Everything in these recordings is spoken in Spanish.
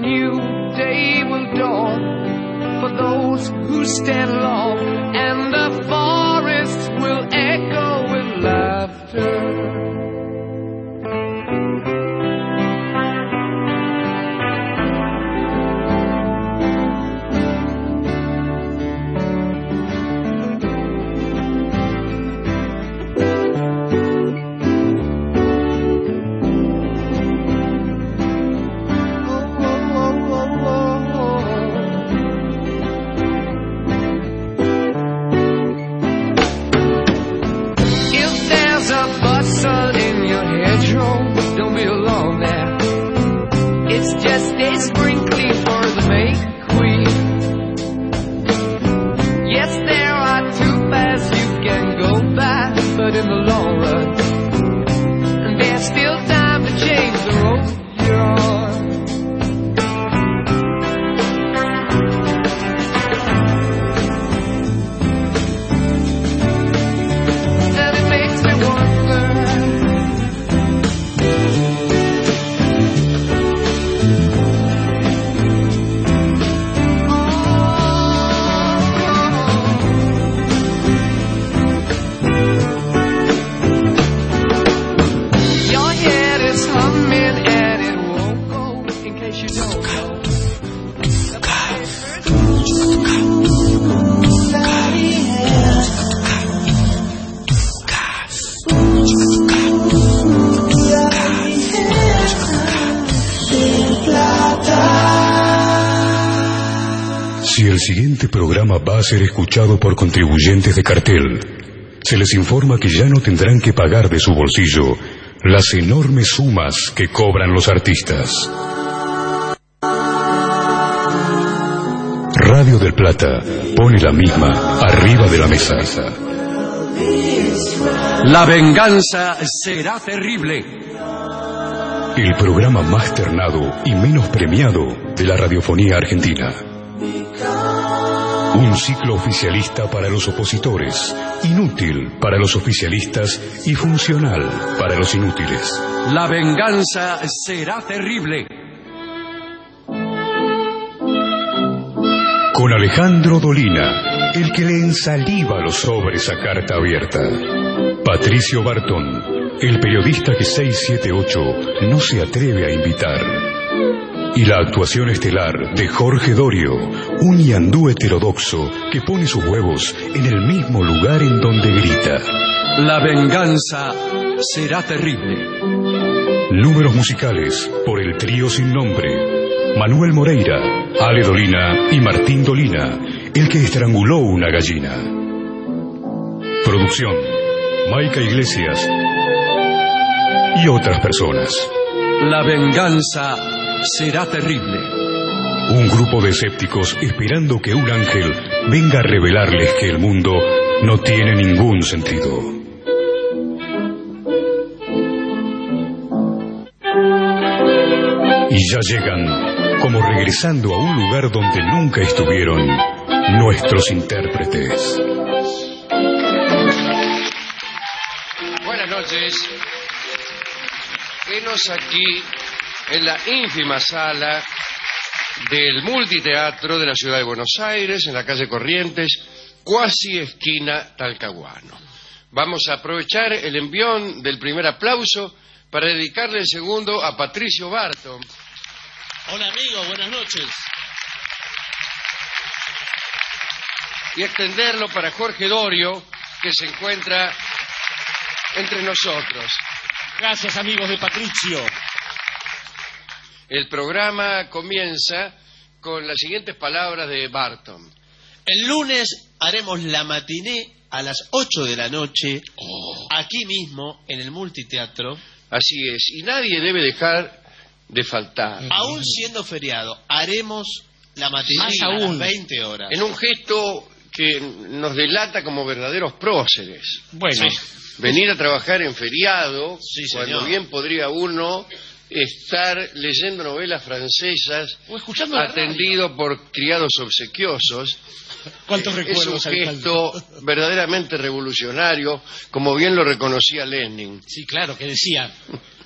new day will dawn for those who stand long, and the forest will echo with laughter. El siguiente programa va a ser escuchado por contribuyentes de cartel. Se les informa que ya no tendrán que pagar de su bolsillo las enormes sumas que cobran los artistas. Radio del Plata pone la misma arriba de la mesa. La venganza será terrible. El programa más ternado y menos premiado de la radiofonía argentina. Un ciclo oficialista para los opositores, inútil para los oficialistas y funcional para los inútiles. La venganza será terrible. Con Alejandro Dolina, el que le ensaliva los sobres a carta abierta. Patricio Bartón, el periodista que 678 no se atreve a invitar. Y la actuación estelar de Jorge Dorio, un ñandú heterodoxo que pone sus huevos en el mismo lugar en donde grita. La venganza será terrible. Números musicales por el trío sin nombre. Manuel Moreira, Ale Dolina y Martín Dolina, el que estranguló una gallina. Producción, Maica Iglesias y otras personas. La venganza será terrible. Un grupo de escépticos esperando que un ángel venga a revelarles que el mundo no tiene ningún sentido. Y ya llegan, como regresando a un lugar donde nunca estuvieron, nuestros intérpretes. Buenas noches. Venos aquí en la ínfima sala del Multiteatro de la Ciudad de Buenos Aires, en la calle Corrientes, cuasi esquina Talcahuano. Vamos a aprovechar el envión del primer aplauso para dedicarle el segundo a Patricio Bartón. Hola amigos, buenas noches. Y extenderlo para Jorge Dorio, que se encuentra entre nosotros. Gracias amigos de Patricio. El programa comienza con las siguientes palabras de Barton. El lunes haremos la matiné a las 8 de la noche, aquí mismo, en el Multiteatro. Así es, y nadie debe dejar de faltar. Aún siendo feriado, haremos la matiné a las 20 horas. En un gesto que nos delata como verdaderos próceres. Bueno. Sí. Venir a trabajar en feriado, sí, cuando bien podría uno estar leyendo novelas francesas o escuchando atendido por criados obsequiosos. ¿Cuántos recuerdos? Es un gesto verdaderamente revolucionario, como bien lo reconocía Lenin. Sí, claro, que decía: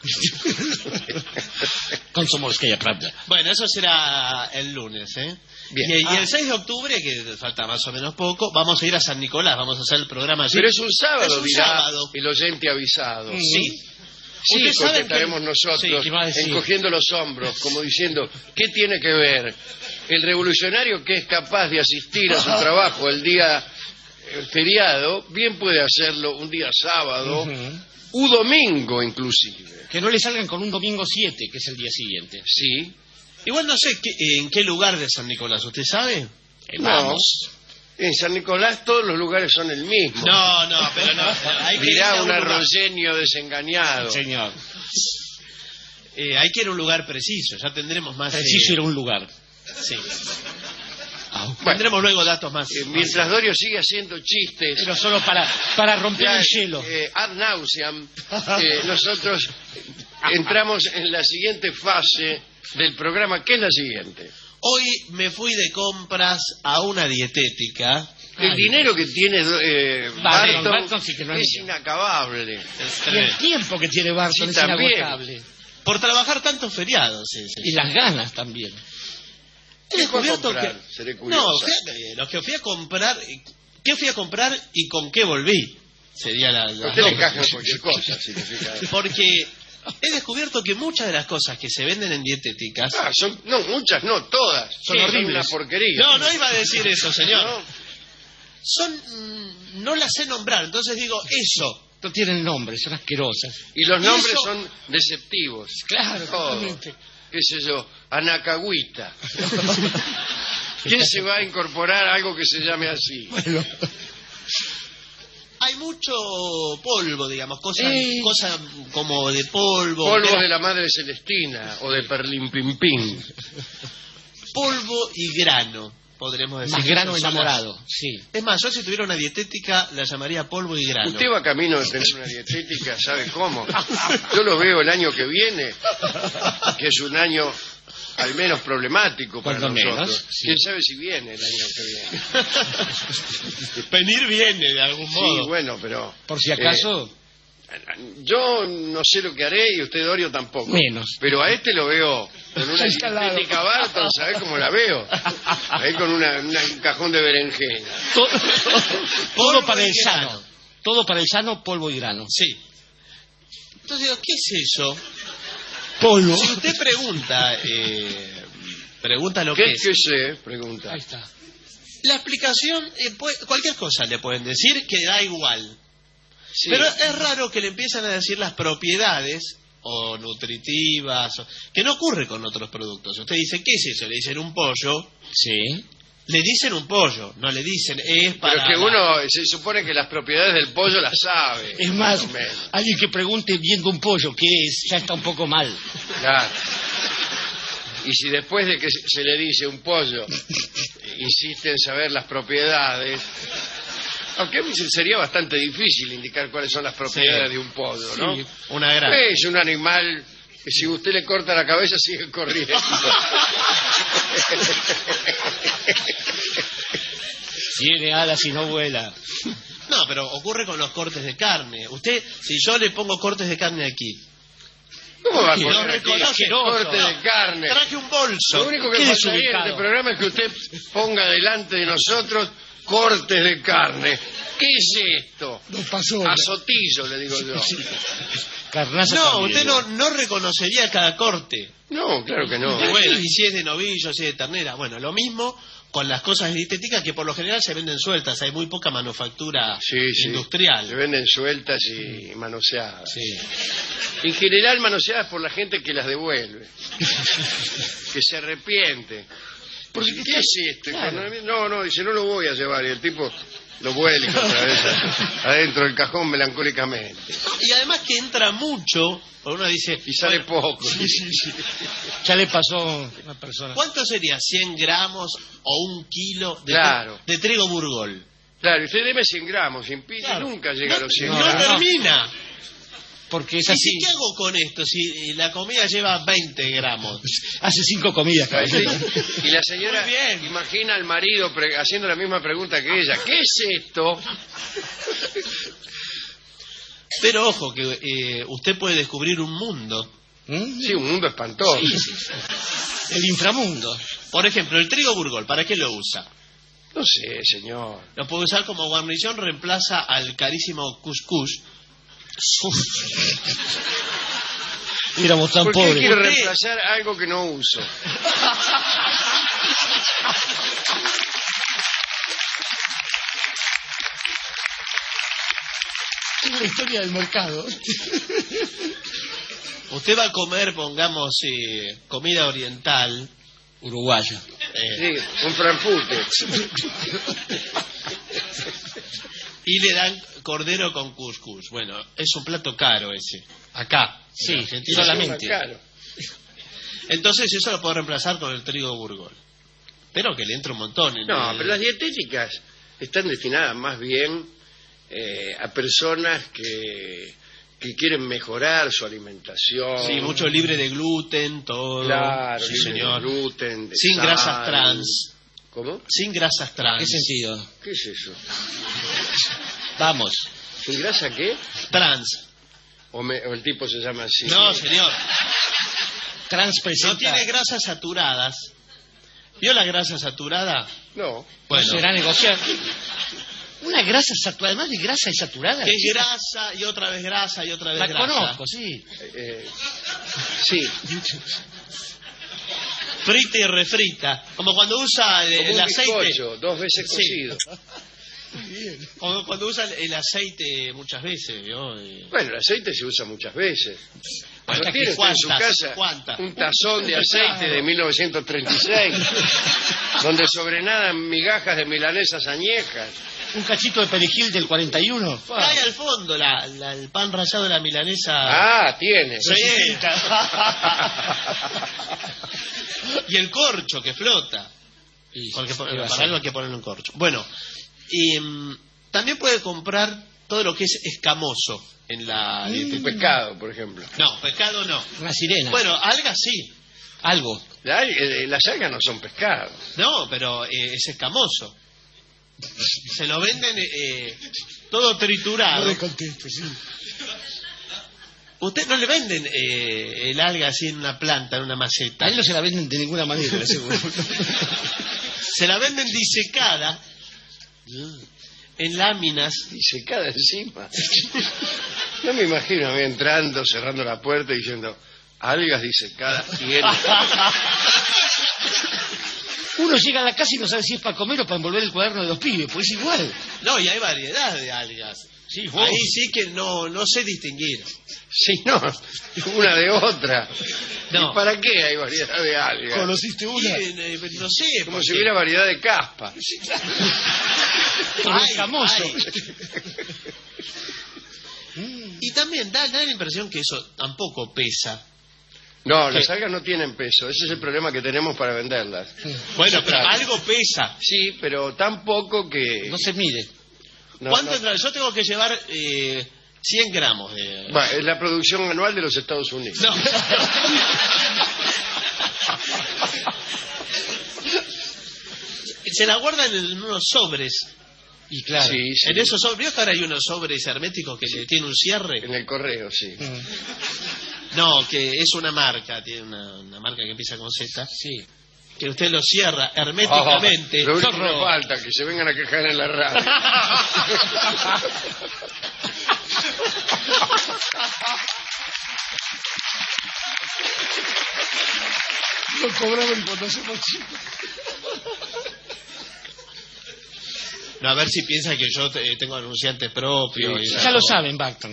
Con Somorskaya, правда. Bueno, eso será el lunes, ¿eh? Bien. Y el 6 de octubre, que falta más o menos poco, vamos a ir a San Nicolás, vamos a hacer el programa allí. Pero es un sábado, Es un dirá sábado. el oyente avisado. Sí. Sí, Ustedes saben contestaremos que- nosotros, Sí, ¿qué va a decir? encogiendo los hombros, como diciendo, ¿qué tiene que ver el revolucionario que es capaz de asistir a su trabajo el día feriado, bien puede hacerlo un día sábado, u domingo inclusive? Que no le salgan con un domingo 7, que es el día siguiente. Sí. Igual no sé en qué lugar de San Nicolás, ¿usted sabe? Vamos. En San Nicolás todos los lugares son el mismo. No, pero no. Hay que ir Dirá a un lugar. arroyeño desengañado. Señor. Hay que ir a un lugar preciso, ya tendremos más... Preciso ir a un lugar. Sí. Bueno, Tendremos luego datos más... mientras Dorio sigue haciendo chistes, Pero solo para romper ya, el hielo. ad nauseam, nosotros entramos en la siguiente fase del programa, que es la siguiente. Hoy me fui de compras a una dietética. El dinero que tiene Barton sí que no es es- inacabable. Y el tiempo que tiene Barton Sí, es también. inagotable. Por trabajar tantos feriados. Y las ganas también. He descubierto comprar? que... Seré No, curiosa. lo que fui a comprar... ¿Qué fui a comprar y con qué volví? Sería la... A usted le encaja en cualquier cosa, si te fijas. Porque he descubierto que muchas de las cosas que se venden en dietéticas... No, muchas no, todas. Son Sí, horribles. una porquería. No iba a decir eso, señor. ¿No? No las sé nombrar, entonces digo eso. No tienen nombre, son asquerosas. Y los ¿Y nombres eso? son deceptivos. Claro, Todo. totalmente. ¿Qué sé yo? Anacagüita. ¿Quién se va a incorporar a algo que se llame así? Hay mucho polvo, digamos, cosas Sí. como de polvo. Polvo de la Madre Celestina o de Perlimpimpín. Polvo y grano, podremos decir. Más que grano son las- enamorado, sí. Es más, yo si tuviera una dietética la llamaría polvo y grano. Usted va camino de tener una dietética, ¿sabe cómo? Yo lo veo el año que viene, que es un año al menos problemático para Cuando nosotros. menos, sí. ¿Quién sabe si viene el año que viene? Venir viene de algún modo. Sí, bueno, pero... Por si acaso, yo no sé lo que haré y usted, Dorio, tampoco. Menos. Pero a este lo veo con una Instalado. dietética Barton, ¿sabes cómo la veo? Ahí con un cajón de berenjena. todo para el y grano. sano. Todo para el sano, polvo y grano. Sí. Entonces digo, ¿qué es eso? Polvo. Si usted pregunta lo ¿Qué que es que es. sé? Pregunta. Ahí está. La explicación, cualquier cosa le pueden decir que da igual. Sí. Pero es raro que le empiezan a decir las propiedades o nutritivas, que no ocurre con otros productos. Usted dice, ¿qué es eso? Le dicen un pollo, Sí. le dicen un pollo, no le dicen es para... Pero que uno se supone que las propiedades del pollo las sabe. Es más, o menos. alguien que pregunte viendo un pollo qué es, ya está un poco mal. Claro. Y si después de que se le dice un pollo insiste en saber las propiedades, aunque sería bastante difícil indicar cuáles son las propiedades Sí. de un pollo, ¿no? Sí, una gran... Es un animal que si usted le corta la cabeza sigue corriendo. Tiene alas y no vuela. No, pero ocurre con los cortes de carne. Usted, si yo le pongo cortes de carne aquí, ¿Cómo va a Lo poner aquí reconoce. corte No, de carne? traje un bolso. Lo único que Qué faltaría en desubicado. este programa es que usted ponga delante de nosotros cortes de carne. ¿Qué es esto? No pasó. Azotillo, le digo yo. Carnaza No, también. usted no reconocería cada corte. No, claro que no. Y bueno, y si es de novillo, si es de ternera. Bueno, lo mismo con las cosas dietéticas que por lo general se venden sueltas. Hay muy poca manufactura Sí, sí. industrial. Se venden sueltas y manoseadas. Sí. En general manoseadas por la gente que las devuelve. Que se arrepiente. Porque, ¿qué es esto? No, dice, no lo voy a llevar. Y el tipo lo vuelca otra vez adentro del cajón melancólicamente. Y además que entra mucho, porque uno dice... Y sale bueno, poco. Ya le pasó a una persona. ¿cuánto sería 100 gramos o un kilo de, Claro. de trigo burgol? Claro, usted deme 100 gramos. Sin pizza Claro. nunca llega a los 100 No gramos. termina. Porque es ¿Y así. si qué hago con esto? Si la comida lleva 20 gramos. Hace 5 comidas, caballero. Y la señora Muy bien. imagina al marido haciendo la misma pregunta que ella. ¿Qué es esto? Pero ojo, que usted puede descubrir un mundo. Sí, un mundo espantoso. Sí. El inframundo. Por ejemplo, el trigo burgol, ¿para qué lo usa? No sé, señor. Lo puede usar como guarnición, reemplaza al carísimo cuscús. Éramos tan ¿Por qué pobres. quiere Usted- reemplazar algo que no uso? Es la historia del mercado. Usted va a comer, pongamos, comida oriental. Uruguaya. Sí, un frankfurter. Y le dan cordero con cuscús. Bueno, es un plato caro ese. Acá. Sí, en Argentina. solamente. Claro. Entonces eso lo puedo reemplazar con el trigo burgol. Pero que le entra un montón. No, pero las dietéticas están destinadas más bien a personas que quieren mejorar su alimentación. Sí, mucho libre de gluten, todo. Claro, sí, libre de señor. gluten, de Sin sal. grasas trans. ¿Cómo? Sin grasas trans. ¿Qué sentido? ¿Qué es eso? Vamos. ¿Sin grasa qué? Trans. ¿O el tipo se llama así? No, señor. Trans presenta. No tiene grasas saturadas. ¿Vio la grasa saturada? No. Bueno, Será negociar. Una grasa saturada, además de grasa y saturada. que es grasa y otra vez grasa y otra vez La grasa. conozco, sí. Sí. Frita y refrita. Como cuando usa Como el un aceite. bizcocho, 2 veces Sí. cocido. Como cuando usa el aceite muchas veces, ¿vio? Bueno, el aceite se usa muchas veces. Hasta ¿No que tiene usted en su ¿cuántas? casa ¿Cuántas? un tazón de aceite de 1936 donde sobrenadan migajas de milanesas añejas? Un cachito de perejil del 41. Ahí al fondo el pan rallado de la milanesa. Ah, tiene. Sí. Y el corcho que flota. Porque para algo hay que ponerle un corcho. Bueno, y también puede comprar todo lo que es escamoso en la Un dietética. pescado, por ejemplo. No, pescado no. Una sirena. Bueno, algas sí. Algo. Las algas no son pescados. No, pero es escamoso. Se lo venden todo triturado. conteste, sí. Usted no le venden el alga así en una planta, en una maceta. A él no se la venden de ninguna manera, le aseguro. Se la venden disecada en láminas. Y secada encima. No me imagino a mí entrando, cerrando la puerta y diciendo, algas disecadas tiene. Uno llega a la casa y no sabe si es para comer o para envolver el cuaderno de los pibes, pues es igual. No, y hay variedad de algas. Sí, Ahí sí que no sé distinguir. Si no, una de otra. No. ¿Y para qué hay variedad de algas? ¿Conociste Y, no sé. Como por si qué. hubiera variedad de caspa. Como Ay, escamoso. ay. Y también da la impresión que eso tampoco pesa. No, las algas no tienen peso. Ese es el problema que tenemos para venderlas. Bueno, pero Claro. algo pesa. Sí, pero tan poco que... No se mide. no, ¿Cuánto no. entra? Yo tengo que llevar 100 gramos de... Bueno, es la producción anual de los Estados Unidos. No. Se la guardan en unos sobres. Y claro. Sí, sí. En esos sobres, ¿vio que ahora hay unos sobres herméticos que tiene un cierre? En el correo, sí. No, que es una marca, tiene una marca que empieza con Z, Sí. que usted lo cierra herméticamente. Lo único que me falta, que se vengan a quejar en la radio. Lo cobraban cuando somos chicos. No, a ver si piensa que yo tengo anunciante propio. Sí, y Ya lo saben, Bacton.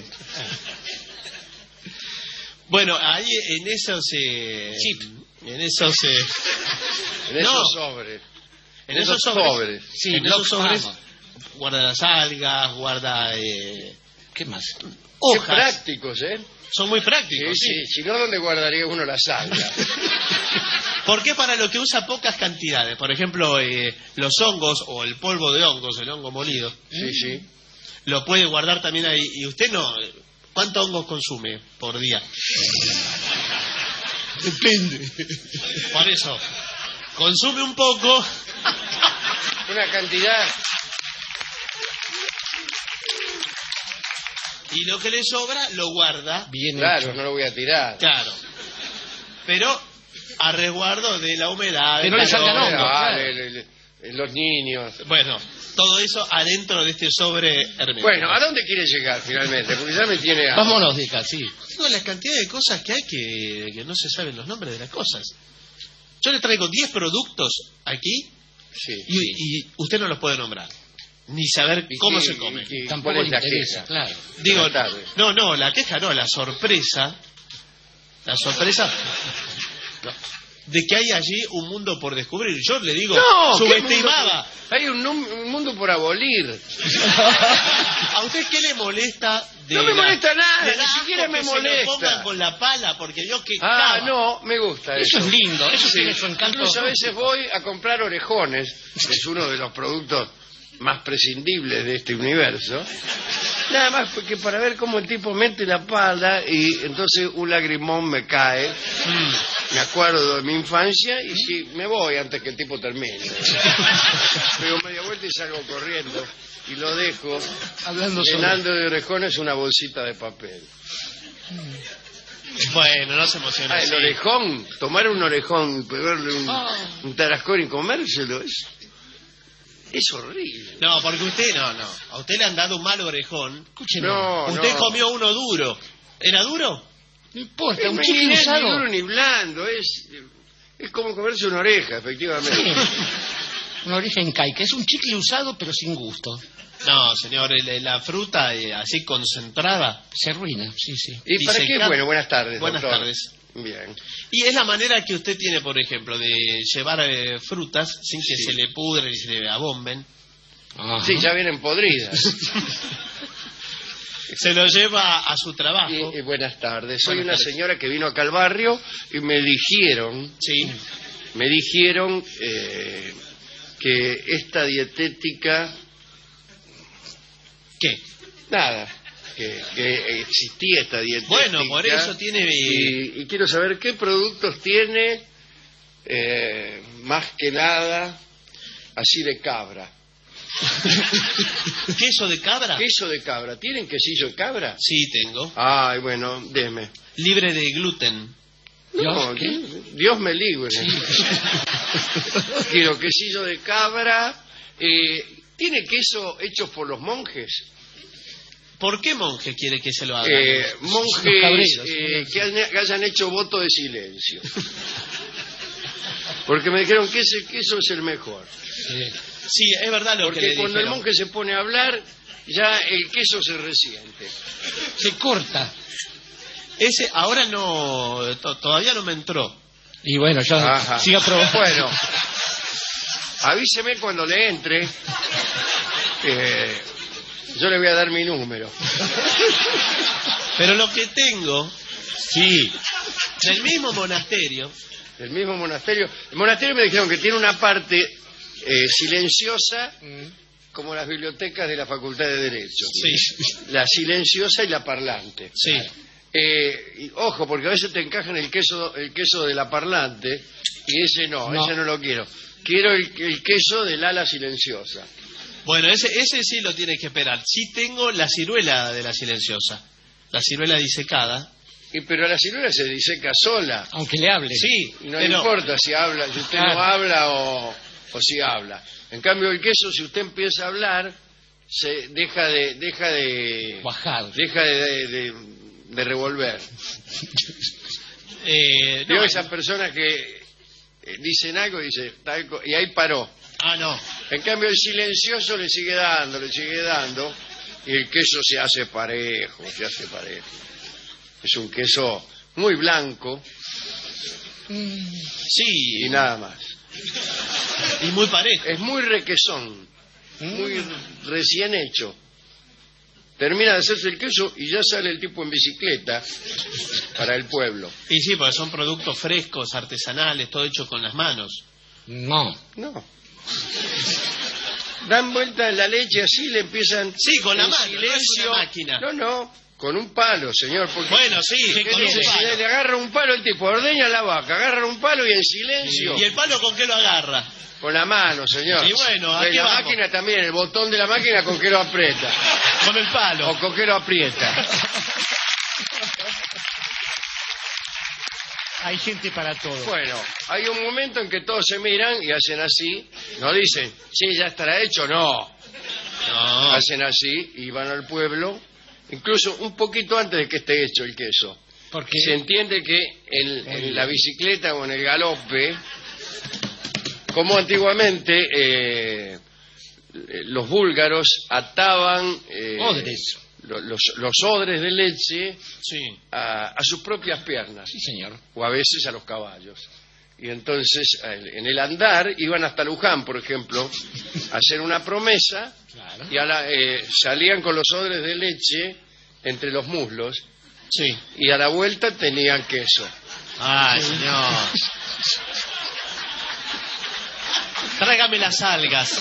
Bueno, ahí en esos... Chip. En esos... En No. esos sobres. En esos sobres. Sí, en esos sobres vamos. guarda las algas, guarda ¿Qué más? Qué hojas. prácticos, ¿eh? Son muy Sí, prácticos. sí. Si no, ¿dónde guardaría uno las algas? Porque para lo que usa pocas cantidades, por ejemplo, los hongos o el polvo de hongos, el hongo molido, Sí, sí. lo puede guardar también ahí. Y usted no, ¿cuántos hongos consume por día? Depende. Por eso, consume un poco. Una cantidad Y lo que le sobra lo guarda. Bien Claro, hecho. no lo voy a tirar. Claro. Pero a resguardo de la humedad. Que no le salgan calor. hongos. Ah, claro. los niños. Bueno, todo eso adentro de este sobre hermético. Bueno, ¿a dónde quiere llegar finalmente? Porque ya me tiene... Vámonos, Dica, sí. No, la cantidad de cosas que hay que no se saben los nombres de las cosas. Yo le traigo 10 productos aquí Sí. y usted no los puede nombrar. Ni saber ¿Y cómo qué- se comen. y qué- Tampoco cuál le es la interesa, queja? claro. Digo, Buenas tardes. no, la queja no, la sorpresa de que hay allí un mundo por descubrir. Yo le digo, No, ¿qué subestimaba. mundo? Hay un mundo por abolir. ¿A usted qué le molesta? No me molesta nada, le da ni siquiera asco me que se lo molesta. pongan con la pala, porque yo que Ah, cava. no, me gusta Eso eso. es lindo, eso tiene su encanto. Incluso a veces voy a comprar orejones, que es uno de los productos más prescindibles de este universo. Nada más porque para ver cómo el tipo mete la pala y entonces un lagrimón me cae. Me acuerdo de mi infancia y sí, me voy antes que el tipo termine. Pego media vuelta y salgo corriendo y lo dejo Hablando sobre... llenando de orejones una bolsita de papel. Bueno, no se emocione. Ah, el así. orejón, tomar un orejón y pegarle un tarascón y comérselo es horrible. No, porque usted no. A usted le han dado un mal orejón. Escúcheme, No, Usted no. comió uno duro. ¿Era duro? no importa, un Ni chicle es ni usado. duro ni blando, es como comerse una oreja, efectivamente. Una origen caica. Es un chicle usado pero sin gusto. No, señor, la fruta así concentrada. Se arruina, sí. ¿Y para Dice qué? gran- Bueno, buenas tardes. Buenas doctor. tardes. Bien. Y es la manera que usted tiene, por ejemplo, de llevar frutas sin que Sí. se le pudren y se le abomben. Ajá. Sí, ya vienen podridas. Se lo lleva a su trabajo. Y buenas tardes. Soy Buenas una tardes. señora que vino acá al barrio y me dijeron Sí. que esta dietética, ¿Qué? nada, que existía esta dietética. Bueno, por eso tiene... Y quiero saber qué productos tiene, más que nada, así de cabra. ¿Queso de cabra? ¿Queso de cabra? ¿Tienen quesillo de cabra? Sí, tengo. Ay, bueno, deme. Libre de gluten. No, ¿Qué? Dios me libre. Quiero quesillo de cabra. ¿Tiene queso hecho por los monjes? ¿Por qué monje quiere que se lo haga? Los Monjes cabreros. que hayan hecho voto de silencio. Porque me dijeron que ese queso es el mejor. Sí, es verdad lo que Porque le cuando el dijeron. monje se pone a hablar, ya el queso se resiente. Se corta. Ese ahora no, todavía no me entró. Y bueno, ya Ajá. siga probando. Bueno, avíseme cuando le entre. Yo le voy a dar mi número. Pero lo que tengo, Sí. del mismo monasterio, Del mismo monasterio. El monasterio me dijeron que tiene una parte silenciosa, como las bibliotecas de la Facultad de Derecho. sí, La silenciosa y la parlante. sí. Y, ojo, porque a veces te encajan el queso de la parlante y ese no lo quiero. Quiero el queso del ala silenciosa. Bueno, ese sí lo tiene que esperar. Sí tengo la ciruela de la silenciosa, la ciruela disecada. Pero la ciruela se diseca sola. Aunque le hable. Sí, Y no pero importa si habla, si usted no habla o si habla. En cambio el queso, si usted empieza a hablar, se deja de Cuajar. de revolver. no, Veo esas personas que dicen algo y dice y ahí paró. no. En cambio el silencioso le sigue dando y el queso se hace parejo. Es un queso muy blanco Sí, y nada más. y muy parejo. Es muy requesón, muy recién hecho. Termina de hacerse el queso y ya sale el tipo en bicicleta para el pueblo. Y sí, porque son productos frescos, artesanales, todo hecho con las manos. No. No. Dan vuelta en la leche así, le empiezan... Sí, con la en mano, no es silencio. una máquina. No. Con un palo, señor. Porque Bueno, sí, ¿qué con un dice? palo. Si le agarra un palo, el tipo ordeña la vaca, agarra un palo y en silencio. ¿Y el palo con qué lo agarra? Con la mano, señor. Y bueno, ¿a Pues qué la vamos? máquina también, el botón de la máquina con qué lo aprieta. Con el palo. O con qué lo aprieta. Hay gente para todo. Bueno, hay un momento en que todos se miran y hacen así. No dicen, sí, ya estará hecho, no. No. Hacen así y van al pueblo, incluso un poquito antes de que esté hecho el queso. Porque Se entiende que en la bicicleta o en el galope, como antiguamente los búlgaros ataban odres. los odres de leche Sí. a sus propias piernas, Sí, señor. o a veces a los caballos. Y entonces en el andar iban hasta Luján, por ejemplo, a hacer una promesa. Claro. Y salían con los odres de leche entre los muslos Sí. y a la vuelta tenían queso. Ay, señor. Tráigame las algas.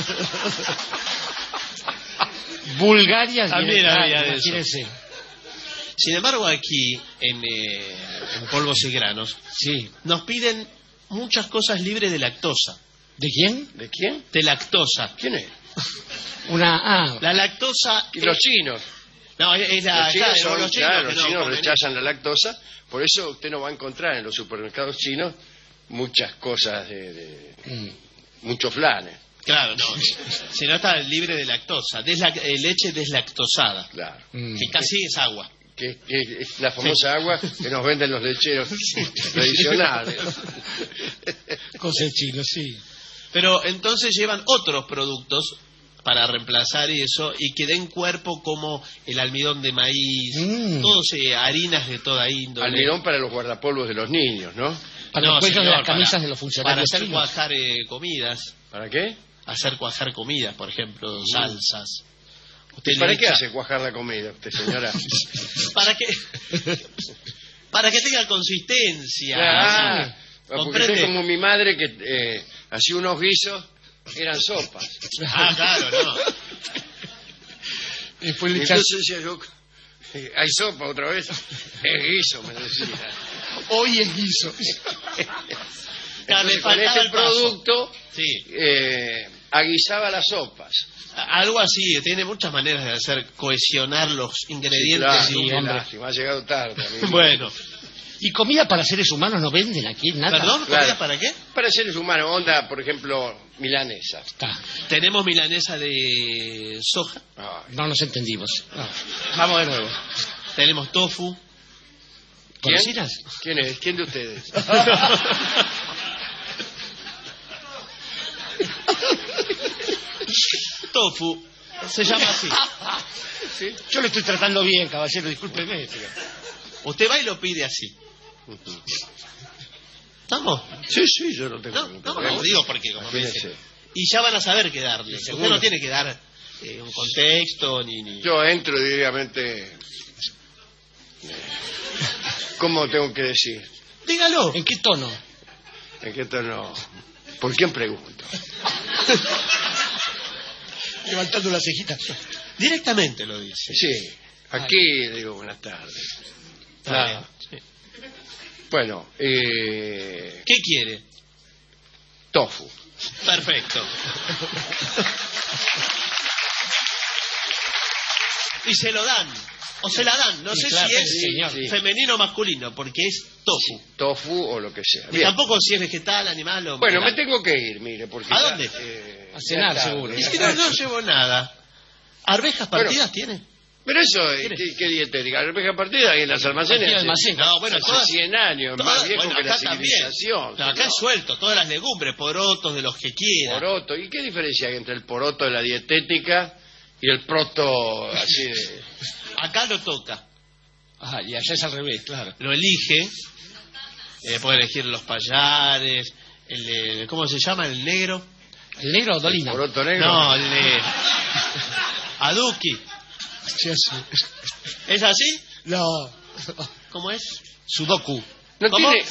Bulgaria También había de eso. imagínense. Sin embargo, aquí, en Polvos y Granos, Sí. nos piden muchas cosas libres de lactosa. ¿De quién? ¿De quién? De lactosa. ¿Quién es? La lactosa... Y los chinos. No, es la... Los chinos, claro, son, los chinos, claro, que los no chinos comen. rechazan la lactosa. Por eso usted no va a encontrar en los supermercados chinos muchas cosas muchos flanes. Claro, no. Si no está libre de lactosa. Leche deslactosada. Claro. Que casi es agua. Que es la famosa agua que nos venden los lecheros tradicionales. Cosa de chino, sí. Pero entonces llevan otros productos para reemplazar eso y que den cuerpo como el almidón de maíz, todos harinas de toda índole. Almidón para los guardapolvos de los niños, ¿no? Para No, los cuellos de señor, las camisas para- de los Para funcionarios hacer chinos. cuajar comidas, ¿Para qué? hacer cuajar comidas, por ejemplo, salsas. Usted ¿Y para le qué echa- hace cuajar la comida usted, señora? Para que para que tenga consistencia. Ah, porque ¿Comprende? soy como mi madre que hacía unos guisos, eran sopas. Ah, claro, no. Después le echas... Entonces decía yo, ¿hay sopa otra vez? Es guiso, me decía. Hoy es guiso. Claro, le Entonces, con faltaba este el paso. producto Sí. aguisaba las sopas. Algo así, tiene muchas maneras de hacer cohesionar los ingredientes. Claro, y- qué lástima, ha llegado tarde. amigo. Bueno, ¿Y comida para seres humanos no venden aquí? Nada. ¿perdón? Claro. ¿Comida para qué? Para seres humanos, onda, por ejemplo, milanesa. Está. Tenemos milanesa de soja, Ay, No nos entendimos. No. Vamos de nuevo. tenemos tofu. ¿quién? ¿Conocidas? ¿Quién es? ¿Quién de ustedes? Tofu, se llama así. Yo lo estoy tratando bien, caballero, discúlpeme. pero- Usted va y lo pide así. ¿Estamos? Sí, yo no tengo No, ningún no, problema. no, digo porque como me Imagínese. dice. Y ya van a saber qué darle. Usted seguro. no tiene que dar un contexto ni... Yo entro y diariamente... ¿Cómo tengo que decir? Dígalo. ¿En qué tono? ¿En qué tono? ¿Por quién pregunto? Levantando la cejita. Directamente lo dice. Sí, aquí digo buenas tardes. Claro. Sí. Bueno, ¿Qué quiere? tofu. Perfecto. Y se lo dan. O se la dan. No Sí, sé claro, si es señor. Sí. femenino o masculino, porque es tofu. Tofu o lo que sea. Y Bien. tampoco si es vegetal, animal o... Bueno, me mineral. tengo que ir, mire, porque... ¿A ya, dónde? A cenar, ya tarde. seguro. Y si no llevo nada. ¿Arvejas partidas tiene? Pero eso, ¿qué dietética? La arveja partida ahí en las almacenes. Cualquier almacén. No, bueno, hace todas... 100 años, todas- más viejo bueno, que la acá también. civilización. No, acá es suelto, todas las legumbres, porotos, de los que quiera. Poroto. ¿Y qué diferencia hay entre el poroto de la dietética y el proto así de... Acá lo toca, Ah, y allá es al revés, claro. lo elige, puede elegir los payares, ¿cómo se llama? ¿El negro? ¿El negro o Dolina? poroto negro? No, el de... Aduki. Sí, sí. ¿Es así? No. ¿Cómo es? Sudoku. ¿No ¿Cómo? tiene...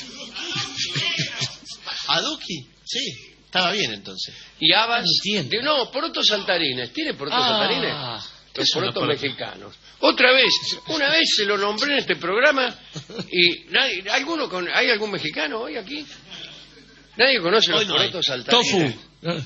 ¿Aduki? Sí, estaba bien entonces. ¿Y habas? No entiendo. No, porotos saltarines. ¿Tiene porotos saltarines? Los porotos mexicanos. Una vez se lo nombré en este programa y nadie, ¿hay algún mexicano hoy aquí? Nadie conoce los porotos saltarines. Tofu.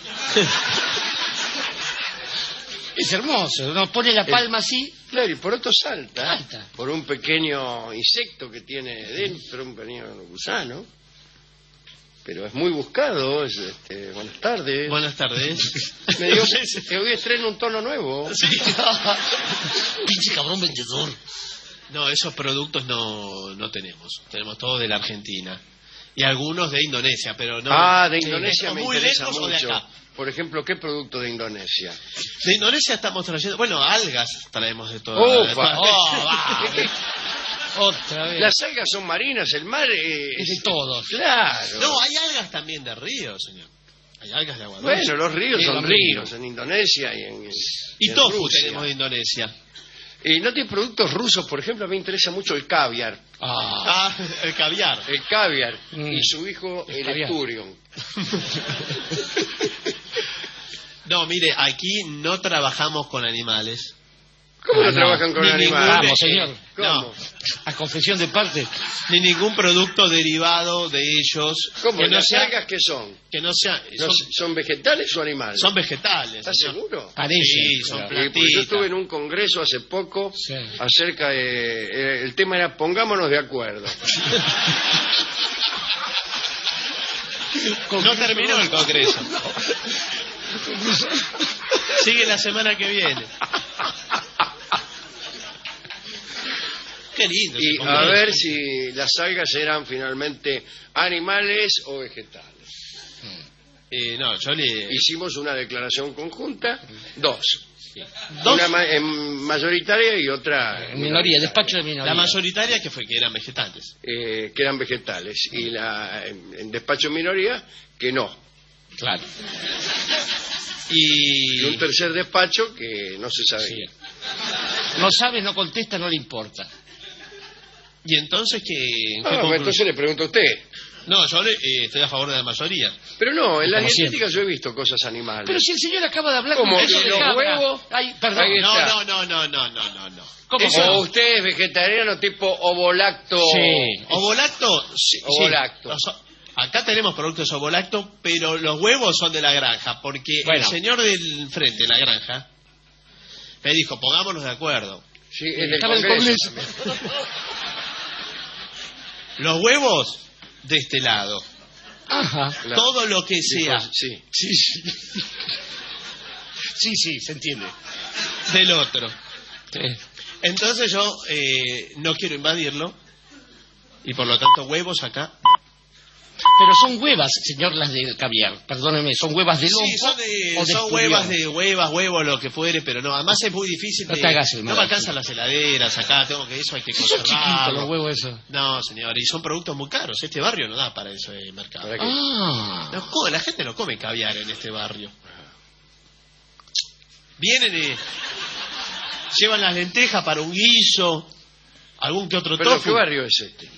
Es hermoso, uno pone la palma así. Claro, el poroto salta Salta. por un pequeño insecto que tiene dentro, un pequeño gusano. Pero es muy buscado. Buenas tardes. Buenas tardes. Me dio que hoy estreno un tono nuevo. Sí. Pinche cabrón vendedor. No, esos productos no tenemos. Tenemos todos de la Argentina. Y algunos de Indonesia, pero no. De Indonesia me muy interesa lejos o de mucho. acá. Por ejemplo, ¿qué producto de Indonesia? De Indonesia estamos trayendo, algas traemos de todo. ¡Ufa! Otra vez. Las algas son marinas, el mar Es de todos. Claro. No, hay algas también de río, señor. Hay algas de agua dulce. Bueno, los ríos Sí, son los ríos en Indonesia y Y en tofu Rusia. tenemos de Indonesia. ¿Y no tiene productos rusos? Por ejemplo, a mí me interesa mucho el caviar. El caviar. El caviar Mm. y su hijo, el caviar. esturion. No, mire, aquí no trabajamos con animales. ¿Cómo no no. trabajan con Ni animales? Vamos, señor. ¿Cómo? No. A confesión de parte. Ni ningún producto derivado de ellos. ¿Cómo? Que no ¿Las sea, algas qué son? que no sea, ¿Son vegetales o animales? son vegetales. ¿Estás señor. seguro? Parece. Sí, son Claro. Porque yo plantitas. estuve en un congreso hace poco Sí. acerca de... el tema era pongámonos de acuerdo. No terminó el congreso. Sigue la semana que viene. Qué lindo. ese Y a congreso. ver si las algas eran finalmente animales o vegetales. No, yo le... Hicimos una declaración conjunta, dos. Dos. Una mayoritaria y otra En minoría, despacho de minoría. La mayoritaria que eran vegetales. que eran vegetales. Y en despacho minoría, que no. Claro. Y Y un tercer despacho que no se sabía. No sabe, no contesta, no le importa. y entonces ¿en qué Ah, conclusión? entonces le pregunto a usted. No, yo estoy a favor de la mayoría. Pero no, en la Como dietética yo he visto cosas animales. Pero si el señor acaba de hablar ¿Cómo? con eso ¿Y de los cabra. huevos? Ay, perdón. Ahí está. No. ¿Cómo Eso- no? O usted es vegetariano tipo ovolacto. Sí. Ovolacto, sí. Ovolacto. Acá tenemos productos ovolacto, pero los huevos son de la granja, porque Bueno. el señor del frente de la granja me dijo, pongámonos de acuerdo. Sí, es del Estaba en el Congreso. Congreso. Los huevos de este lado, Ajá. Claro. todo lo que sea Sí. Sí. Sí, se entiende. del otro. Sí. Entonces yo no quiero invadirlo y por lo tanto huevos acá. Pero son huevas, señor, las de caviar. Perdóneme, ¿son huevas de lompo Sí, son, o de son espurión? huevas de huevos, lo que fuere, pero no, además es muy difícil. No te hagas el no me mal. alcanzan las heladeras acá, tengo que eso hay que Son chiquitos los conservarlo. huevos esos. No, señor, y son productos muy caros. Este barrio no da para eso de mercado. ¿Para qué? Ah. La gente no come caviar en este barrio. Vienen y llevan las lentejas para un guiso, algún que otro ¿Pero tofu. qué barrio es este?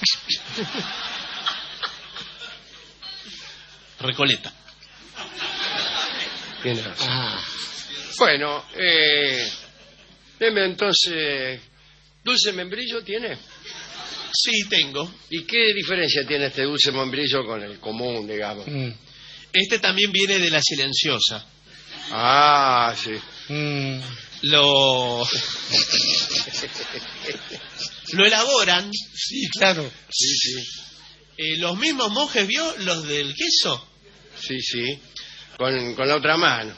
Recoleta. Tiene razón. Ah. Bueno, deme entonces... ¿Dulce membrillo tiene? Sí, tengo. ¿Y qué diferencia tiene este dulce membrillo con el común, digamos? Mm. Este también viene de la silenciosa. Ah, sí. Mm. Lo elaboran Sí, claro. Sí. los mismos monjes, ¿vio? Los del queso. Sí. Con la otra mano.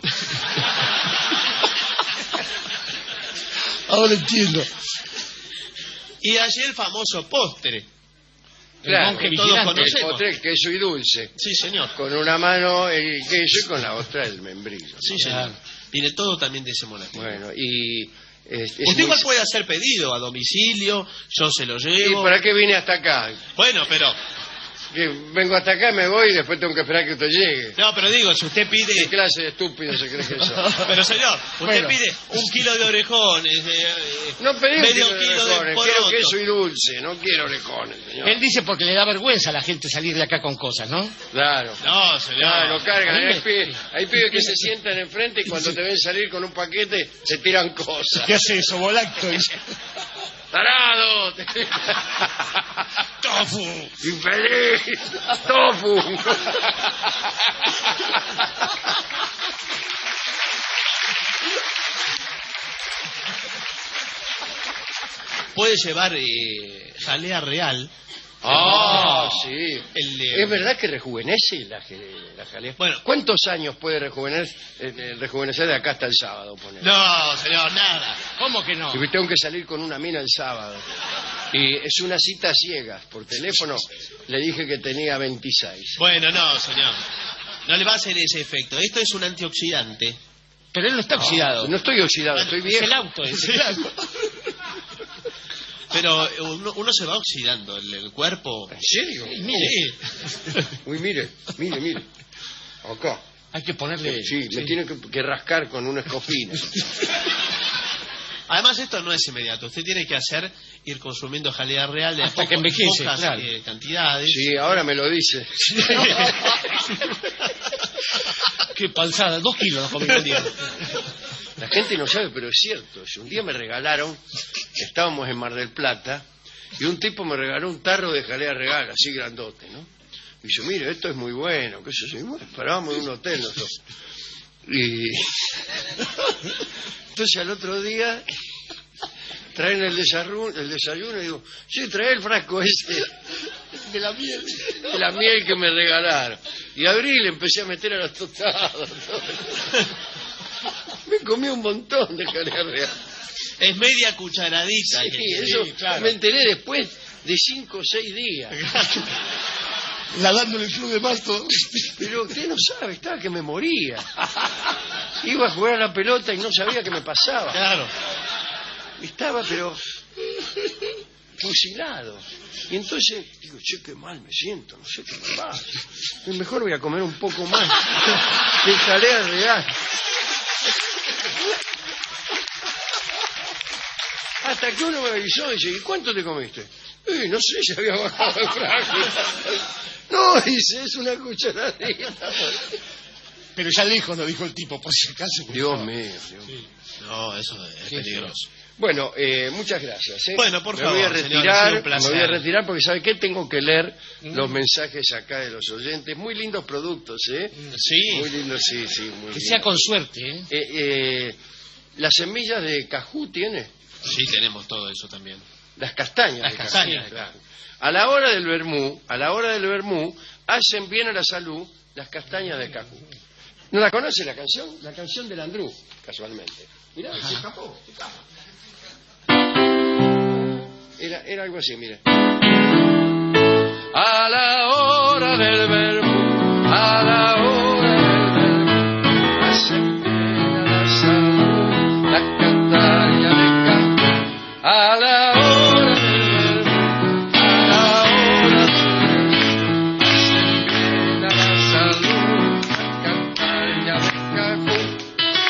Ahora entiendo. Y allí el famoso postre. Claro, monje que todos vigilante. El conocemos. postre, el queso y dulce. Sí, señor. Con una mano el queso y con la otra el membrillo. Sí, señor. Viene todo también de ese monasterio. Bueno, y... es Usted muy- igual puede hacer pedido a domicilio, yo se lo ¿Y llevo. para qué vine hasta acá? Bueno, pero Que vengo hasta acá, me voy y después tengo que esperar que usted llegue. No, pero digo, si usted pide... ¿Qué clase de estúpido se cree que eso? Pero señor, usted pide 1 kilo de orejones, No pedí medio un kilo de orejones, quiero poroto. queso y dulce, no quiero orejones, señor. Él dice porque le da vergüenza a la gente salir de acá con cosas, ¿no? Claro. No, señor. Claro, cargan. A mí Hay pibes que se sientan enfrente y cuando te ven salir con un paquete te tiran cosas. ¿Qué hace eso, volacto? ¡Tarado! ¡Tofu! ¡Infeliz! ¡Tofu! Puede llevar jalea real. Ah, sí. El, ¿Es verdad que rejuvenece la jalea? Bueno. ¿Cuántos años puede rejuvenecer de acá hasta el sábado? Poner? No, señor, nada. ¿Cómo que no? Y tengo que salir con una mina el sábado. Y es una cita ciega. Por teléfono le dije que tenía 26. Bueno, no, señor. No le va a hacer ese efecto. Esto es un antioxidante. Pero él no está oxidado. No estoy oxidado, estoy Es bien. el auto ese. Pero uno se va oxidando el cuerpo. ¿En serio? Mire, Uy, mire. Acá. hay que ponerle... Sí, me tiene que rascar con una escopina. Además, esto no es inmediato. Usted tiene que ir consumiendo jalea real de Hasta que envejece, pocas claro. cantidades. Sí, ahora me lo dice. Qué panzada, 2 kilos nos comimos el día. La gente no sabe, pero es cierto. Si un día me regalaron, estábamos en Mar del Plata, y un tipo me regaló un tarro de jalea real, así grandote, ¿no? Y dice, mire, esto es muy bueno, qué sé yo. Y bueno, parábamos en un hotel nosotros. Y entonces al otro día traen el desayuno y digo, sí, trae el frasco ese de la miel que me regalaron. Y abrí y le empecé a meter a los tostados. Me comí un montón de jalea real. Es media cucharadita. Sí, eso claro. me enteré después de 5 o 6 días. Nadando en el club de Masto. Pero usted no sabe, estaba que me moría. Iba a jugar a la pelota y no sabía qué me pasaba. Claro. Estaba, pero fusilado. Y entonces digo, che, qué mal me siento, no sé qué me pasa. Mejor voy a comer un poco más de jalea real. Hasta que uno me avisó y dice, ¿y cuánto te comiste? No sé, se había bajado el frasco. No, dice, es una cucharadita. Pero ya lejos nos dijo el tipo, por si acaso. Dios mío. No, eso es peligroso. Bueno, muchas gracias. Bueno, por favor, me voy a señor, retirar, ha sido un placer. me voy a retirar porque ¿sabe qué? Tengo que leer los mensajes acá de los oyentes. Muy lindos productos, ¿eh? Sí. Muy lindos, sí, muy Que lindos. sea con suerte, ¿eh? Las semillas de cajú tiene, Sí, tenemos todo eso también. las castañas. Las de castañas, cajú, claro. A la hora del vermú, hacen bien a la salud las castañas de cajú. ¿No la conoce la canción? La canción del Andrú, casualmente. Mirá, se escapó. Era algo así, mire. A la hora del vermú, a la hora del vermú, hacen bien a la salud las castañas de cajú. A la hora del vermú, a la hora del vermú, hacen bien a la salud las castañas de cajú.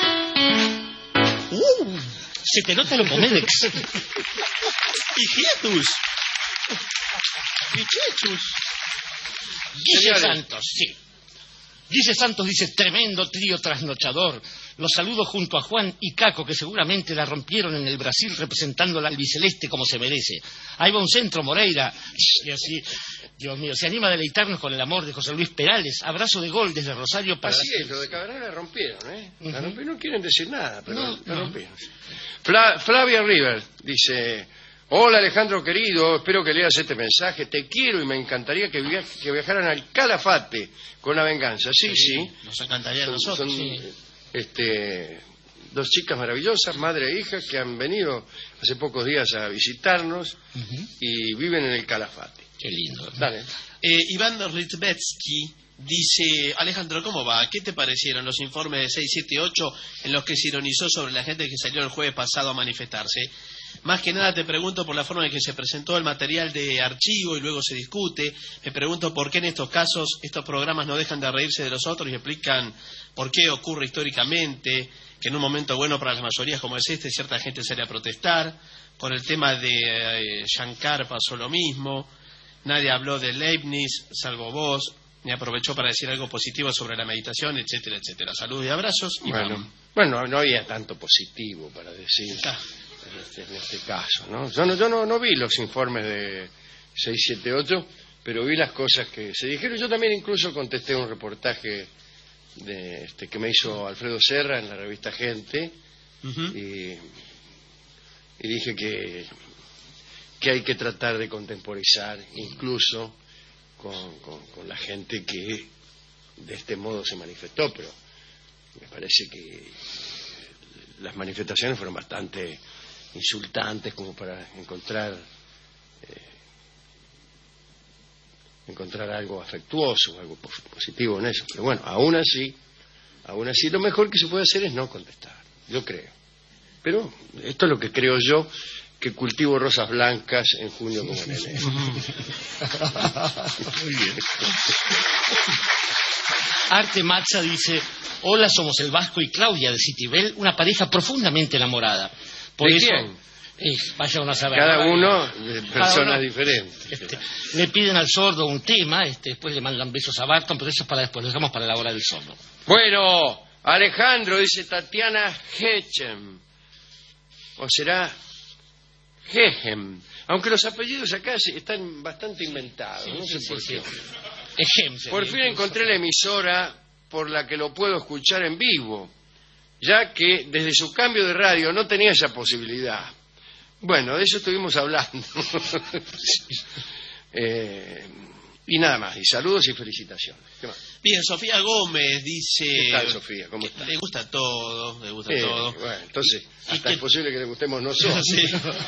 Se te nota lo Pomedex. ¡Hijetus! Dice Señores. Santos, sí. Dice Santos, dice, tremendo trío trasnochador. Los saludo junto a Juan y Caco, que seguramente la rompieron en el Brasil representando al albiceleste como se merece. Ahí va un centro, Moreira. Y así, Dios mío, se anima a deleitarnos con el amor de José Luis Perales. Abrazo de gol desde Rosario para... Así es, lo de Cabrera la rompieron, ¿eh? La rompieron, no quieren decir nada, pero No, la no. rompieron. Flavia River dice, hola Alejandro querido, espero que leas este mensaje, te quiero y me encantaría que viajaran al Calafate con La Venganza. Sí, sí. Nos encantaría a Son, nosotros. dos chicas maravillosas, madre e hija, que han venido hace pocos días a visitarnos y viven en el Calafate. Qué lindo. Dale. Iván Ritzbetsky dice, Alejandro, ¿cómo va? ¿Qué te parecieron los informes de 678 en los que se ironizó sobre la gente que salió el jueves pasado a manifestarse? Más que nada te pregunto por la forma en que se presentó el material de archivo y luego se discute. Me pregunto por qué en estos casos estos programas no dejan de reírse de los otros y explican por qué ocurre históricamente que en un momento bueno para las mayorías como es este, cierta gente sale a protestar. Con el tema de Shankar pasó lo mismo. Nadie habló de Leibniz, salvo vos, ni aprovechó para decir algo positivo sobre la meditación, etcétera, etcétera. Saludos y abrazos. Y bueno, no había tanto positivo para decir en este caso, ¿no? Yo no vi los informes de 678, pero vi las cosas que se dijeron. Yo también incluso contesté un reportaje que me hizo Alfredo Serra en la revista Gente, y dije que hay que tratar de contemporizar incluso con la gente que de este modo se manifestó, pero me parece que las manifestaciones fueron bastante insultantes como para encontrar algo afectuoso, algo positivo en eso. Pero bueno, aún así lo mejor que se puede hacer es no contestar, yo creo. Pero esto es lo que creo yo, que cultivo rosas blancas en junio como en enero. Muy bien. Arte Maxa dice: hola, somos el Vasco y Claudia de Citibel, una pareja profundamente enamorada. Por ¿De eso, quién? vaya uno a saber. Cada uno de personas diferentes. Le piden al sordo un tema, después le mandan besos a Barton, pero eso es para después, lo dejamos para la hora del sordo. Bueno, Alejandro, dice Tatiana Hechem. ¿O será Hechem? Aunque los apellidos acá están bastante inventados, no sé por qué. Por fin encontré la emisora por la que lo puedo escuchar en vivo, ya que desde su cambio de radio no tenía esa posibilidad. Bueno, de eso estuvimos hablando. Y nada más, y saludos y felicitaciones. ¿Qué más? Bien, Sofía Gómez dice... ¿Qué tal, Sofía? ¿Cómo está? Le gusta todo, todo. Bueno, entonces, hasta es posible que le gustemos nosotros. Sí.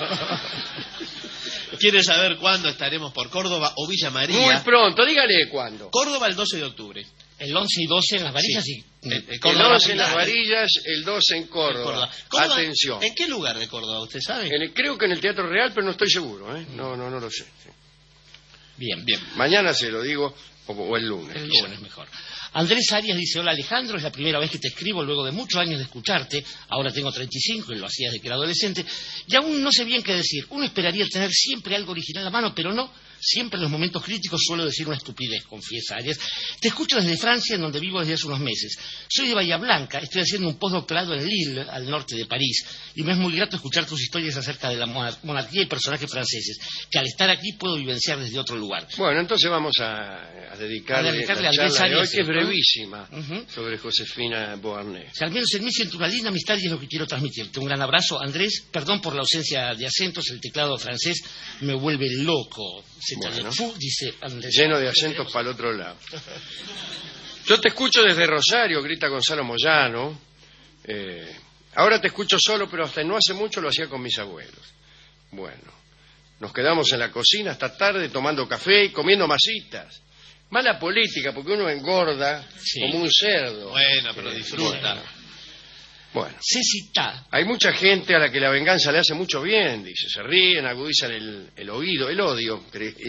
¿Quiere saber cuándo estaremos por Córdoba o Villa María? Muy pronto, dígale cuándo. Córdoba el 12 de octubre. El 11 y 12 en Las Varillas, sí. El 11 en Las Varillas, el 12 en Córdoba. Córdoba. Atención. ¿En qué lugar de Córdoba, usted sabe? Creo que en el Teatro Real, pero no estoy seguro, ¿eh? No lo sé. Sí. Bien. Mañana se lo digo, o el lunes. El lunes mejor. Andrés Arias dice: hola Alejandro, es la primera vez que te escribo luego de muchos años de escucharte. Ahora tengo 35 y lo hacía desde que era adolescente. Y aún no sé bien qué decir. Uno esperaría tener siempre algo original a mano, pero no. Siempre en los momentos críticos suelo decir una estupidez, confiesa Arias. Te escucho desde Francia, en donde vivo desde hace unos meses. Soy de Bahía Blanca, estoy haciendo un postdoctorado en Lille, al norte de París, y me es muy grato escuchar tus historias acerca de la monarquía y personajes franceses, que al estar aquí puedo vivenciar desde otro lugar. Bueno, entonces vamos a dedicarle la charla de hoy, que es brevísima, sobre Josefina Beauharnais. Si al menos en mí siento una linda amistad y es lo que quiero transmitirte. Un gran abrazo, Andrés. Perdón por la ausencia de acentos, el teclado francés me vuelve loco. Bueno, dice Andrés. Lleno de acentos para el otro lado. Yo te escucho desde Rosario, grita Gonzalo Moyano. Ahora te escucho solo, pero hasta no hace mucho lo hacía con mis abuelos. Bueno, nos quedamos en la cocina hasta tarde tomando café y comiendo masitas. Mala política, porque uno engorda como un cerdo. Bueno, pero disfruta. Bueno, Cecita. Hay mucha gente a la que la venganza le hace mucho bien, dice. Se ríen, agudizan el oído, el odio,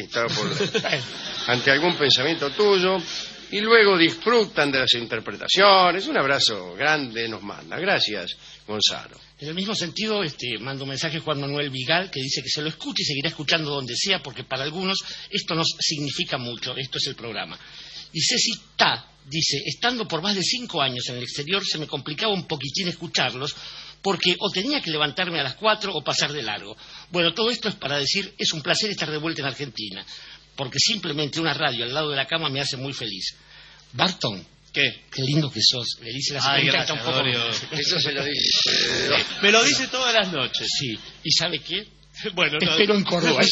ante algún pensamiento tuyo, y luego disfrutan de las interpretaciones. Un abrazo grande nos manda. Gracias, Gonzalo. En el mismo sentido, mando un mensaje a Juan Manuel Vigal, que dice que se lo escuche y seguirá escuchando donde sea, porque para algunos esto nos significa mucho. Esto es el programa. Y Cecita dice: estando por más de 5 años en el exterior, se me complicaba un poquitín escucharlos, porque o tenía que levantarme a las 4 o pasar de largo. Bueno, todo esto es para decir, es un placer estar de vuelta en Argentina, porque simplemente una radio al lado de la cama me hace muy feliz. Barton, ¿qué? Qué lindo que sos, le dice la señorita. Gracias, un poco... Eso se lo dice. Me lo dice todas las noches. Sí, ¿y sabe qué? Bueno, te espero en Córdoba.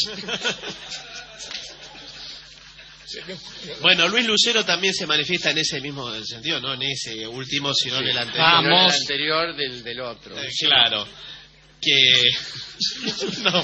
Bueno, Luis Lucero también se manifiesta en ese mismo sentido, no en ese último, sino en el anterior. Vamos. No en el anterior del otro. Claro. Que... no.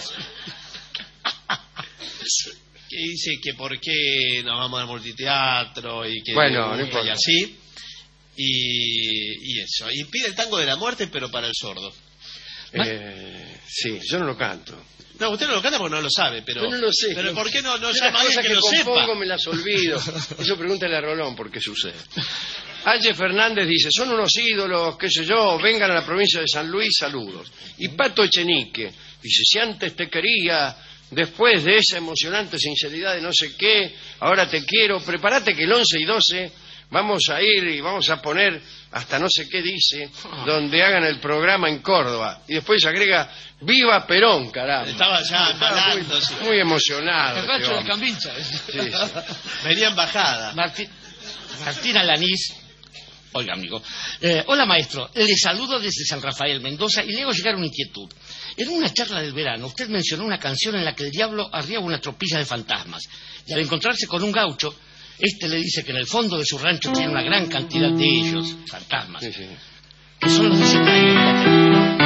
Que dice que por qué nos vamos al multiteatro y que... Bueno, no importa. Y así. Y eso. Y pide el tango de la muerte, pero para el sordo. Sí, yo no lo canto. No, usted no lo canta porque no lo sabe, pero... Yo no lo sé. Pero ¿por qué no Yo llama a las alguien cosas que que lo compongo sepa? me las olvido. Eso pregúntale a Rolón por qué sucede. Ángel Fernández dice, son unos ídolos, qué sé yo, vengan a la provincia de San Luis, saludos. Y Pato Echenique dice, si antes te quería, después de esa emocionante sinceridad de no sé qué, ahora te quiero, prepárate que el 11 y 12 vamos a ir y vamos a poner hasta no sé qué dice, donde hagan el programa en Córdoba. Y después agrega, ¡viva Perón, caramba! Estaba ya embalando, sí. Muy emocionado. El rancho este de hombre. Cambincha. Sí, sí. Venía en bajada. Martín Alanís. Oiga, amigo. Hola, maestro. Le saludo desde San Rafael, Mendoza, y le hago llegar una inquietud. En una charla del verano, usted mencionó una canción en la que el diablo arriaba una tropilla de fantasmas. Y al encontrarse con un gaucho, este le dice que en el fondo de su rancho tiene una gran cantidad de ellos, fantasmas, Sí, sí. que son los desengaños.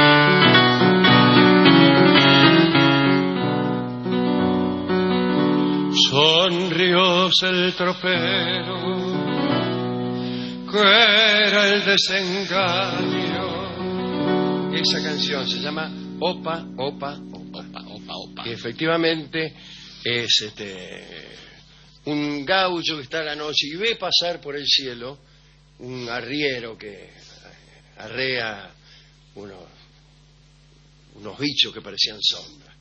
Sonrióse el tropero, que era el desengaño. Esa canción se llama Opa, Opa, Opa. Opa, opa, opa. Que efectivamente es un gaucho que está a la noche y ve pasar por el cielo un arriero que arrea unos bichos que parecían sombras.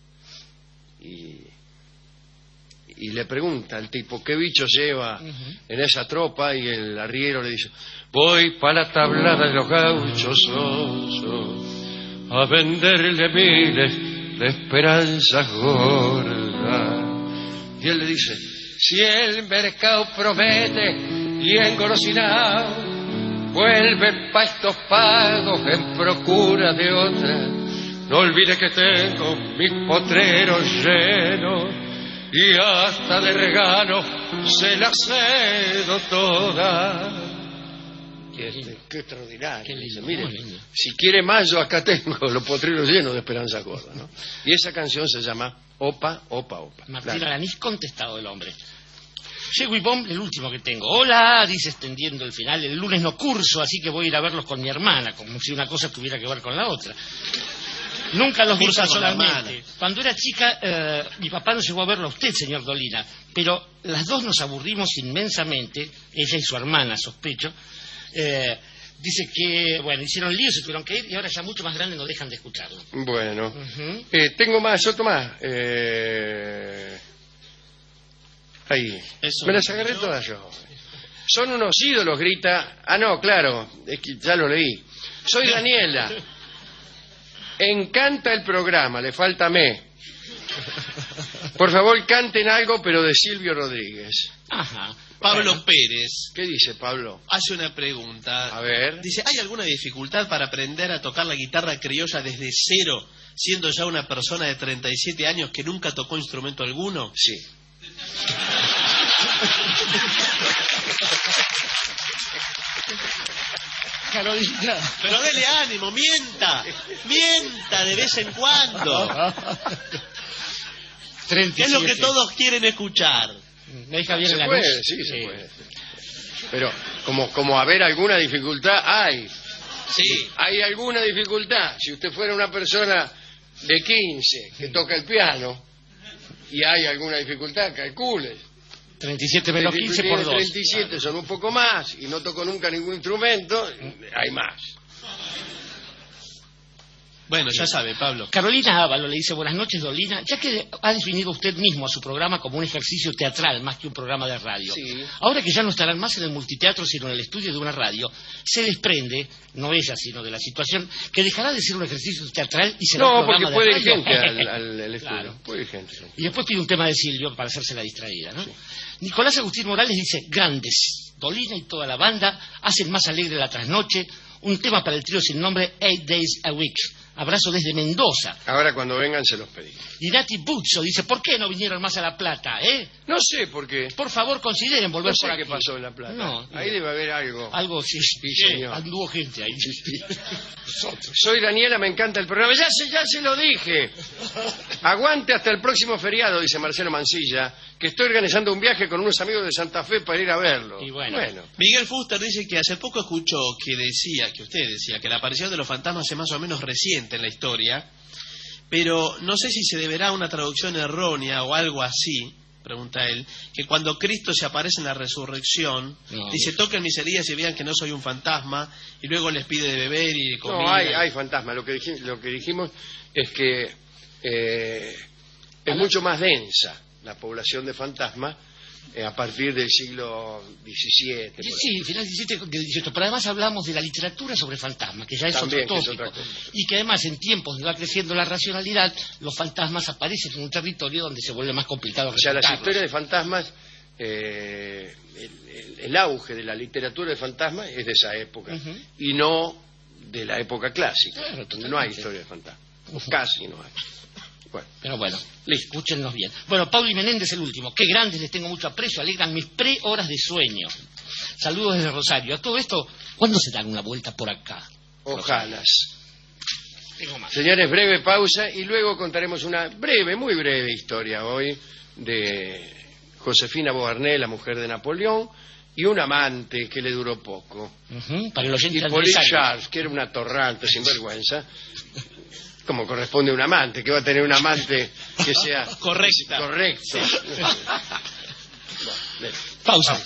Y le pregunta al tipo, ¿qué bicho lleva en esa tropa? Y el arriero le dice, voy para la tablada de los gauchos osos a venderle miles de esperanzas gordas. Y él le dice, si el mercado promete y engolosinado vuelve pa' estos pagos en procura de otra, no olvide que tengo mis potreros llenos y hasta de regalo se la cedo toda. Qué extraordinario. Qué lindo, Mire, muy lindo. si quiere más, yo acá tengo los potreros llenos de esperanza gorda, ¿no? Y esa canción se llama Opa, Opa, Opa. Martín Claro. Alanís, contestado el hombre. Llego y bom, el último que tengo. Hola, dice extendiendo el final. El lunes no curso, así que voy a ir a verlos con mi hermana, como si una cosa tuviera que ver con la otra. Nunca los vi Cursa con la personalmente. hermana. Cuando era chica, mi papá no llegó a verlo a usted, señor Dolina, pero las dos nos aburrimos inmensamente, ella y su hermana, sospecho. Dice que, bueno, hicieron lío, se tuvieron que ir y ahora ya mucho más grandes no dejan de escucharlo. Bueno, Ujú. tengo más, otro más. Ahí. Eso Me las lo agarré yo. todas yo. Son unos ídolos, grita. Ah, no, claro, es que ya lo leí. Soy Daniela. Encanta el programa, le falta me. Por favor, canten algo, pero de Silvio Rodríguez. Ajá. Pablo Bueno. Pérez ¿Qué dice Pablo? hace una pregunta. A ver. Dice, ¿hay alguna dificultad para aprender a tocar la guitarra criolla desde cero, siendo ya una persona de 37 años que nunca tocó instrumento alguno? Sí. Carolina. Pero dele ánimo, mienta de vez en cuando. ¿Qué es lo que 37. todos quieren escuchar? Me deja bien Se la puede, luz. sí, se puede. Pero como haber alguna dificultad, hay. Sí. Hay alguna dificultad. Si usted fuera una persona de 15 que toca el piano y hay alguna dificultad, calcule. 37 menos 15 por 2. 37 son un poco más y no tocó nunca ningún instrumento, hay más. Bueno, ya sabe, Pablo. Carolina Ávalo le dice, buenas noches, Dolina. Ya que ha definido usted mismo a su programa como un ejercicio teatral más que un programa de radio, Sí. ahora que ya no estarán más en el multiteatro sino en el estudio de una radio, se desprende, no ella sino de la situación, que dejará de ser un ejercicio teatral y será No, un porque programa puede de ir radio. gente al estudio. Claro. Puede ir gente. Sí. Y después pide un tema de Silvio para hacerse la distraída, ¿no? Nicolás Agustín Morales dice, grandes, Dolina y toda la banda hacen más alegre la trasnoche, un tema para el trío sin nombre, 8 Days a Week. Abrazo desde Mendoza. Ahora cuando vengan se los pedí. Y Nati Buzzo dice, ¿por qué no vinieron más a La Plata, No sé por qué. Por favor, consideren volver No sé por qué aquí. pasó en La Plata. No, Ahí debe haber algo. algo sí, Sí, señor. anduvo gente ahí. Soy Daniela, me encanta el programa. Ya se lo dije. Aguante hasta el próximo feriado, dice Marcelo Mancilla, que estoy organizando un viaje con unos amigos de Santa Fe para ir a verlo. Y bueno. Miguel Fuster dice que hace poco escuchó que usted decía, que la aparición de los fantasmas es más o menos reciente en la historia, pero no sé si se deberá a una traducción errónea o algo así, pregunta él, que cuando Cristo se aparece en la resurrección, dice, toquen mis heridas y vean que no soy un fantasma, y luego les pide de beber y de comida. No, hay fantasmas. Lo que dijimos es que es mucho más densa la población de fantasmas a partir del siglo XVII. Sí, final del XVII, pero además hablamos de la literatura sobre fantasmas, que ya es También, otro que es tópico, otra cosa. y que además en tiempos donde va creciendo la racionalidad, los fantasmas aparecen en un territorio donde se vuelve más complicado O sea, las refutarlos. historias de fantasmas, el auge de la literatura de fantasmas es de esa época, y no de la época clásica. Claro, totalmente. No hay historia de fantasmas, casi no hay. Bueno, Pero bueno, escúchennos bien. Bueno, Pauli Menéndez el último. Qué grandes, les tengo mucho aprecio, alegran mis pre-horas de sueño. Saludos desde Rosario. A todo esto, ¿cuándo se dan una vuelta por acá? ojalá. Tengo más. Señores, breve pausa y luego contaremos una breve, muy breve historia hoy de Josefina Beauharnais, la mujer de Napoleón, y un amante que le duró poco. Para el oyente Hippolyte adversario. Charles, que era un atorrante sinvergüenza, como corresponde a un amante, que va a tener un amante que sea Correcto. Pausa.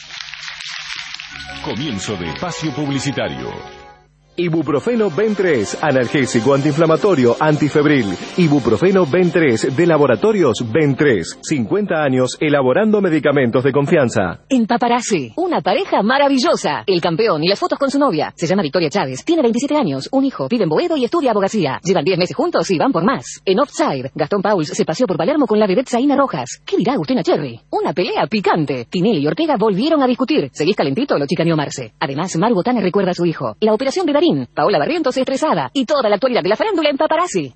Comienzo de espacio publicitario. Ibuprofeno Ben 3, analgésico antiinflamatorio, antifebril. Ibuprofeno Ben 3 de Laboratorios Ben 3. 50 años elaborando medicamentos de confianza. En Paparazzi, una pareja maravillosa. El campeón y las fotos con su novia. Se llama Victoria Chávez, tiene 27 años, un hijo, vive en Boedo y estudia abogacía. Llevan 10 meses juntos y van por más. En Offside, Gastón Pauls se paseó por Palermo con la vedette Zaina Rojas. ¿Qué dirá Agustina Cherry? Una pelea picante. Tinelli y Ortega volvieron a discutir. ¿Seguís calentito? Lo chicaneó Marce. Además, Mar Botana recuerda a su hijo. La operación de Darín, Paola Barrientos estresada. Y toda la actualidad de la farándula en Paparazzi.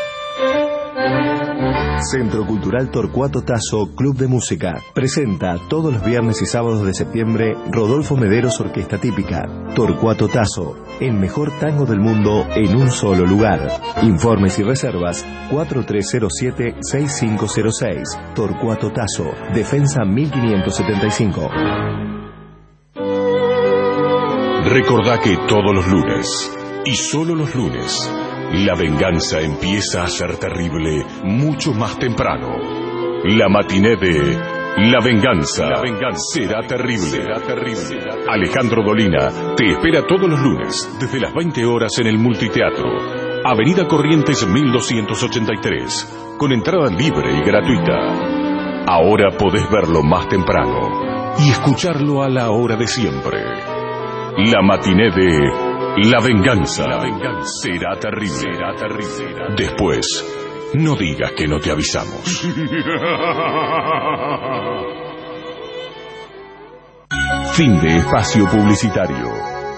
Centro Cultural Torcuato Tasso, Club de Música, presenta todos los viernes y sábados de septiembre Rodolfo Mederos Orquesta Típica. Torcuato Tasso, el mejor tango del mundo en un solo lugar. Informes y reservas 4307-6506. Torcuato Tasso, Defensa 1575. Recordá que todos los lunes, y solo los lunes, la venganza empieza a ser terrible mucho más temprano. La matiné de La Venganza, será terrible. Alejandro Dolina te espera todos los lunes desde las 20 horas en el Multiteatro, Avenida Corrientes 1283, con entrada libre y gratuita. Ahora podés verlo más temprano y escucharlo a la hora de siempre. La matiné de La Venganza será terrible. Después, no digas que no te avisamos. Fin de espacio publicitario.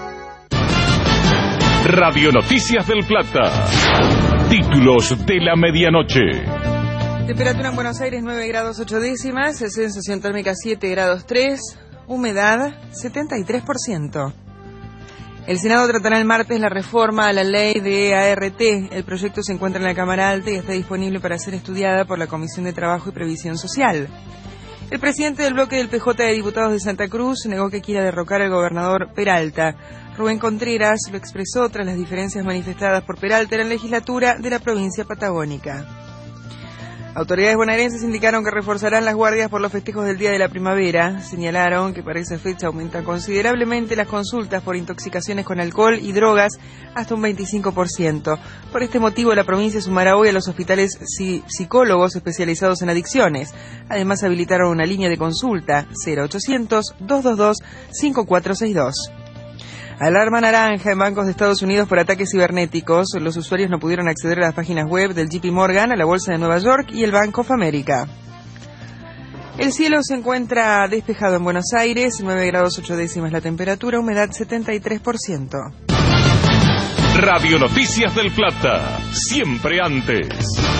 Radio Noticias del Plata. Títulos de la medianoche. Temperatura en Buenos Aires 9 grados 8 décimas, sensación térmica 7 grados 3, humedad 73%. El Senado tratará el martes la reforma a la ley de ART. El proyecto se encuentra en la Cámara Alta y está disponible para ser estudiada por la Comisión de Trabajo y Previsión Social. El presidente del bloque del PJ de Diputados de Santa Cruz negó que quiera derrocar al gobernador Peralta. Rubén Contreras lo expresó tras las diferencias manifestadas por Peralta en la legislatura de la provincia patagónica. Autoridades bonaerenses indicaron que reforzarán las guardias por los festejos del Día de la Primavera. Señalaron que para esa fecha aumentan considerablemente las consultas por intoxicaciones con alcohol y drogas hasta un 25%. Por este motivo, la provincia sumará hoy a los hospitales psicólogos especializados en adicciones. Además, habilitaron una línea de consulta 0800-222-5462. Alarma naranja en bancos de Estados Unidos por ataques cibernéticos. Los usuarios no pudieron acceder a las páginas web del JP Morgan, a la Bolsa de Nueva York y el Bank of America. El cielo se encuentra despejado en Buenos Aires, 9 grados 8 décimas la temperatura, humedad 73%. Radio Noticias del Plata, siempre antes.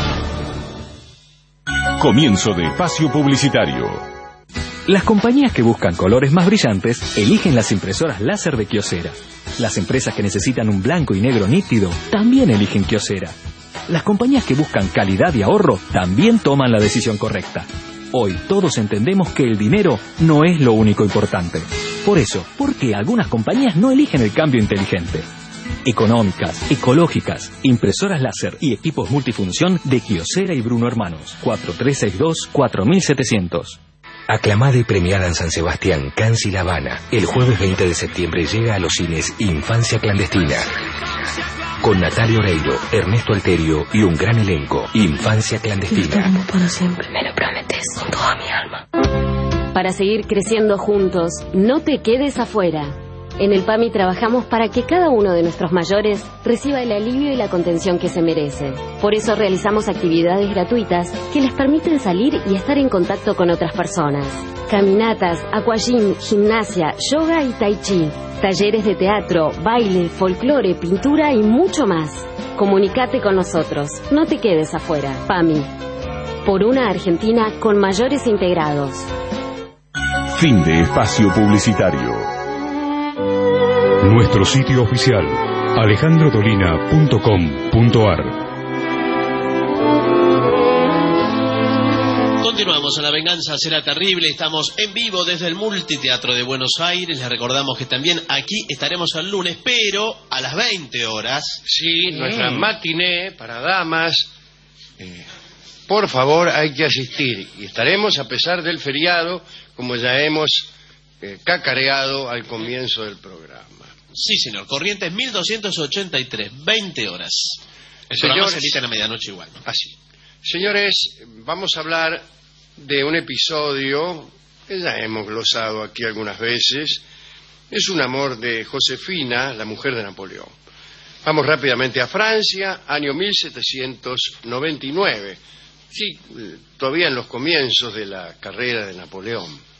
Comienzo de espacio publicitario. Las compañías que buscan colores más brillantes eligen las impresoras láser de Kyocera. Las empresas que necesitan un blanco y negro nítido también eligen Kyocera. Las compañías que buscan calidad y ahorro también toman la decisión correcta. Hoy todos entendemos que el dinero no es lo único importante. Por eso, ¿por qué algunas compañías no eligen el cambio inteligente? Económicas, ecológicas, impresoras láser y equipos multifunción de Kyocera y Bruno Hermanos. 4362-4700. Aclamada y premiada en San Sebastián, Cancy La Habana. El jueves 20 de septiembre llega a los cines Infancia Clandestina. Con Natalia Oreiro, Ernesto Alterio y un gran elenco. Infancia Clandestina. Estaremos para siempre. Me lo prometes con toda mi alma. Para seguir creciendo juntos, no te quedes afuera. En el PAMI trabajamos para que cada uno de nuestros mayores reciba el alivio y la contención que se merece. Por eso realizamos actividades gratuitas que les permiten salir y estar en contacto con otras personas. Caminatas, aquagym, gimnasia, yoga y tai chi. Talleres de teatro, baile, folclore, pintura y mucho más. Comunicate con nosotros. No te quedes afuera. PAMI. Por una Argentina con mayores integrados. Fin de espacio publicitario. Nuestro sitio oficial, alejandrodolina.com.ar. Continuamos en La Venganza Será Terrible. Estamos en vivo desde el Multiteatro de Buenos Aires. Les recordamos que también aquí estaremos el lunes, pero a las 20 horas. Sí, nuestra matiné para damas. Por favor, hay que asistir. Y estaremos a pesar del feriado, como ya hemos cacareado al comienzo del programa. Sí, señor. Corrientes 1283, 20 horas. El programa se emite a la medianoche igual, ¿no? Así. Señores, vamos a hablar de un episodio que ya hemos glosado aquí algunas veces. Es un amor de Josefina, la mujer de Napoleón. Vamos rápidamente a Francia, año 1799. Sí, todavía en los comienzos de la carrera de Napoleón.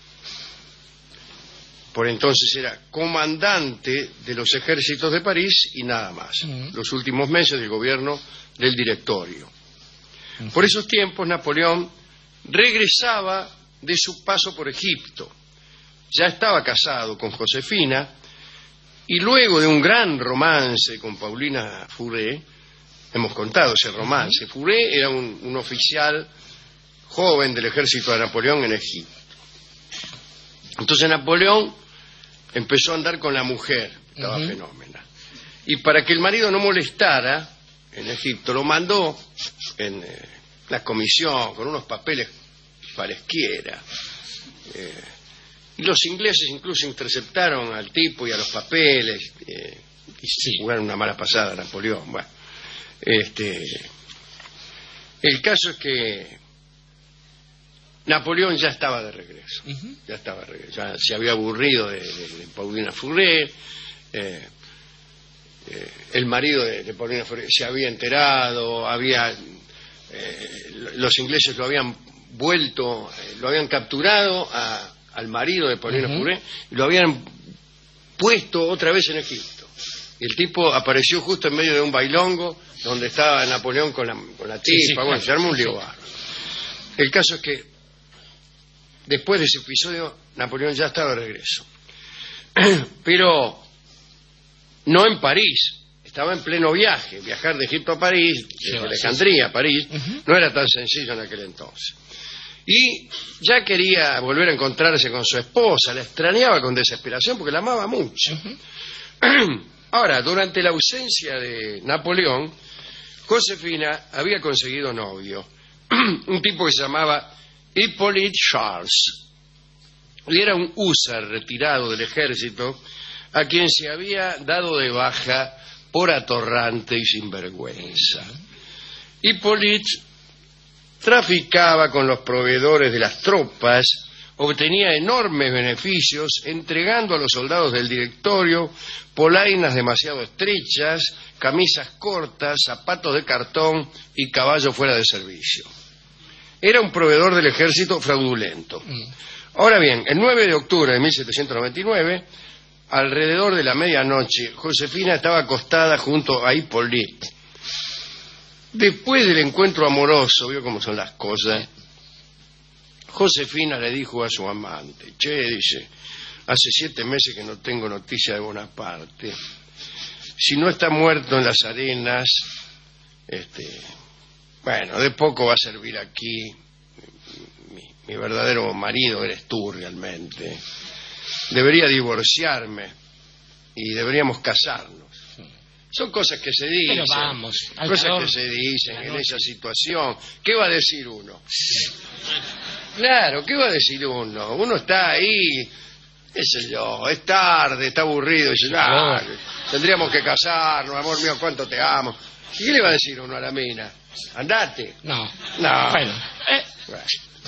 Por entonces era comandante de los ejércitos de París y nada más. Los últimos meses del gobierno del Directorio. Por esos tiempos Napoleón regresaba de su paso por Egipto. Ya estaba casado con Josefina y luego de un gran romance con Paulina Fourré, hemos contado ese romance. Fourré era un oficial joven del ejército de Napoleón en Egipto. Entonces Napoleón empezó a andar con la mujer, estaba fenómena. Y para que el marido no molestara en Egipto, lo mandó en la comisión con unos papeles cualesquiera. Y los ingleses incluso interceptaron al tipo y a los papeles y jugaron una mala pasada a Napoleón. Bueno, el caso es que Napoleón ya estaba de regreso. Ya se había aburrido de Paulina Fourré. El marido de Paulina Fourré se había enterado, los ingleses lo habían capturado al marido de Paulina Fourré y lo habían puesto otra vez en Egipto. Y el tipo apareció justo en medio de un bailongo donde estaba Napoleón con la tipa. Bueno, se armó un lío bárbaro. El caso es que después de ese episodio, Napoleón ya estaba de regreso. Pero no en París, estaba en pleno viaje. Viajar de Egipto a París, de Alejandría a París, no era tan sencillo en aquel entonces. Y ya quería volver a encontrarse con su esposa, la extrañaba con desesperación porque la amaba mucho. Ahora, durante la ausencia de Napoleón, Josefina había conseguido novio, un tipo que se llamaba Hippolyte Charles, y era un húsar retirado del ejército a quien se había dado de baja por atorrante y sinvergüenza. Hippolyte traficaba con los proveedores de las tropas, obtenía enormes beneficios entregando a los soldados del Directorio polainas demasiado estrechas, camisas cortas, zapatos de cartón y caballos fuera de servicio. Era un proveedor del ejército fraudulento. Ahora bien, el 9 de octubre de 1799, alrededor de la medianoche, Josefina estaba acostada junto a Hippolyte. Después del encuentro amoroso, vio cómo son las cosas, Josefina le dijo a su amante: dice, hace 7 meses que no tengo noticia de Bonaparte. Si no está muerto en las arenas, bueno, de poco va a servir aquí. Mi verdadero marido eres tú realmente. Debería divorciarme y deberíamos casarnos. Son cosas que se dicen. Pero vamos, al cosas calor que se dicen de la en noche. esa situación. ¿Qué va a decir uno? Claro, ¿qué va a decir uno? Uno está ahí, qué sé yo, es tarde, está aburrido, dice, tendríamos que casarnos, amor mío, cuánto te amo. ¿Y qué le va a decir uno a la mina? Andate. No. No. Bueno. Bueno.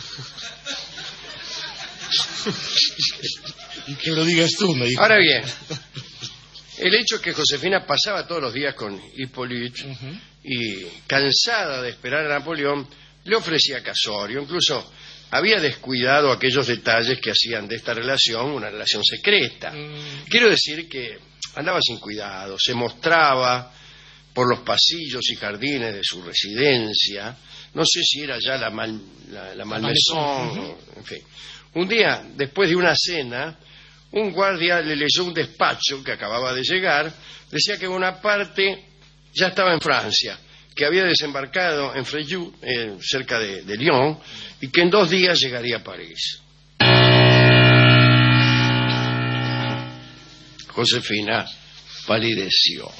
Que lo digas tú, me dijo. Ahora bien, el hecho es que Josefina pasaba todos los días con Hippolyte y, cansada de esperar a Napoleón, le ofrecía casorio. Incluso había descuidado aquellos detalles que hacían de esta relación una relación secreta. Quiero decir que andaba sin cuidado, se mostraba por los pasillos y jardines de su residencia. No sé si era ya la Malmaison, en fin. Un día, después de una cena, un guardia le leyó un despacho que acababa de llegar. Decía que Bonaparte ya estaba en Francia, que había desembarcado en Fréjus, cerca de Lyon, y que en 2 días llegaría a París. Josefina palideció.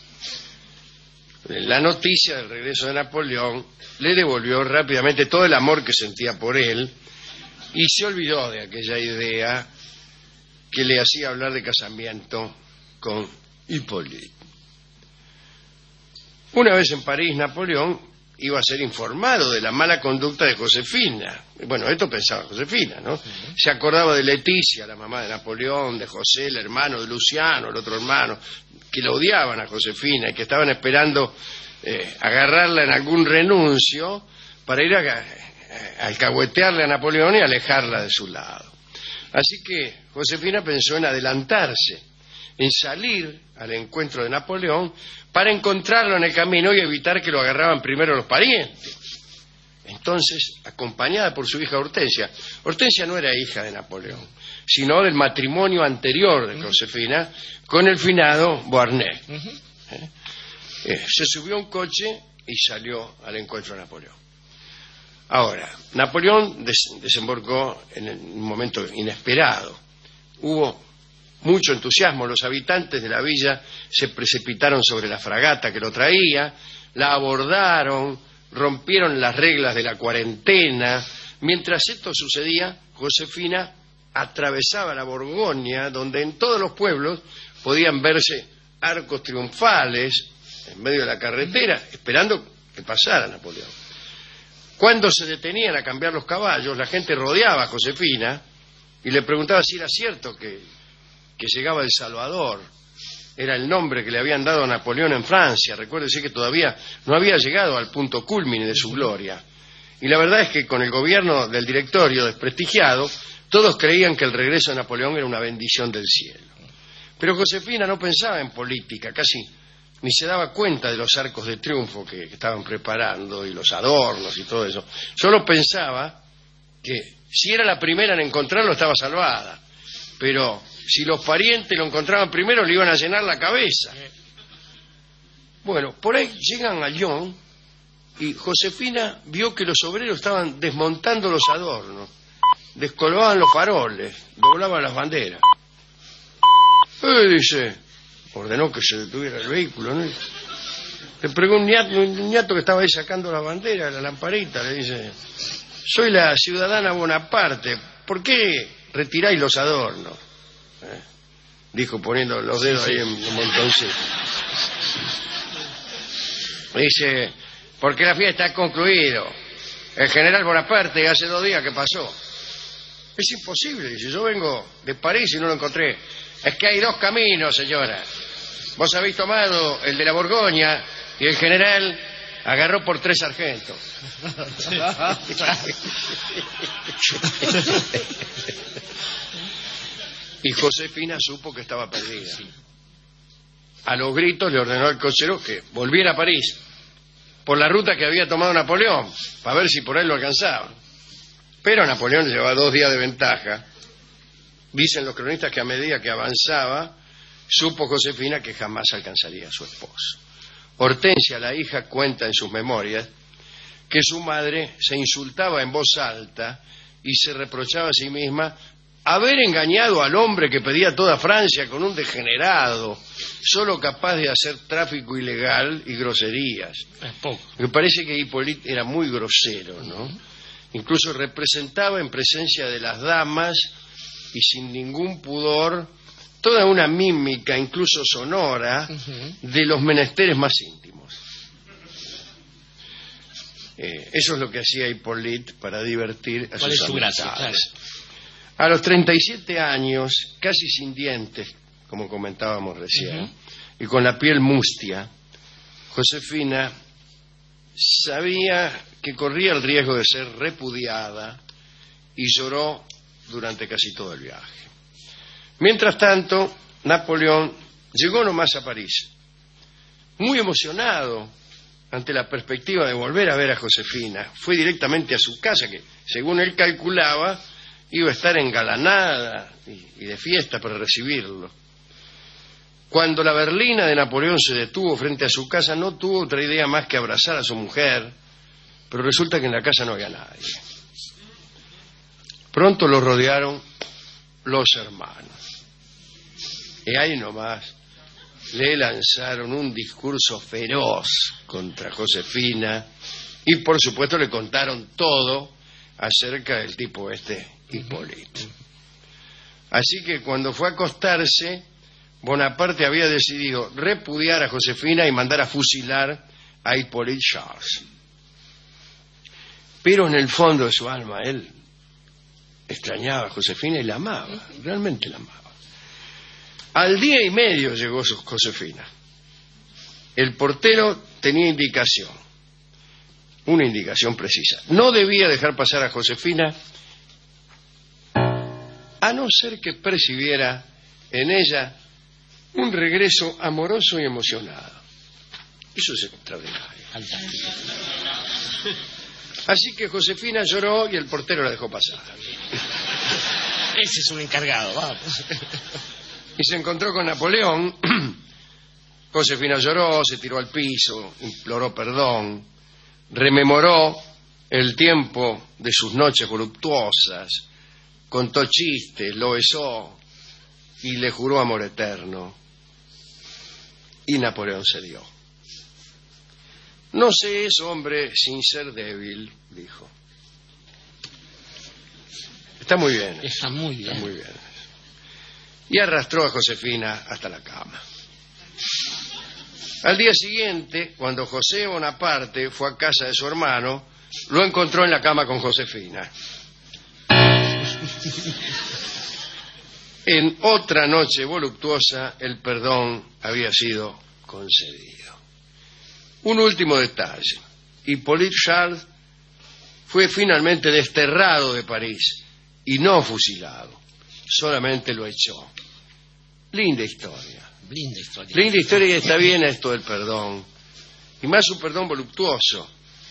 La noticia del regreso de Napoleón le devolvió rápidamente todo el amor que sentía por él y se olvidó de aquella idea que le hacía hablar de casamiento con Hippolyte. Una vez en París, Napoleón iba a ser informado de la mala conducta de Josefina. Bueno, esto pensaba Josefina, ¿no? Se acordaba de Leticia, la mamá de Napoleón, de José, el hermano de Luciano, el otro hermano, que lo odiaban a Josefina y que estaban esperando agarrarla en algún renuncio para ir a alcahuetearle a Napoleón y alejarla de su lado. Así que Josefina pensó en adelantarse, en salir al encuentro de Napoleón para encontrarlo en el camino y evitar que lo agarraban primero los parientes. Entonces, acompañada por su hija Hortensia. Hortensia no era hija de Napoleón, sino del matrimonio anterior de Josefina con el finado Beauharnais. Se subió a un coche y salió al encuentro de Napoleón. Ahora, Napoleón desembarcó en un momento inesperado. Hubo mucho entusiasmo. Los habitantes de la villa se precipitaron sobre la fragata que lo traía, la abordaron, rompieron las reglas de la cuarentena. Mientras esto sucedía, Josefina atravesaba la Borgoña, donde en todos los pueblos podían verse arcos triunfales en medio de la carretera, esperando que pasara Napoleón. Cuando se detenían a cambiar los caballos, la gente rodeaba a Josefina y le preguntaba si era cierto que llegaba El Salvador. Era el nombre que le habían dado a Napoleón en Francia. Recuérdese que todavía no había llegado al punto culmine de su gloria. Y la verdad es que con el gobierno del directorio desprestigiado, todos creían que el regreso de Napoleón era una bendición del cielo. Pero Josefina no pensaba en política, casi ni se daba cuenta de los arcos de triunfo que estaban preparando y los adornos y todo eso. Solo pensaba que si era la primera en encontrarlo estaba salvada, pero si los parientes lo encontraban primero le iban a llenar la cabeza. Bueno, por ahí llegan a Lyon y Josefina vio que los obreros estaban desmontando los adornos, descolgaban los faroles, doblaban las banderas. Dice, ordenó que se detuviera el vehículo, ¿no? Le preguntó un niato que estaba ahí sacando la bandera, la lamparita, le dice, soy la ciudadana Bonaparte, ¿por qué retiráis los adornos? Dijo poniendo los dedos ahí en un montoncito. Dice, porque la fiesta ha concluido. El general Bonaparte hace 2 días que pasó. Es imposible, dice, yo vengo de París y no lo encontré. Es que hay 2 caminos, señora. Vos habéis tomado el de la Borgoña y el general agarró por 3 sargentos. Y Josefina supo que estaba perdida. A los gritos le ordenó al cochero que volviera a París por la ruta que había tomado Napoleón, para ver si por él lo alcanzaba. Pero Napoleón llevaba 2 días de ventaja. Dicen los cronistas que a medida que avanzaba, supo Josefina que jamás alcanzaría a su esposo. Hortensia, la hija, cuenta en sus memorias que su madre se insultaba en voz alta y se reprochaba a sí misma haber engañado al hombre que pedía toda Francia con un degenerado, solo capaz de hacer tráfico ilegal y groserías. Me parece que Hippolyte era muy grosero, ¿no? Incluso representaba en presencia de las damas y sin ningún pudor toda una mímica, incluso sonora, de los menesteres más íntimos. Eso es lo que hacía Hippolyte para divertir a sus amistades. A los 37 años, casi sin dientes, como comentábamos recién, y con la piel mustia, Josefina sabía que corría el riesgo de ser repudiada y lloró durante casi todo el viaje. Mientras tanto, Napoleón llegó nomás a París, muy emocionado ante la perspectiva de volver a ver a Josefina. Fue directamente a su casa, que según él calculaba iba a estar engalanada y de fiesta para recibirlo. Cuando la berlina de Napoleón se detuvo frente a su casa, no tuvo otra idea más que abrazar a su mujer, pero resulta que en la casa no había nadie. Pronto lo rodearon los hermanos. Y ahí nomás le lanzaron un discurso feroz contra Josefina y por supuesto le contaron todo acerca del tipo Hippolyte. Así que cuando fue a acostarse, Bonaparte había decidido repudiar a Josefina y mandar a fusilar a Hippolyte Charles. Pero en el fondo de su alma él extrañaba a Josefina y la amaba, realmente la amaba. Al día y medio llegó Josefina. El portero tenía una indicación precisa. No debía dejar pasar a Josefina a no ser que percibiera en ella un regreso amoroso y emocionado. Eso es extraordinario. Así que Josefina lloró y el portero la dejó pasar. Ese es un encargado, vamos. Y se encontró con Napoleón. Josefina lloró, se tiró al piso, imploró perdón, rememoró el tiempo de sus noches voluptuosas, contó chistes, lo besó y le juró amor eterno. Y Napoleón cedió. No se es hombre sin ser débil, dijo. Está muy bien. Está muy bien. Está muy bien. Y arrastró a Josefina hasta la cama. Al día siguiente, cuando José Bonaparte fue a casa de su hermano, lo encontró en la cama con Josefina. En otra noche voluptuosa, el perdón había sido concedido. Un último detalle. Hippolyte Charles fue finalmente desterrado de París y no fusilado. Solamente lo echó. Linda historia. Linda historia. Linda historia, y está bien esto del perdón. Y más un perdón voluptuoso.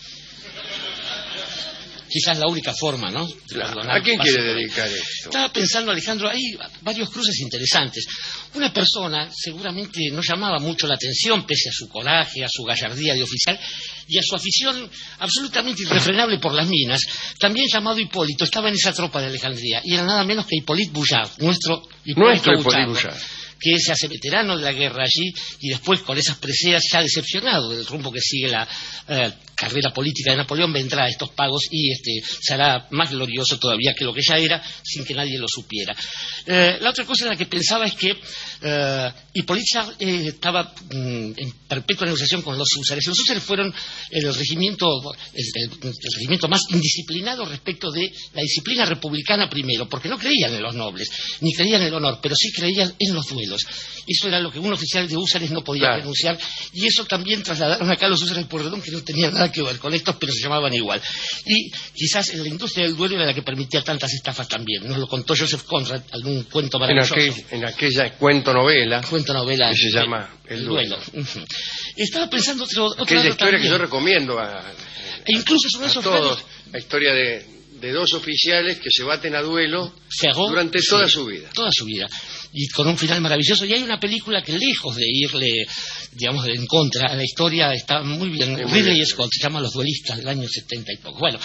Quizás la única forma, ¿no? ¿A quién quiere dedicar esto? Estaba pensando, Alejandro, hay varios cruces interesantes. Una persona seguramente no llamaba mucho la atención, pese a su coraje, a su gallardía de oficial y a su afición absolutamente irrefrenable por las minas, también llamado Hipólito, estaba en esa tropa de Alejandría, y era nada menos que Hippolyte Bouchard, nuestro Hipólito Bouchard, que se hace veterano de la guerra allí y después con esas preseas ya decepcionado del rumbo que sigue la carrera política de Napoleón, vendrá a estos pagos y se hará más glorioso todavía que lo que ya era, sin que nadie lo supiera. La otra cosa en la que pensaba es que Hippolyte estaba en perpetua negociación con los húsares. Los húsares fueron el regimiento más indisciplinado respecto de la disciplina republicana primero, porque no creían en los nobles, ni creían en el honor, pero sí creían en los duelos. Eso era lo que un oficial de húsares no podía renunciar, y eso también trasladaron acá a los húsares de Pueyrredón, que no tenían nada que ver con estos, pero se llamaban igual. Y quizás en la industria del duelo era la que permitía tantas estafas también. Nos lo contó Joseph Conrad, algún cuento maravilloso. En aquella cuento-novela que se llama El Duelo. Estaba pensando otra historia también, que yo recomiendo e incluso sobre a todos. La historia de dos oficiales que se baten a duelo durante toda su vida. Toda su vida. Y con un final maravilloso. Y hay una película que, lejos de irle, digamos, en contra a la historia, está muy bien. Ridley Scott, se llama Los Duelistas, del año 70 y poco. Bueno,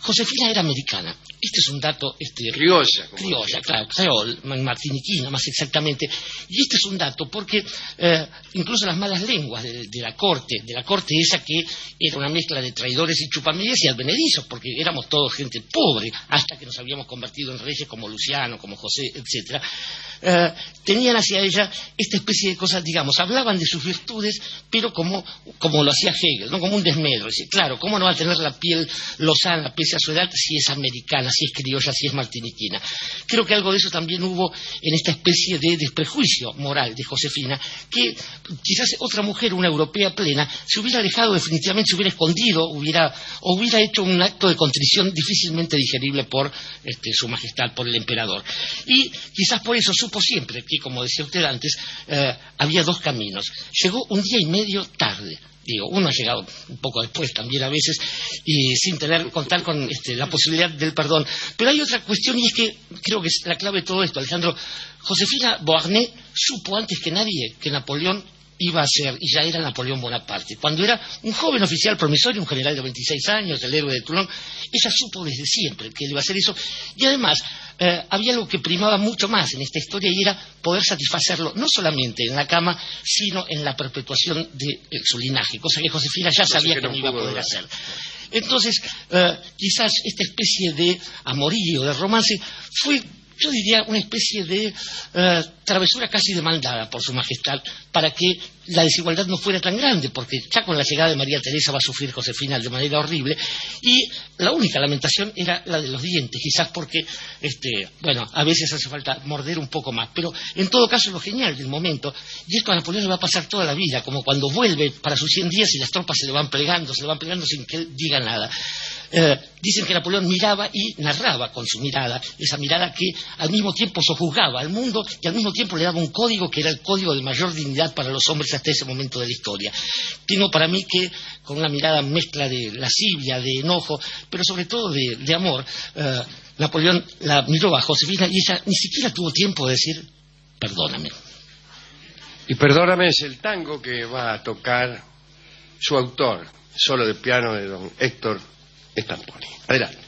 Josefina era americana. Este es un dato... criolla. Criolla, claro, creol, martiniquina más exactamente. Y este es un dato porque incluso las malas lenguas de la corte esa que era una mezcla de traidores y chupamedias y advenedizos, porque éramos todos gente pobre, hasta que nos habíamos convertido en reyes como Luciano, como José, etcétera, tenían hacia ella esta especie de cosas, digamos, hablaban de sus virtudes, pero como lo hacía Hegel, ¿no? Como un desmedro. Dice, claro, ¿cómo no va a tener la piel lozana pese a su edad si es americana, si es criolla, si es martiniquina? Creo que algo de eso también hubo en esta especie de desprejuicio moral de Josefina, que quizás otra mujer, una europea plena, se hubiera alejado definitivamente, se hubiera escondido, hubiera hecho un acto de contrición difícilmente digerible por su majestad, por el emperador. Y quizás por eso supo siempre que, como decía usted antes, había dos caminos. Llegó un día y medio tarde. Digo, uno ha llegado un poco después también a veces y sin contar con la posibilidad del perdón. Pero hay otra cuestión y es que creo que es la clave de todo esto, Alejandro. Josefina Beauharnais supo antes que nadie que Napoleón iba a ser, y ya era Napoleón Bonaparte. Cuando era un joven oficial promisorio, un general de 26 años, el héroe de Toulon, ella supo desde siempre que él iba a hacer eso. Y además, había algo que primaba mucho más en esta historia y era poder satisfacerlo, no solamente en la cama, sino en la perpetuación de su linaje, cosa que Josefina ya sabía que no iba a poder hacer. Entonces, quizás esta especie de amorío, de romance, fue, yo diría, una especie de travesura casi demandada por su majestad para que la desigualdad no fuera tan grande, porque ya con la llegada de María Teresa va a sufrir Josefina de manera horrible, y la única lamentación era la de los dientes, quizás porque, a veces hace falta morder un poco más, pero en todo caso lo genial del momento, y esto a Napoleón le va a pasar toda la vida, como cuando vuelve para sus 100 días y las tropas se le van plegando sin que él diga nada. Dicen que Napoleón miraba y narraba con su mirada, esa mirada que al mismo tiempo sojuzgaba al mundo y al mismo tiempo le daba un código que era el código de mayor dignidad para los hombres hasta ese momento de la historia. Tengo para mí que con una mirada mezcla de lascivia, de enojo, pero sobre todo de amor, Napoleón la miró a Josefina y ella ni siquiera tuvo tiempo de decir perdóname. Y Perdóname es el tango que va a tocar su autor, solo de piano de don Héctor Stamponi. Adelante.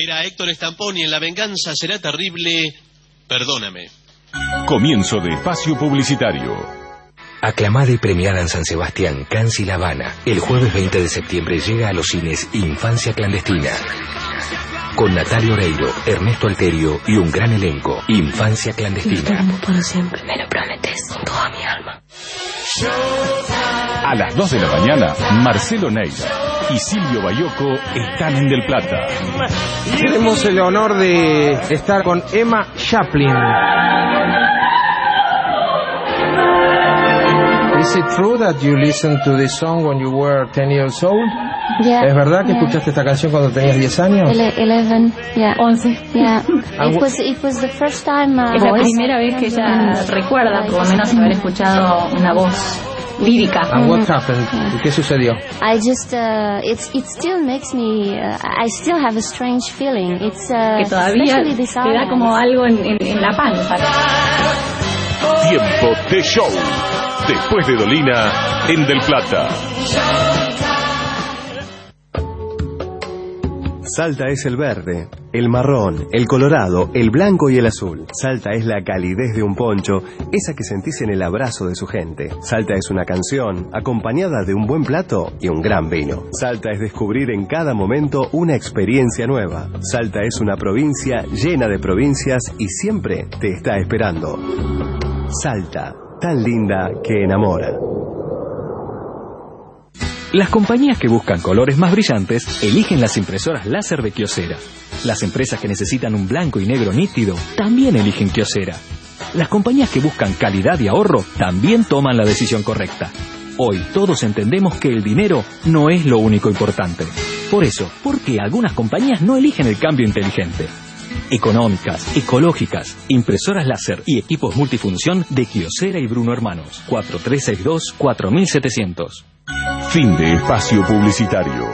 Era Héctor Stamponi en La venganza será terrible. Perdóname. Comienzo de espacio publicitario. Aclamada y premiada en San Sebastián, Cansi La Habana, el jueves 20 de septiembre llega a los cines Infancia Clandestina. Con Natalia Oreiro, Ernesto Alterio y un gran elenco. Infancia Clandestina. Te amo para siempre, me lo prometes con toda mi alma. A las 2 de la mañana, Marcelo Neira y Silvio Bayoco están en Del Plata. Tenemos el honor de estar con Emma Chaplin. Is it true that you listened to this song when you were 10 years old? Yeah. ¿Es verdad que escuchaste esta canción cuando tenías 10 años? 11, yeah. 11. Yeah. It was the first time. Es la primera vez que ella recuerda, por lo menos, haber escuchado una voz lírica. And what happened? ¿Y qué sucedió? I just it still makes me I still have a strange feeling. It's que todavía te da como algo en la panza. Tiempo de show. Después de Dolina, en Del Plata. Salta es el verde, el marrón, el colorado, el blanco y el azul. Salta es la calidez de un poncho, esa que sentís en el abrazo de su gente. Salta es una canción, acompañada de un buen plato y un gran vino. Salta es descubrir en cada momento una experiencia nueva. Salta es una provincia llena de provincias y siempre te está esperando. Salta, tan linda que enamora. Las compañías que buscan colores más brillantes eligen las impresoras láser de Kyocera. Las empresas que necesitan un blanco y negro nítido también eligen Kyocera. Las compañías que buscan calidad y ahorro también toman la decisión correcta. Hoy todos entendemos que el dinero no es lo único importante. Por eso, ¿por qué algunas compañías no eligen el cambio inteligente? Económicas, ecológicas, impresoras láser y equipos multifunción de Kyocera y Bruno Hermanos. 4362-4700. Fin de espacio publicitario.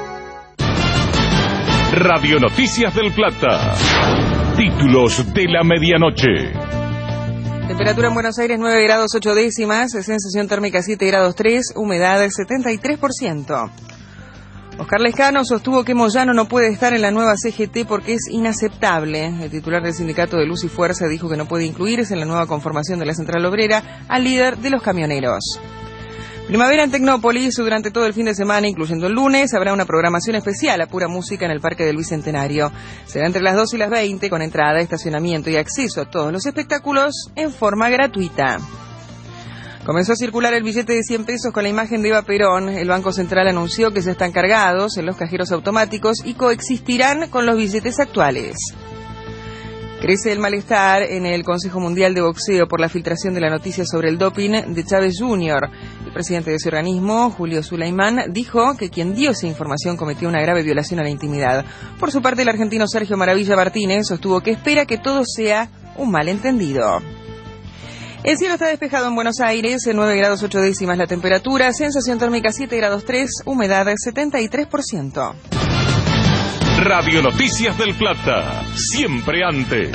Radio Noticias del Plata. Títulos de la medianoche. Temperatura en Buenos Aires 9 grados 8 décimas, sensación térmica 7 grados 3, humedad 73%. Oscar Lescano sostuvo que Moyano no puede estar en la nueva CGT porque es inaceptable. El titular del sindicato de Luz y Fuerza dijo que no puede incluirse en la nueva conformación de la Central Obrera al líder de los camioneros. Primavera en Tecnópolis. Durante todo el fin de semana, incluyendo el lunes, habrá una programación especial a pura música en el Parque del Bicentenario. Será entre las 2 y las 20, con entrada, estacionamiento y acceso a todos los espectáculos en forma gratuita. Comenzó a circular el billete de 100 pesos con la imagen de Eva Perón. El Banco Central anunció que ya están cargados en los cajeros automáticos y coexistirán con los billetes actuales. Crece el malestar en el Consejo Mundial de Boxeo por la filtración de la noticia sobre el doping de Chávez Jr. El presidente de ese organismo, Julio Sulaimán, dijo que quien dio esa información cometió una grave violación a la intimidad. Por su parte, el argentino Sergio Maravilla Martínez sostuvo que espera que todo sea un malentendido. El cielo está despejado en Buenos Aires, 9 grados 8 décimas la temperatura, sensación térmica 7 grados 3, humedad 73%. Radio Noticias del Plata, siempre antes.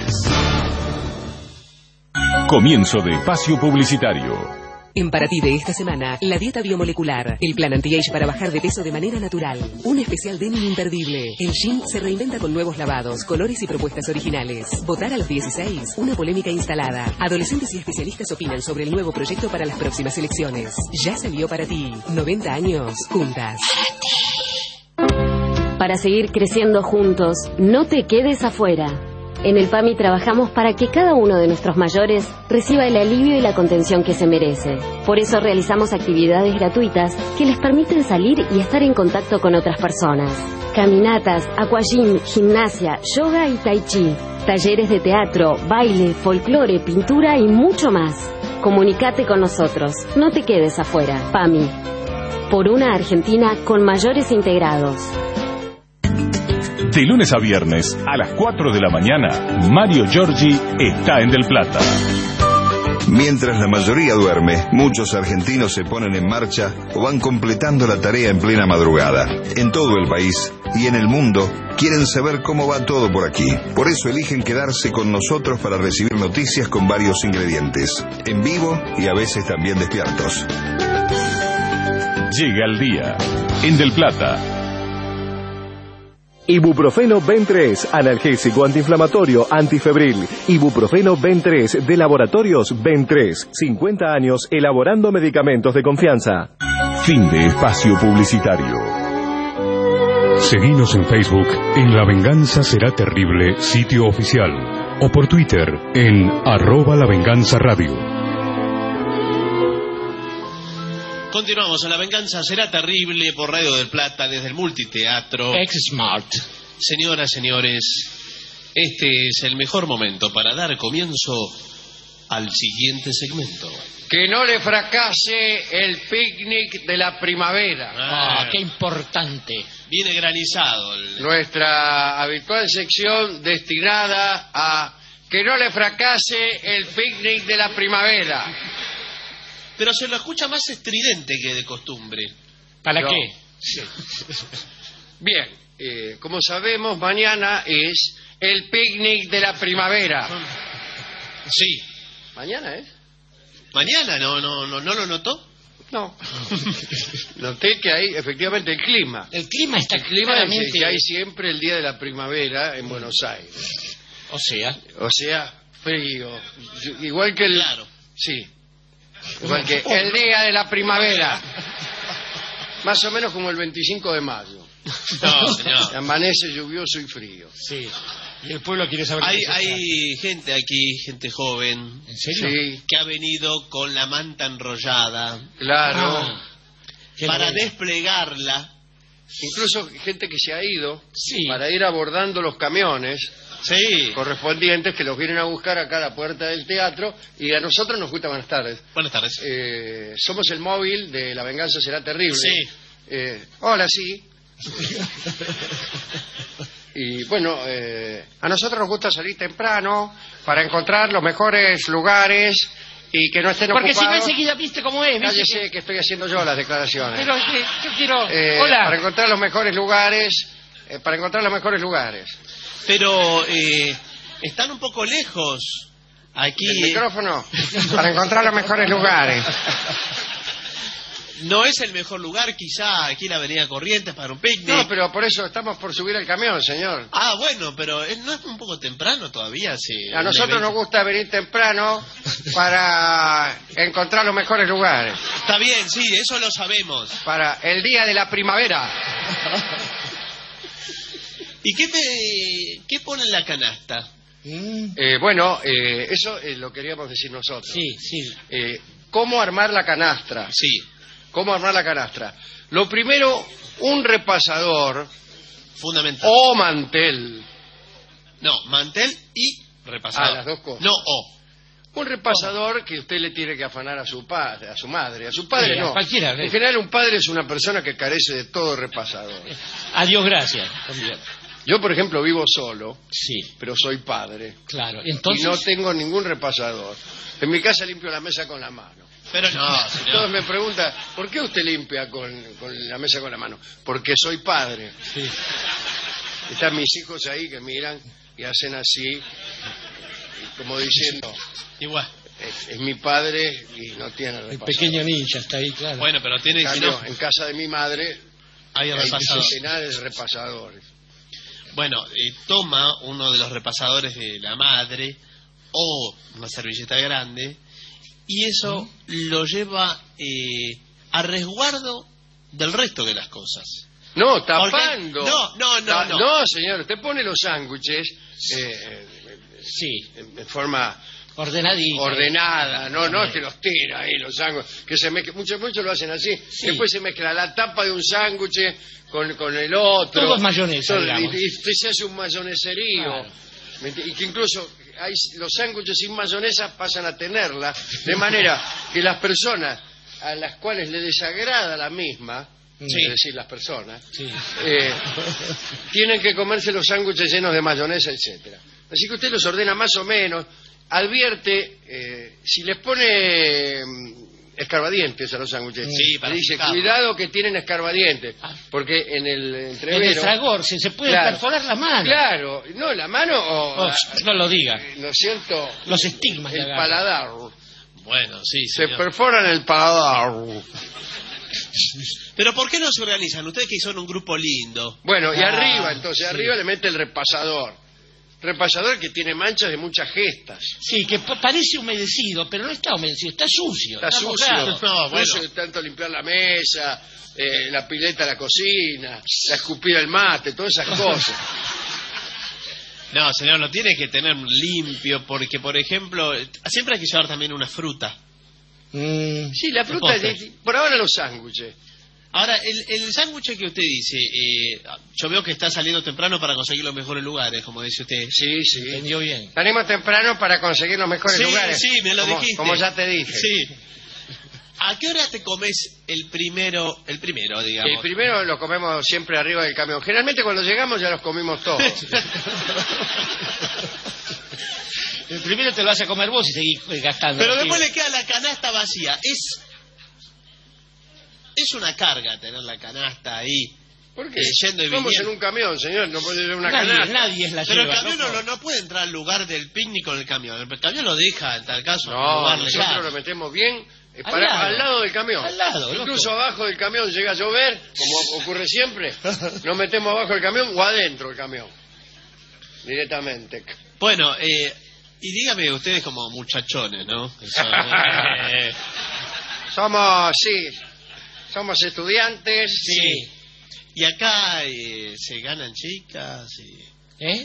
Comienzo de espacio publicitario. En para ti de esta semana, la dieta biomolecular, el plan anti-age para bajar de peso de manera natural, un especial denim imperdible. El gym se reinventa con nuevos lavados, colores y propuestas originales. Votar a los 16, una polémica instalada. Adolescentes y especialistas opinan sobre el nuevo proyecto para las próximas elecciones. Ya salió para ti, 90 años, juntas. Para seguir creciendo juntos, no te quedes afuera. En el PAMI trabajamos para que cada uno de nuestros mayores reciba el alivio y la contención que se merece. Por eso realizamos actividades gratuitas que les permiten salir y estar en contacto con otras personas. Caminatas, aquagym, gimnasia, yoga y tai chi. Talleres de teatro, baile, folclore, pintura y mucho más. Comunicate con nosotros. No te quedes afuera. PAMI. Por una Argentina con mayores integrados. De lunes a viernes, a las 4 de la mañana, Mario Giorgi está en Del Plata. Mientras la mayoría duerme, muchos argentinos se ponen en marcha o van completando la tarea en plena madrugada. En todo el país y en el mundo quieren saber cómo va todo por aquí. Por eso eligen quedarse con nosotros para recibir noticias con varios ingredientes, en vivo y a veces también despiertos. Llega el día en Del Plata. Ibuprofeno Ben 3, analgésico, antiinflamatorio, antifebril. Ibuprofeno Ben 3 de Laboratorios Ben 3. 50 años elaborando medicamentos de confianza. Fin de espacio publicitario. Seguinos en Facebook en La Venganza Será Terrible, sitio oficial, o por Twitter en @lavenganzaradio. Continuamos, La Venganza Será Terrible por Radio del Plata desde el Multiteatro. X-Smart. Señoras, señores, este es el mejor momento para dar comienzo al siguiente segmento. Que no le fracase el picnic de la primavera. ¡Qué importante! Viene granizado. Nuestra habitual sección destinada a que no le fracase el picnic de la primavera. Pero se lo escucha más estridente que de costumbre. ¿Para No. qué? Sí. Bien, como sabemos, mañana es el picnic de la primavera. Sí. ¿Mañana es? ¿Mañana? ¿No lo notó? No. Noté que hay efectivamente el clima. El clima está El clima claramente... es que hay siempre el día de la primavera en Buenos Aires. O sea, Frío. Igual que el... Claro. Sí. Igual que el día de la primavera. Más o menos como el 25 de mayo. No, señor. Amanece lluvioso y frío. sí. Y el pueblo quiere saber... Hay gente aquí, gente joven, ¿En serio? Sí, que ha venido con la manta enrollada claro. Qué para maravilla. desplegarla. Incluso gente que se ha ido Sí. para ir abordando los camiones Sí. correspondientes que los vienen a buscar acá a la puerta del teatro, y a nosotros nos gusta. Buenas tardes. Buenas tardes. Somos el móvil de La Venganza Será Terrible. Sí. Hola, sí. Y bueno, a nosotros nos gusta salir temprano para encontrar los mejores lugares y que no estén Porque si no ocupados. enseguida viste cómo es. ¿viste? Cállese, que estoy haciendo yo las declaraciones. Pero es que yo quiero... Para Hola. encontrar los mejores lugares, Pero están un poco lejos. Aquí El micrófono. Para encontrar los mejores lugares. no es el mejor lugar, quizá aquí en la Avenida Corrientes para un picnic. No, pero por eso estamos por subir el camión, señor. Ah, bueno, pero ¿no es un poco temprano todavía? Sí, A nosotros nos gusta venir temprano para encontrar los mejores lugares. Está bien, sí, eso lo sabemos. Para el día de la primavera. ¿Y qué pone en la canasta? Bueno, eso lo queríamos decir nosotros. Sí. ¿Cómo armar la canastra? Sí. ¿Cómo armar la canastra? Lo primero, un repasador Fundamental. o mantel. No, mantel y repasador. Las dos cosas. No, o. Un repasador que usted le tiene que afanar a su padre, a su madre. A su padre Sí, a no. cualquiera, En general, un padre es una persona que carece de todo repasador. Adiós, gracias. También. Yo, por ejemplo, vivo solo, Sí, pero soy padre. claro. Y Entonces... no tengo ningún repasador. En mi casa limpio la mesa con la mano. Pero no, Todos señor. me preguntan, ¿por qué usted limpia con la mesa con la mano? Porque soy padre. Sí. Están mis hijos ahí que miran y hacen así, y como diciendo, Igual. es mi padre y no tiene El repasador. pequeño ninja está ahí, claro. Bueno, pero tiene En si cambio, no, en casa de mi madre hay hay repasador. centenares de repasadores. Bueno, toma uno de los repasadores de la madre o una servilleta grande y eso lo lleva a resguardo del resto de las cosas. No, tapando. No. No, señor, usted pone los sándwiches Sí, en forma ordenadito. ordenada, no es que los tira ahí los sándwiches, que se mezcla, muchos lo hacen así, Sí. después se mezcla la tapa de un sándwich con el otro. Todo es mayonesa, Todo, digamos. y usted se hace un mayoneserío. Claro. Y que incluso los sándwiches sin mayonesa pasan a tenerla, de manera que las personas a las cuales le desagrada la misma, Sí. es decir, las personas, Sí. tienen que comerse los sándwiches llenos de mayonesa, etcétera. Así que usted los ordena más o menos, advierte, si les pone escarbadientes a los sándwiches, Sí, para le dice, picarlo. cuidado que tienen escarbadientes, porque en el entrevero... En el fragor, se puede Claro. perforar la mano. Claro, no, la mano o... Oh, no lo diga. ¿No es cierto? Los estigmas. El le agarran. paladar. Bueno, sí, Se señor. perforan el paladar. Pero ¿por qué no se organizan? Ustedes que son un grupo lindo. Bueno, y arriba, entonces, arriba le mete el repasador. Repasador que tiene manchas de muchas gestas. Sí, que parece humedecido, pero no está humedecido, está sucio. Está sucio. Mojado. No, bueno. Sucio de tanto limpiar la mesa, la pileta de la cocina, la escupida del mate, todas esas cosas. No, señor, lo tiene que tener limpio porque, por ejemplo, siempre hay que llevar también una fruta. Sí, la fruta, por ahora los sándwiches. Ahora, el sándwich que usted dice, yo veo que está saliendo temprano para conseguir los mejores lugares, como dice usted. Sí, sí. Entendió bien. Salimos temprano para conseguir los mejores lugares. Sí, me lo dijiste. Como ya te dije. Sí. ¿A qué hora te comes el primero, digamos? El primero lo comemos siempre arriba del camión. Generalmente cuando llegamos ya los comimos todos. El primero te lo vas a comer vos y seguís gastando. Pero después le queda la canasta vacía. Es una carga tener la canasta ahí. ¿Por qué? Yendo y Vamos viniendo. en un camión, señor, no puede llevar una canasta. Nadie es la Pero lleva. el camión no puede entrar al lugar del picnic con el camión. El camión lo deja, en tal caso. en un No, lugar nosotros lejano. lo metemos bien Al lado del camión. Al lado, Incluso loco. abajo del camión llega a llover, como ocurre siempre, nos metemos abajo del camión o adentro del camión. Directamente. Bueno, y dígame ustedes como muchachones, ¿no? Somos estudiantes. Sí. Y acá se ganan chicas ¿Eh?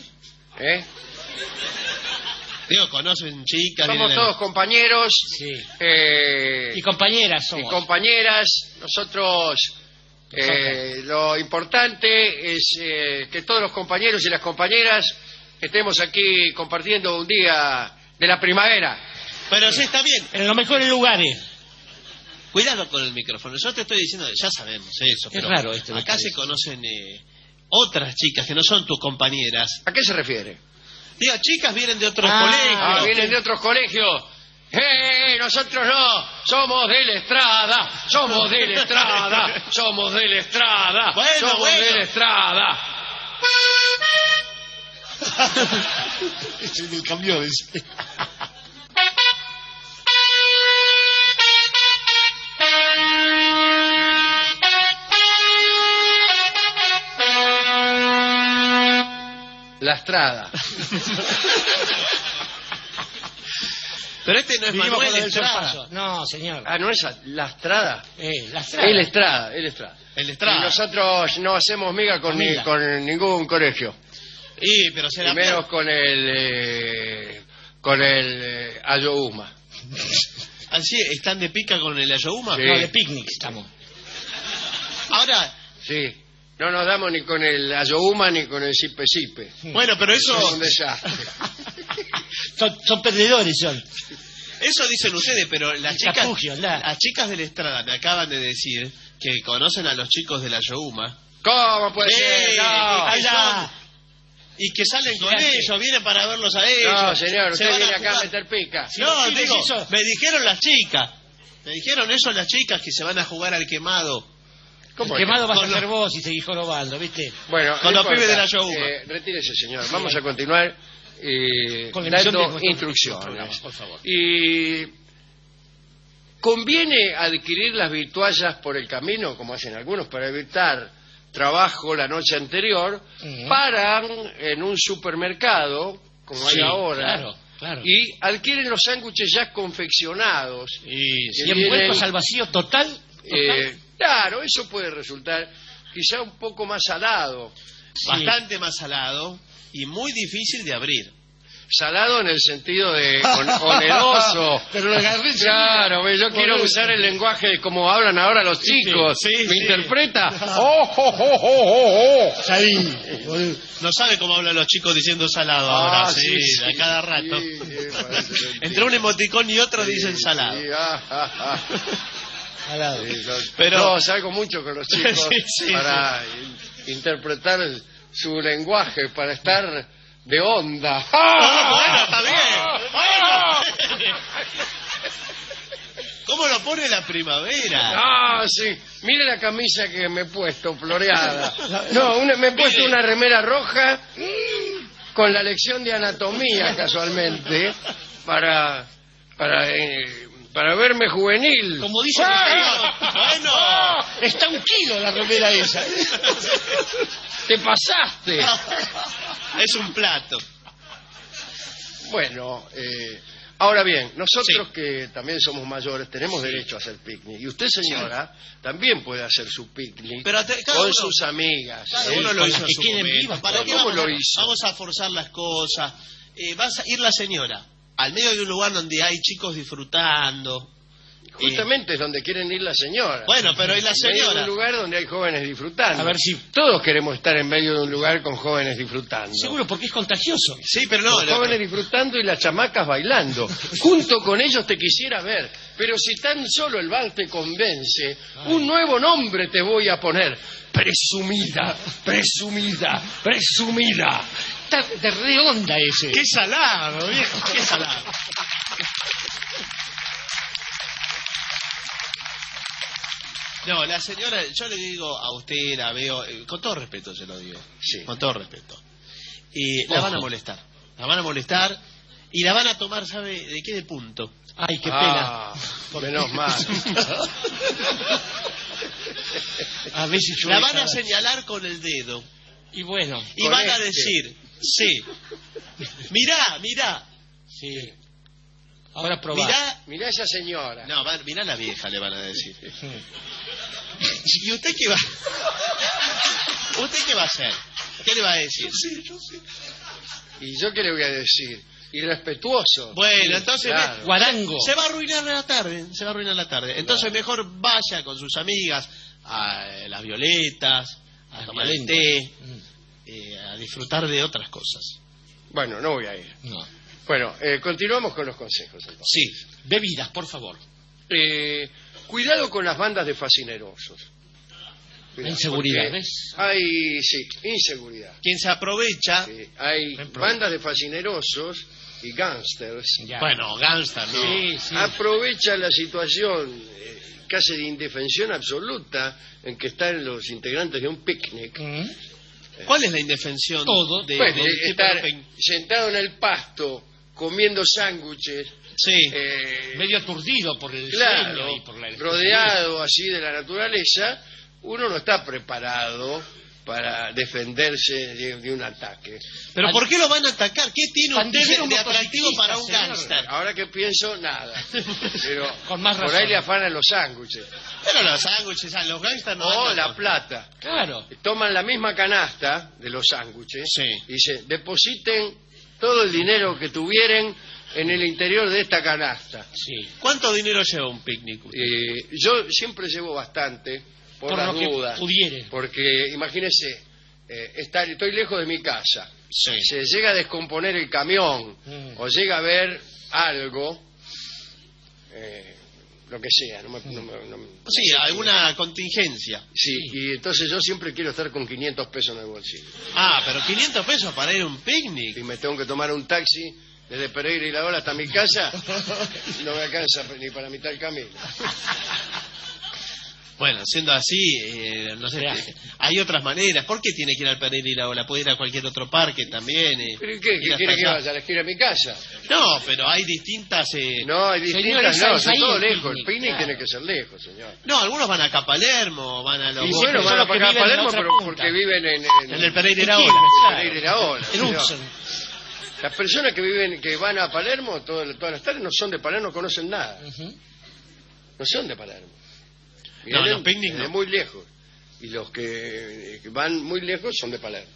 Digo, conocen chicas. Somos todos compañeros. Sí. Y Y compañeras somos. compañeras. Nosotros, lo importante es que todos los compañeros y las compañeras estemos aquí compartiendo un día de la primavera. Pero sí, está bien. En los mejores lugares. Cuidado con el micrófono. Yo te estoy diciendo, ya sabemos eso. Qué pero raro esto. acá se conocen otras chicas que no son tus compañeras. ¿A qué se refiere? Diga, chicas vienen de otros Ah, colegios. vienen de otros colegios. Nosotros no, somos de la Estrada, somos de la Estrada, somos de la Estrada, somos de la Estrada. Es el camión ese. La Estrada. Pero este no es Vinimos Manuel con lo del Estrada. sorpaso. No, señor. Ah, ¿no es la Estrada? La Estrada. El Estrada, el Estrada. El Estrada. Y nosotros no hacemos miga con, Amiga. con ningún colegio. Pero será Y menos con el Ayohuma. Así, ¿están de pica con el Ayohuma? Sí. No, de picnic estamos. Ahora, Sí. No nos damos ni con el Ayohuma ni con el Sipe Sipe. bueno, pero Es eso un desastre. Son perdedores, son. eso dicen ustedes, pero las chicas, Capugio, andá. las chicas de la Estrada me acaban de decir que conocen a los chicos de la Ayohuma. ¿Cómo puede ser? No. que son- y que salen con Gigante. ellos, vienen para verlos a ellos. No, señor, Se usted van viene acá a jugar. meter pica. No, Sí, digo, eso. me dijeron las chicas. Me dijeron eso las chicas que se van a jugar al quemado. ¿Cómo El quemado vas a Con ser los- vos y seguís jorobando, ¿viste? Bueno, Con no los pibes importa. de la Ayohuma. Retírese, señor. Vamos a continuar Con la emisión de dando nuestro instrucciones. programa, por favor. Y conviene adquirir las vituallas por el camino, como hacen algunos, para evitar trabajo la noche anterior. Paran en un supermercado, como Sí, hay ahora, claro. y adquieren los sándwiches ya confeccionados. Y que envueltos vienen- al vacío total. Claro, eso puede resultar quizá un poco más salado. Bastante más salado y muy difícil de abrir. Salado en el sentido de oneroso. Pero lo agarré. Claro, yo quiero usar el lenguaje de como hablan ahora los chicos. Sí, ¿Me sí. interpreta? ¡Oh, oh, oh, oh, oh! Ahí. No sabe cómo hablan los chicos diciendo salado Ah, ahora, sí, sí, a cada rato. sí, parece mentira. Entre un emoticón y otro dicen salado. Sí, Al lado. Pero- No, salgo mucho con los chicos Sí, sí, para interpretar su lenguaje, para estar de onda. Bueno, está bien. ¿Cómo lo pone la primavera? Ah, sí. Mire la camisa que me he puesto, floreada. No, me he puesto una remera roja con la lección de anatomía, casualmente, para Para verme juvenil. Como dice el señor. Bueno, está 1 kilo la remera esa. Te pasaste. Es un plato. Bueno, ahora bien, nosotros que también somos mayores tenemos derecho a hacer picnic. Y usted, señora, también puede hacer su picnic con sus amigas. Cada uno lo hizo a que su queden momento. vivas. ¿Para qué ¿Cómo vamos, lo hizo? vamos a forzar las cosas? Va a ir la señora al medio de un lugar donde hay chicos disfrutando. Justamente es donde quieren ir las señoras. Bueno, pero ¿y la En medio señora? de un lugar donde hay jóvenes disfrutando. A ver si... Todos queremos estar en medio de un lugar con jóvenes disfrutando. Seguro, porque es contagioso. Sí, pero no. Los jóvenes disfrutando y las chamacas bailando. Junto con ellos te quisiera ver. Pero si tan solo el vals te convence, un nuevo nombre te voy a poner. Presumida, presumida, presumida. Está de re onda ese. ¡Qué salado, viejo! ¡Qué salado! No, la señora, yo le digo a usted, la veo, con todo respeto se lo digo, sí. Con todo respeto. La van a molestar, y la van a tomar, ¿sabe de qué? De punto. Ay, qué pena. Menos mal. A veces yo la van a señalar con el dedo. Y bueno. Y van a decir, sí, mirá. Sí. Ahora probá. Mirá esa señora. No, mirá la vieja, le van a decir. ¿Y usted qué va? ¿Usted qué va a hacer? ¿Qué le va a decir? Yo sé. ¿Y yo qué le voy a decir? Irrespetuoso. Bueno, entonces claro. Guarango. Se va a arruinar la tarde. Entonces mejor vaya con sus amigas a las violetas, a tomar el té, a disfrutar de otras cosas. Bueno, no voy a ir. No. Bueno, continuamos con los consejos. Entonces. Sí, bebidas, por favor. Cuidado con las bandas de fascinerosos. Inseguridad, ¿ves? Hay, sí, inseguridad. Quien se aprovecha... Sí, hay bandas de fascinerosos y gángsters. Bueno, gángsters, ¿no? Sí. Aprovecha la situación casi de indefensión absoluta en que están los integrantes de un picnic. ¿Cuál es la indefensión? Todo. De estar sentado en el pasto comiendo sándwiches. Sí. Medio aturdido por el Claro, sueño y por la rodeado así de la naturaleza, uno no está preparado para defenderse de un ataque. ¿Pero por qué lo van a atacar? ¿Qué tiene usted de atractivo para un señor. gángster? Ahora que pienso, nada. Pero Con más por razón. ahí le afanan los sándwiches. Pero los sándwiches, los gángsters no... O andan la plata. Claro. Toman la misma canasta de los sándwiches Sí. y dicen, depositen todo el dinero que tuvieren en el interior de esta canasta. Sí. ¿Cuánto dinero lleva un picnic? Yo siempre llevo bastante, por las lo que dudas. pudiere. Porque, imagínese, estoy lejos de mi casa. Sí. Se llega a descomponer el camión o llega a ver algo, lo que sea. Sí, alguna contingencia. Sí, y entonces yo siempre quiero estar con 500 pesos en el bolsillo. Ah, pero 500 pesos para ir a un picnic. Si me tengo que tomar un taxi desde Pereira y La Ola hasta mi casa, no me alcanza ni para mitad del camino. Bueno, siendo así, no sé, hay otras maneras. ¿Por qué tiene que ir al Pereira y La Ola? Puede ir a cualquier otro parque también. ¿Pero qué? ¿Qué quiere que vaya? ¿A la esquina de mi casa? No, pero hay distintas... No, hay distintas, Señores, no, ahí está todo el lejos. picnic, El picnic claro. tiene que ser lejos, señor. No, algunos van acá a Palermo, van a los... Y Sí, bueno, pero van son a los que pagar a viven en la Palermo, otra pero punta. porque viven En el Pereira y La Quilmes, Ola. claro. Pereira y La Ola, En señor. Hudson. Las personas que van a Palermo todas las tardes no son de Palermo, no conocen nada. No son de Palermo. No, Vienen los picnic de no. muy lejos. Y los que van muy lejos son de Palermo.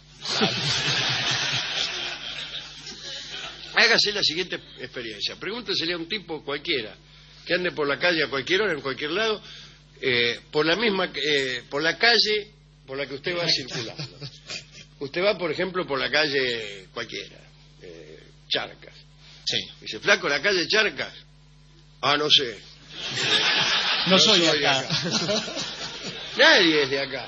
Hágase la siguiente experiencia. Pregúntesele a un tipo cualquiera que ande por la calle a cualquier hora, en cualquier lado, por la calle por la que usted va circulando. Usted va, por ejemplo, por la calle cualquiera, Charcas. Sí. Dice, flaco, la calle Charcas. Ah, no sé. No soy de acá. Nadie es de acá.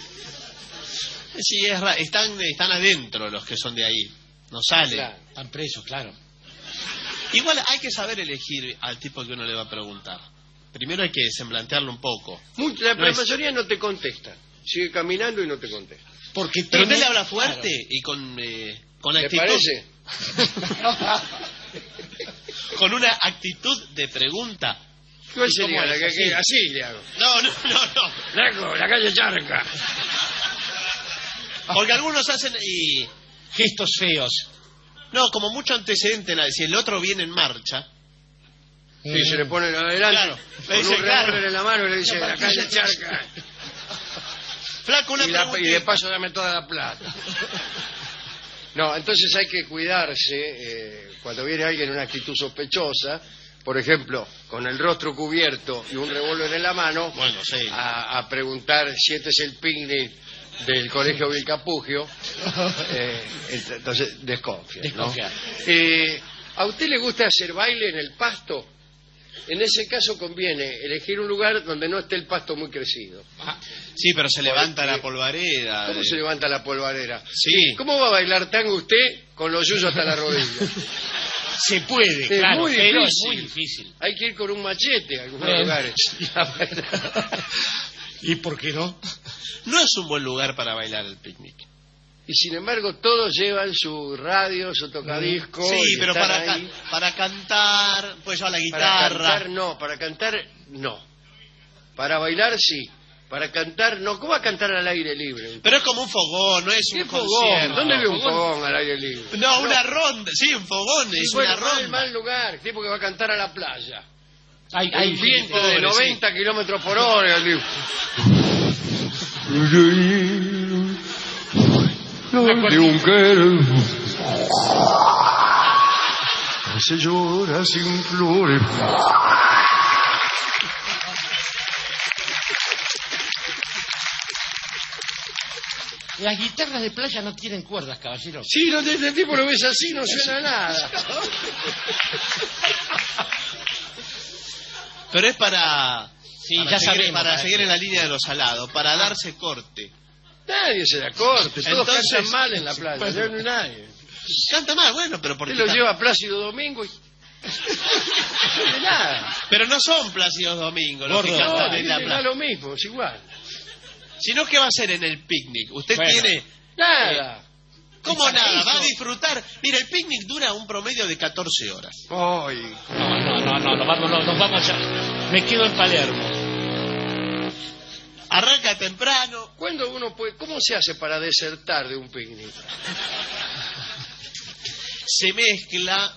Sí, están adentro los que son de ahí. No salen. Claro. Están presos, claro. Igual hay que saber elegir al tipo que uno le va a preguntar. Primero hay que semblantearlo un poco. La mayoría no te contesta. Sigue caminando y no te contesta. Porque Pero usted teme- le habla fuerte Claro. y con ¿Le actitud. parece? Con una actitud de pregunta ¿Cuál sería? ¿Cómo La es? que así le hago. No. La calle Charca. Porque algunos hacen gestos feos. No, como mucho antecedente. Si el otro viene en marcha. Sí, se le pone adelante. Claro. Con un revólver en la mano y le dice, la calle Charca. Flaco, una pregunta. Y de paso dame toda la plata. No, entonces hay que cuidarse cuando viene alguien en una actitud sospechosa, por ejemplo, con el rostro cubierto y un revólver en la mano, bueno, sí. a preguntar si este es el picnic del colegio Vilcapugio, entonces desconfía, ¿no? ¿A usted le gusta hacer baile en el pasto? En ese caso conviene elegir un lugar donde no esté el pasto muy crecido. Sí, pero se levanta la polvareda. ¿Cómo se levanta la polvareda? Sí. ¿Cómo va a bailar tango usted con los yuyos hasta la rodilla? Se puede, es claro, muy pero difícil. es muy difícil. Hay que ir con un machete a algunos lugares. ¿Y por qué no? No es un buen lugar para bailar el picnic. Y sin embargo todos llevan su radio, su tocadisco. Sí, pero para cantar, pues llevar la guitarra. Para cantar no. Para bailar sí. Para cantar no. ¿Cómo va a cantar al aire libre? Pero es como un fogón, no es un fogón. concierto. ¿Dónde ve un fogón al aire libre? No, una ronda. Sí, un fogón, es una ronda. Mal lugar, tipo que va a cantar a la playa. Hay un viento de 90 kilómetros por hora. De un querer se llora sin flores. Las guitarras de playa no tienen cuerdas, caballero. Sí, no, este tipo lo ves así, no suena nada. Pero es para seguir en la línea de los salados, para darse corte. Nadie se da corte, todos cantan mal en la playa, ya no hay nadie. Canta mal, bueno, pero porque... Él lo lleva Plácido Domingo y... de nada. Pero no son Plácidos Domingos los que cantan en la playa. No, lo mismo, es igual. Sino, ¿qué va a hacer en el picnic? Usted tiene... Nada. ¿Cómo nada? Va a disfrutar. Mira, el picnic dura un promedio de 14 horas. Ay. No, nos vamos ya. Me quedo en Palermo. Arranca temprano. ¿Cuándo uno puede? ¿Cómo se hace para desertar de un picnic? Se mezcla.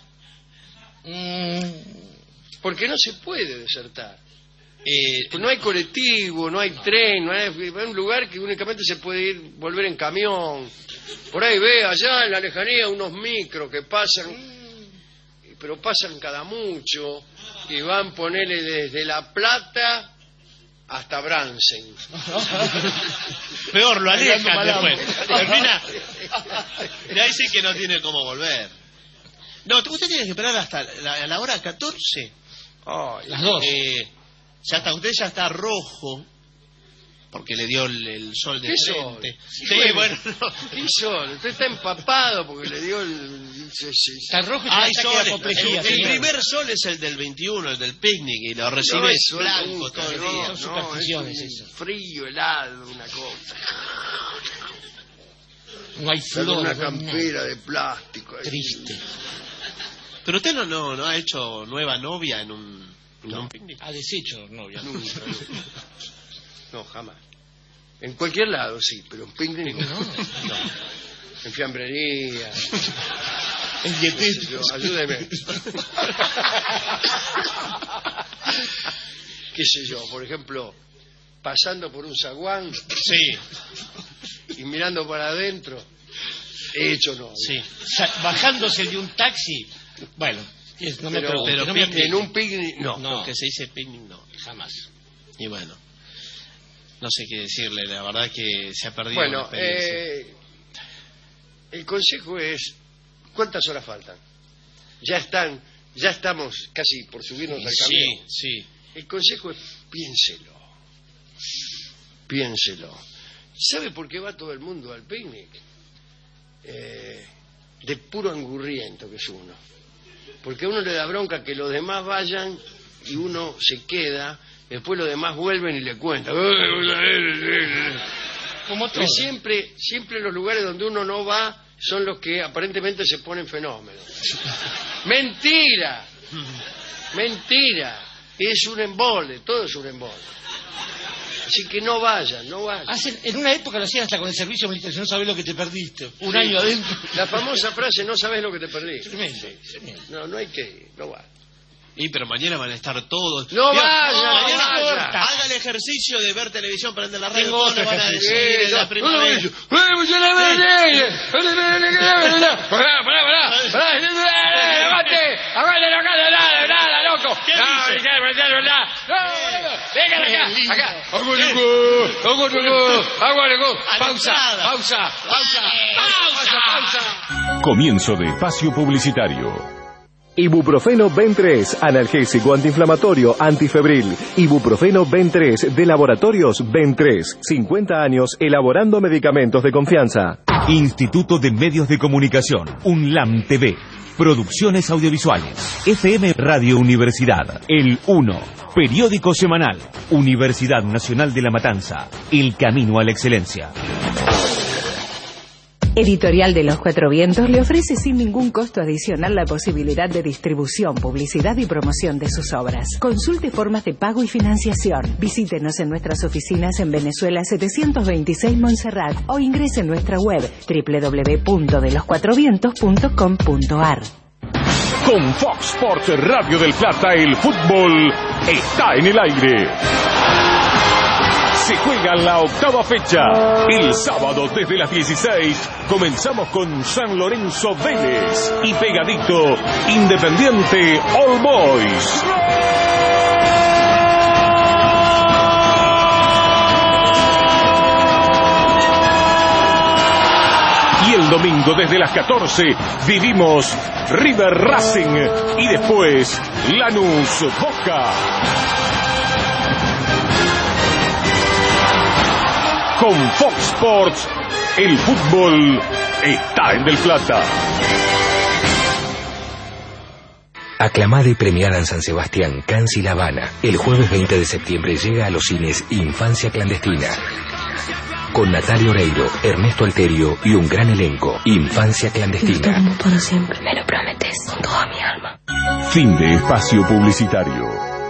Porque no se puede desertar. Pues no hay colectivo, no hay tren, no hay un lugar que únicamente se puede volver en camión. Por ahí ve allá en la lejanía unos micros que pasan, pero pasan cada mucho y van, ponerle desde La Plata hasta Bransen. Peor, lo alejan después. Termina. Y ahí sí que no tiene cómo volver. No, usted tiene que esperar hasta la hora 14. Las 2. Usted ya está rojo. Porque le dio el sol de frente. Sí, bueno. ¿Qué sol? Usted está empapado porque le dio Está rojo y hay está sol. apoplejía. El primer sol es el del 21, el del picnic, y lo recibe blanco todo el día. Son supersticiones eso. Frío, helado, una cosa. No hay flor. Una campera de plástico. Triste. Pero usted no ha hecho nueva novia en un picnic. Ha deshecho novia. Nunca. No, jamás. En cualquier lado, sí, pero en picnic no. En fiambrería. En dietético. Ayúdeme. Qué sé yo, por ejemplo, pasando por un zaguán. Sí. Y mirando para adentro. He hecho no. Sí. Bajándose de un taxi. Bueno, no me pregunte. Pero en un picnic no. No, que se dice picnic no. Jamás. Y bueno. No sé qué decirle, la verdad que se ha perdido. Bueno, el consejo es, ¿cuántas horas faltan? Ya estamos casi por subirnos al camión. Sí. El consejo es, piénselo. ¿Sabe por qué va todo el mundo al picnic? De puro angurriento que es uno. Porque a uno le da bronca que los demás vayan y uno se queda. Después los demás vuelven y le cuentan. Como todo. Y siempre los lugares donde uno no va son los que aparentemente se ponen fenómenos. ¡Mentira! Es un embole, todo es un embole. Así que no vayan. En una época lo hacían hasta con el servicio militar, no sabés lo que te perdiste. Un año adentro. La famosa frase, no sabés lo que te perdiste. Tremendo. No hay que ir, no va. Pero mañana van a estar todos. No vaya. Haga el ejercicio de ver televisión, prender la radio. Tengo otro van a ejercicio. decir en la primera vez. Aguante, nada, loco. Vengan acá. Pausa. Comienzo de espacio publicitario. Ibuprofeno Ben3, analgésico, antiinflamatorio, antifebril. Ibuprofeno Ben3 de Laboratorios Ben3. 50 años elaborando medicamentos de confianza. Instituto de Medios de Comunicación, UNLAM TV. Producciones audiovisuales. FM Radio Universidad. El 1. Periódico semanal. Universidad Nacional de La Matanza. El camino a la excelencia. Editorial de los Cuatro Vientos le ofrece sin ningún costo adicional la posibilidad de distribución, publicidad y promoción de sus obras. Consulte formas de pago y financiación. Visítenos en nuestras oficinas en Venezuela 726 Montserrat o ingrese en nuestra web www.deloscuatrovientos.com.ar. Con Fox Sports Radio del Plata, el fútbol está en el aire. Se juega la octava fecha. El sábado desde las 16 comenzamos con San Lorenzo Vélez y pegadito Independiente All Boys. Y el domingo desde las 14 vivimos River Racing y después Lanús Boca. Con Fox Sports, el fútbol está en Del Plata. Aclamada y premiada en San Sebastián, Cansi La Habana. El jueves 20 de septiembre llega a los cines Infancia Clandestina. Con Natalia Oreiro, Ernesto Alterio y un gran elenco. Infancia Clandestina. Para siempre. Me lo prometes con toda mi alma. Fin de espacio publicitario.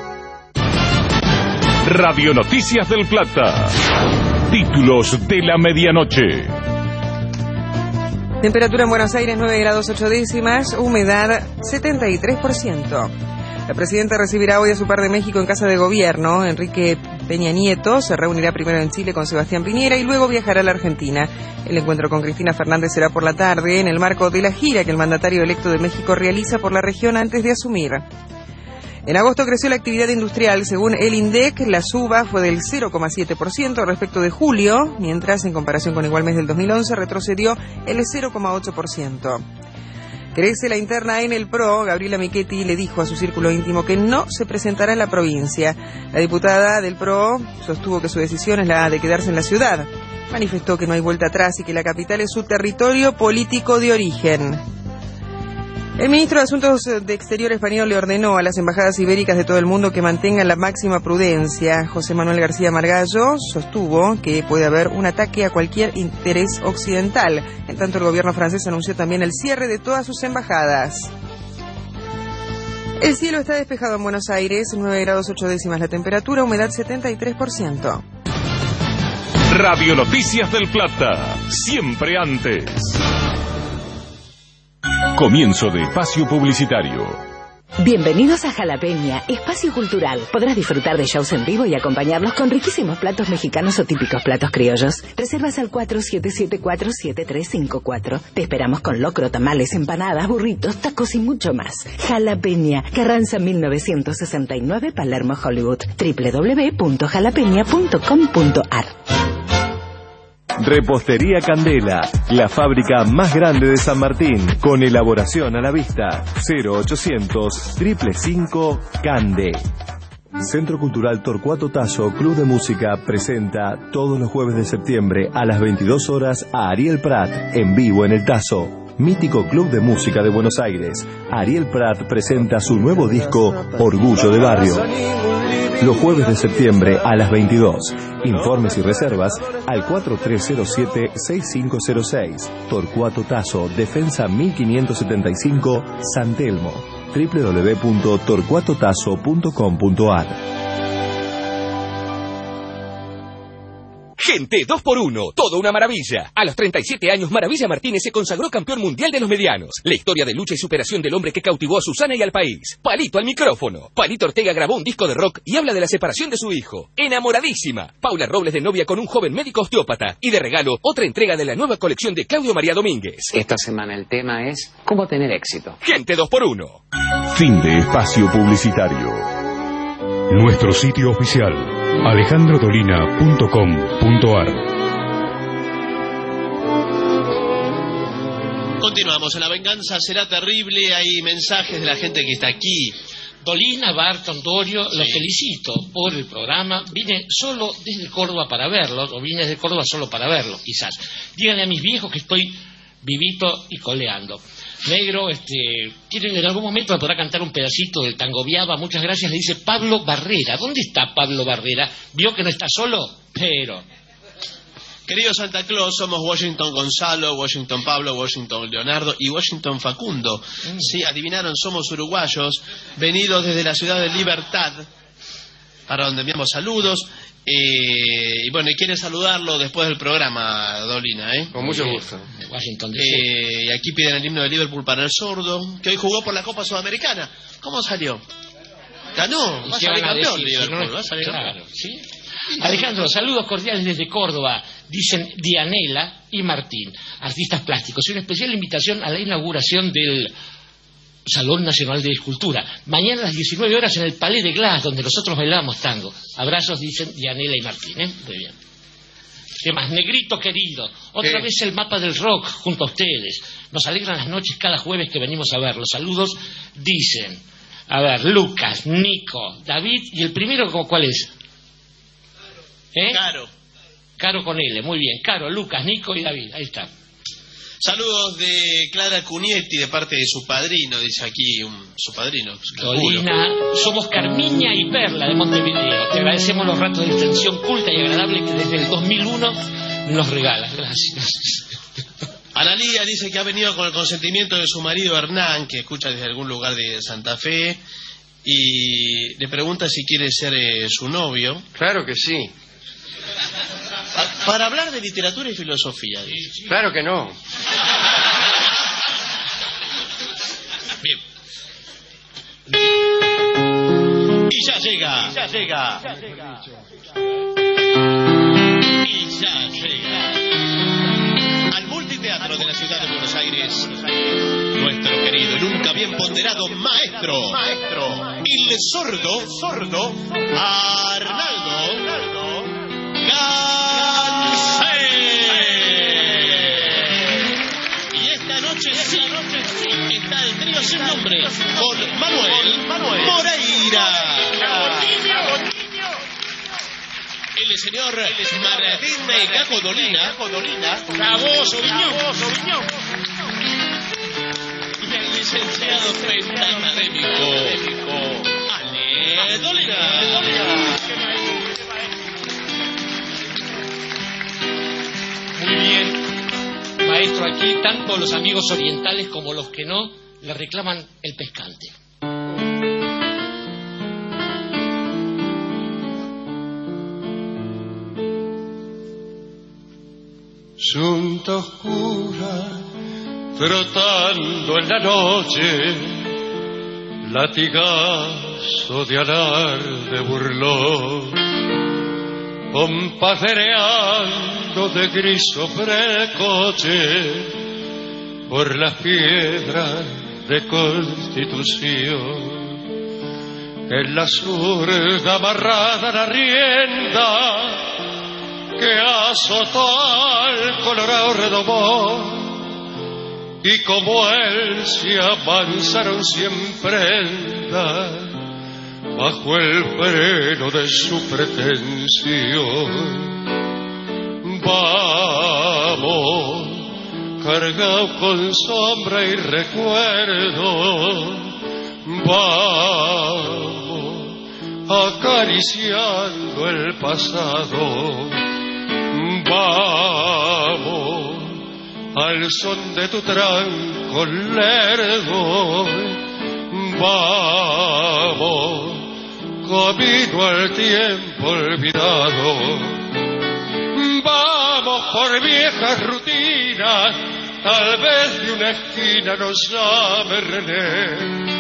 Radio Noticias del Plata. Títulos de la medianoche. Temperatura en Buenos Aires 9 grados 8 décimas, humedad 73%. La presidenta recibirá hoy a su par de México en Casa de Gobierno. Enrique Peña Nieto se reunirá primero en Chile con Sebastián Piñera y luego viajará a la Argentina. El encuentro con Cristina Fernández será por la tarde en el marco de la gira que el mandatario electo de México realiza por la región antes de asumir. En agosto creció la actividad industrial. Según el INDEC, la suba fue del 0,7% respecto de julio, mientras en comparación con igual mes del 2011 retrocedió el 0,8%. Crece la interna en el PRO. Gabriela Michetti le dijo a su círculo íntimo que no se presentará en la provincia. La diputada del PRO sostuvo que su decisión es la de quedarse en la ciudad. Manifestó que no hay vuelta atrás y que la capital es su territorio político de origen. El ministro de Asuntos de Exterior español le ordenó a las embajadas ibéricas de todo el mundo que mantengan la máxima prudencia. José Manuel García Margallo sostuvo que puede haber un ataque a cualquier interés occidental. En tanto, el gobierno francés anunció también el cierre de todas sus embajadas. El cielo está despejado en Buenos Aires, 9 grados 8 décimas la temperatura, humedad 73%. Radio Noticias del Plata, siempre antes. Comienzo de espacio publicitario. Bienvenidos a Jalapeña, espacio cultural. Podrás disfrutar de shows en vivo y acompañarlos con riquísimos platos mexicanos o típicos platos criollos. Reservas al 4774-7354. Te esperamos con locro, tamales, empanadas, burritos, tacos y mucho más. Jalapeña, Carranza 1969, Palermo, Hollywood. www.jalapeña.com.ar. Repostería Candela, la fábrica más grande de San Martín, con elaboración a la vista. 0800-555 Cande. Centro Cultural Torcuato Tasso, Club de Música, presenta todos los jueves de septiembre a las 22 horas a Ariel Prat, en vivo en el Tasso. Mítico Club de Música de Buenos Aires. Ariel Prat presenta su nuevo disco Orgullo de Barrio. Los jueves de septiembre a las 22. Informes y reservas al 4307-6506. Torcuato Tasso, Defensa 1575, San Telmo. www.torcuatotazo.com.ar. Gente 2x1, todo una maravilla. A los 37 años, Maravilla Martínez se consagró campeón mundial de los medianos. La historia de lucha y superación del hombre que cautivó a Susana y al país. Palito al micrófono. Palito Ortega grabó un disco de rock y habla de la separación de su hijo. Enamoradísima. Paula Robles de novia con un joven médico osteópata. Y de regalo, otra entrega de la nueva colección de Claudio María Domínguez. Esta semana el tema es cómo tener éxito. Gente 2x1. Fin de espacio publicitario. Nuestro sitio oficial, alejandrodolina.com.ar. Continuamos, La venganza será terrible. Hay mensajes de la gente que está aquí. Dolina, Barton, Dorio, los felicito por el programa. Vine solo desde Córdoba para verlos, o vine desde Córdoba solo para verlos, quizás. Díganle a mis viejos que estoy vivito y coleando. Negro, ¿quieren en algún momento me podrá cantar un pedacito del Tango Viaba? Muchas gracias, le dice Pablo Barrera. ¿Dónde está Pablo Barrera? ¿Vio que no está solo? Pero... Querido Santa Claus, somos Washington Gonzalo, Washington Pablo, Washington Leonardo y Washington Facundo. Sí, adivinaron, somos uruguayos, venidos desde la ciudad de Libertad, para donde enviamos saludos. Y bueno, y quiere saludarlo después del programa, Dolina, Con mucho gusto. Washington y aquí piden el himno de Liverpool para el sordo, que hoy jugó por la Copa Sudamericana. ¿Cómo salió? Ganó, va a salir campeón Liverpool, va a salir campeón. ¿Sí? Alejandro, saludos cordiales desde Córdoba, dicen Dianela y Martín, artistas plásticos, y una especial invitación a la inauguración del Salón Nacional de Escultura. Mañana a las 19 horas en el Palais de Glass, donde nosotros bailamos tango. Abrazos, dicen Dianela y Martín, Muy bien. ¿Qué más? Negrito querido, otra vez el mapa del rock junto a ustedes. Nos alegran las noches cada jueves que venimos a verlos. Saludos, dicen. A ver, Lucas, Nico, David, y el primero, ¿cuál es? Caro. Caro con L, muy bien. Caro, Lucas, Nico y David, ahí está. Saludos de Clara Cunietti de parte de su padrino, dice aquí su padrino. Dolina, somos Carmiña y Perla de Montevideo. Te agradecemos los ratos de distensión culta y agradable que desde el 2001 nos regalas. Gracias. Analía dice que ha venido con el consentimiento de su marido Hernán, que escucha desde algún lugar de Santa Fe, y le pregunta si quiere ser su novio. Claro que sí. Para hablar de literatura y filosofía, dice. Claro que no. Bien. Y ya llega. Al multiteatro de la ciudad de Buenos Aires, nuestro querido y nunca bien ponderado maestro, el sordo, Arnaldo Gansé. Y esta noche sí, está el trío sin nombre con Manuel Moreira. El señor Martín de Caco Dolina. Bravo, Soviñón. Y el licenciado pentacadémico Ale Dolina. Muy bien, maestro, aquí tanto los amigos orientales como los que no le reclaman el pescante. Junta oscura, trotando en la noche, latigazo de alarde burlón, compadereando de gris sobre el coche, por las piedras de Constitución. En la surga amarrada la rienda, que azotó al colorado redomón, y como él se avanzaron 100 prendas bajo el freno de su pretensión. Vamos, cargado con sombra y recuerdo, vamos, acariciando el pasado. Vamos, al son de tu tranco lerdo, Vamos, camino al tiempo olvidado. Vamos por viejas rutinas, tal vez de una esquina nos llame René.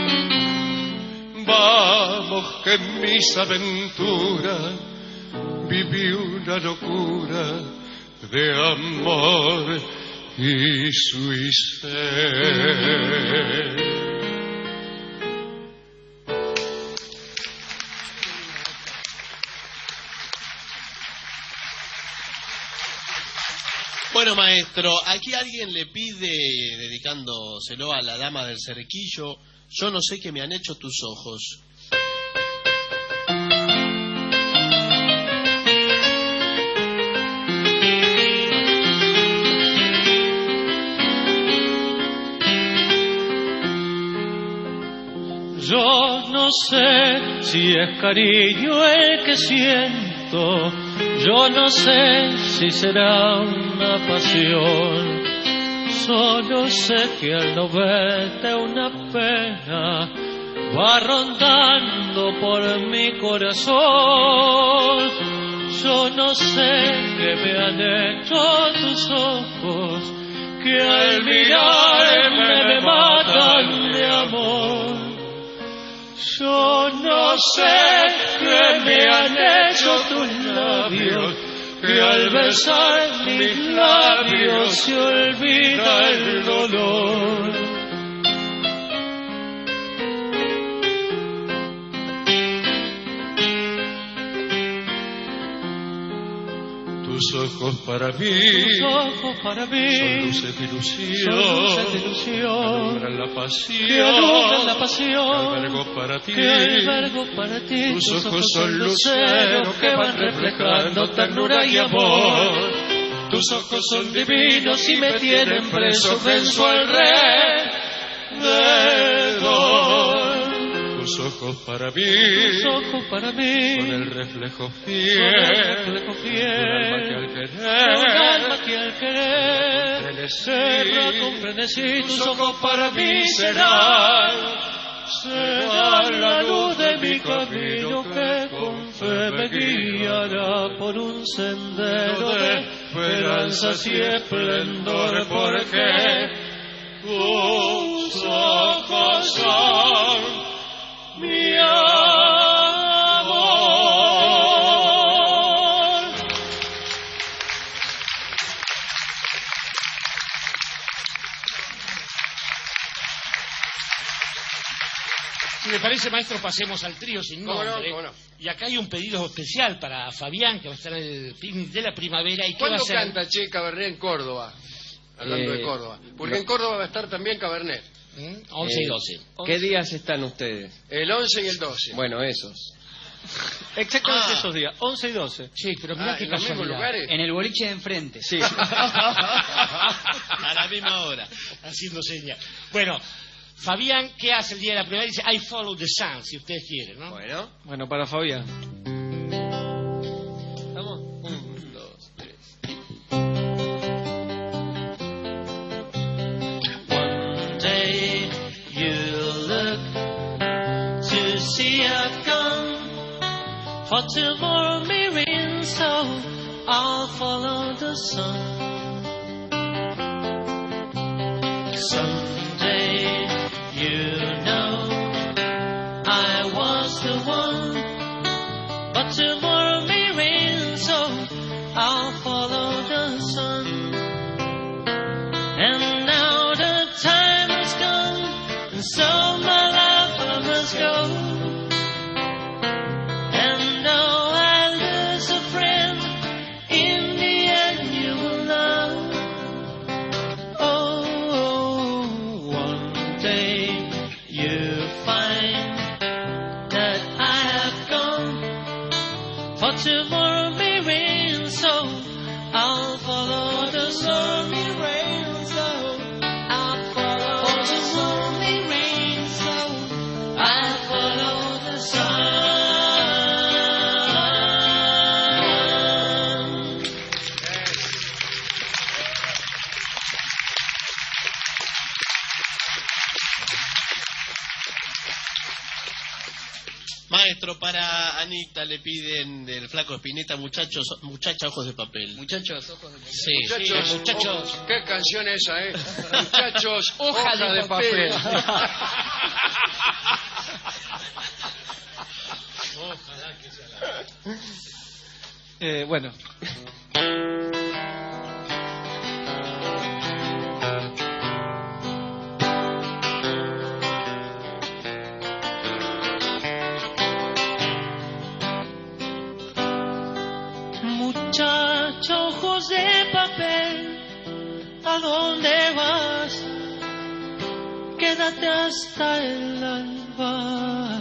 Vamos que en mis aventuras viví una locura de amor y suicide. Bueno, maestro, aquí alguien le pide, dedicándoselo a la dama del cerquillo, yo no sé qué me han hecho tus ojos. Yo no sé si es cariño el que siento, yo no sé si será una pasión, solo sé que al no verte una pena va rondando por mi corazón. Yo no sé qué me han hecho tus ojos, que al mirarme me matan de amor. Yo no sé qué me han hecho tus labios, que al besar mis labios se olvida el dolor. Tus ojos para mí, son luces de ilusión, alumbran la pasión, que albergo para ti, tus ojos son luceros que van reflejando ternura y amor, tus ojos son divinos y me tienen preso en su alrededor. Tus ojos para mí, son el reflejo fiel, de un alma que al querer con frenesí, tus ojos para mí serán la luz de mi camino que con fe me guiará por un sendero de esperanzas y esplendor, porque tus ojos son mi amor. Si le parece, maestro, pasemos al trío sin nombre. ¿Cómo no? Y acá hay un pedido especial para Fabián, que va a estar en el picnic de la primavera. ¿Y ¿Cuándo qué va a hacer? canta Che Cabernet en Córdoba? Hablando de Córdoba. Porque en Córdoba va a estar también Cabernet. 11 y 12. ¿Qué días están ustedes? El 11 y el 12. Bueno, esos. Exactamente esos días, 11 y 12. Sí, pero mirá qué ¿en los mismos casualidad. lugares? En el boliche de enfrente. Sí. A la misma hora. Haciendo señas. Bueno, Fabián, ¿qué hace el día de la primavera? Dice, I follow the sun, si ustedes quieren, ¿no? Bueno, para Fabián. ¿Estamos? 1, 2, 3. One day you'll look to see I've gone, for tomorrow may rain, so I'll follow the sun. Someday you know I was the one, but tomorrow may rain, so I'll follow the sun. And now the time has come, and so my life I must go. And though I lose a friend, in the end you will know. Oh, one day you find that I have gone, for tomorrow may rain, so I'll follow the sun. I'll follow the sun. May rain, so I'll follow the sun. Metro para Anita le piden del Flaco Spinetta, muchacha, ojos de papel. Muchachos, ojos de papel. Sí, Muchachos, ¿qué canción es esa, Muchachos, hoja de papel. Ojalá que sea bueno. Muchacha, ojos de papel, ¿a dónde vas? Quédate hasta el alba.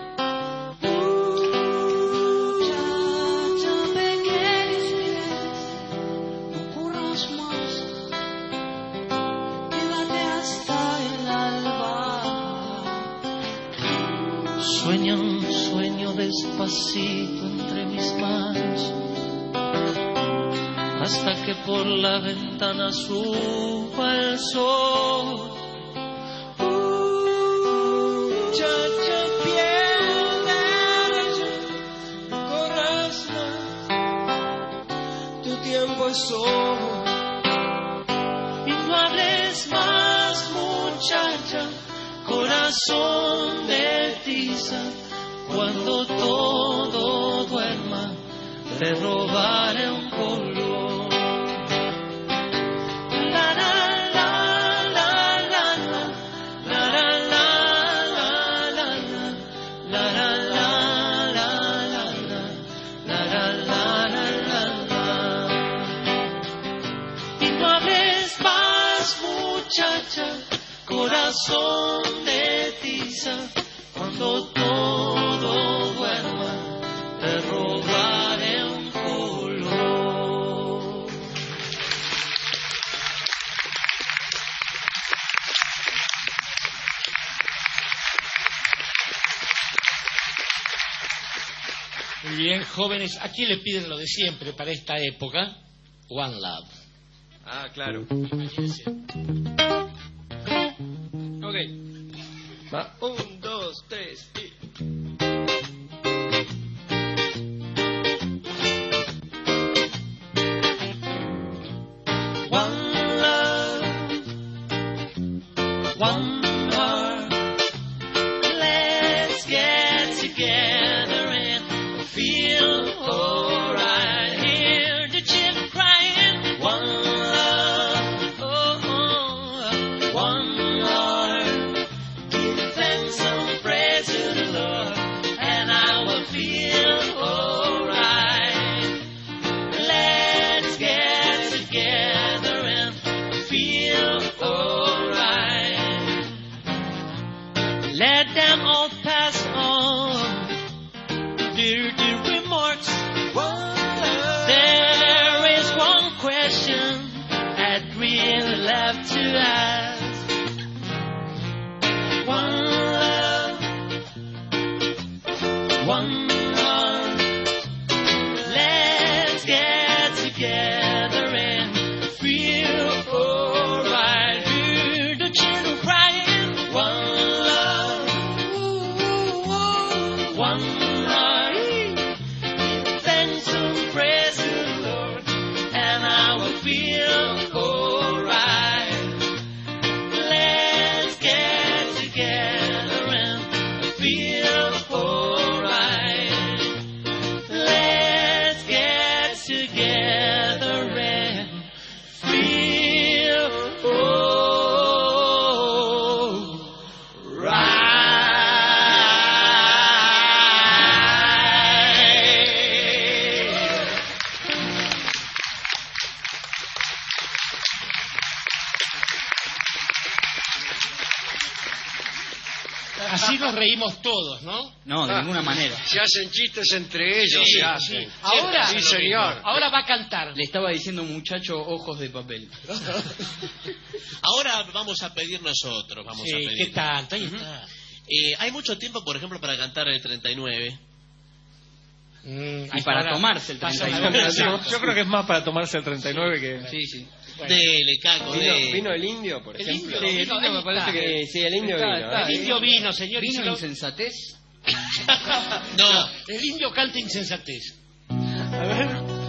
Muchacha, pequeños, no corras más. Quédate hasta el alba. Sueña un sueño despacito entre mis manos, hasta que por la ventana suba el sol. Muchacha, piérdete, no corras más, tu tiempo es oro. Y no hables más, muchacha, corazón de tiza, cuando todo duerma, te robaré un color. Corazón de tiza, cuando todo duerma, te robaré un color. Muy bien, jóvenes, aquí le piden lo de siempre para esta época. One Love. Ah, claro. Ok. Va. 1, 2, 3 y... One love, one heart. Let's get together and feel alright. Hear the children crying. One love, one heart. Give thanks and praise to the Lord, and I will feel alright. Let's get together and feel alright. Let them all pass on. Dirty remarks. There is one question I'd really love to ask. One love, one heart. Let's get together and feel alright. Hear the children crying. One love, one heart. Thanks and praise to the Lord, and I will feel alright. Let's get together and feel alright. Let's get together and feel alright. Así nos reímos todos, ¿no? No, de ninguna manera. Se hacen chistes entre ellos, Sí, se hacen. sí. Ahora, Sí, señor. ahora va a cantar. Le estaba diciendo muchacho, ojos de papel. Ahora vamos a pedir nosotros. Vamos Sí, a pedir. ¿qué tanto? Ahí está. Hay mucho tiempo, por ejemplo, para cantar el 39. Y para tomarse el 39. Yo creo que es más para tomarse el 39 que... Sí, sí. Dele, Caco, dele. ¿Vino el indio, por El ejemplo? indio, Sí, el vino, indio ahí me parece está. que... Sí, el indio vino. El indio vino, señor. y ¿Vino se lo- insensatez? No. El indio canta insensatez. A ver.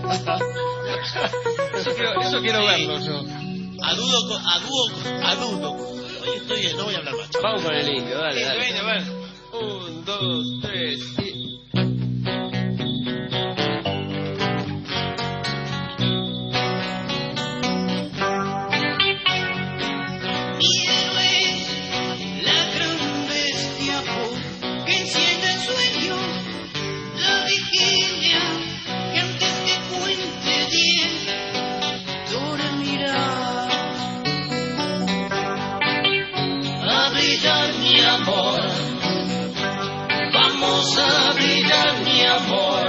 Eso quiero verlo yo. A dúo. Hoy no voy a hablar más. Vamos con el indio, dale. Venga, a ver. 1, 2, 3 y... Vamos a brillar mi amor,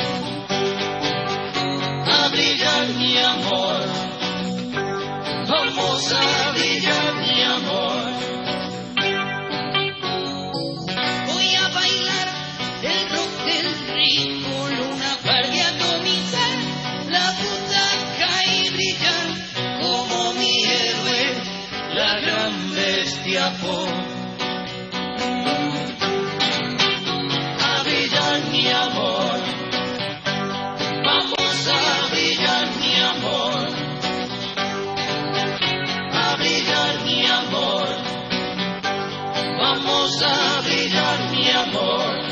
a brillar mi amor, vamos a brillar mi amor. Voy a bailar el rock del ritmo, luna verde atomizar la butaca y brillar como mi héroe, la gran bestia por. Mi amor, vamos a brillar mi amor, a brillar mi amor, vamos a brillar mi amor.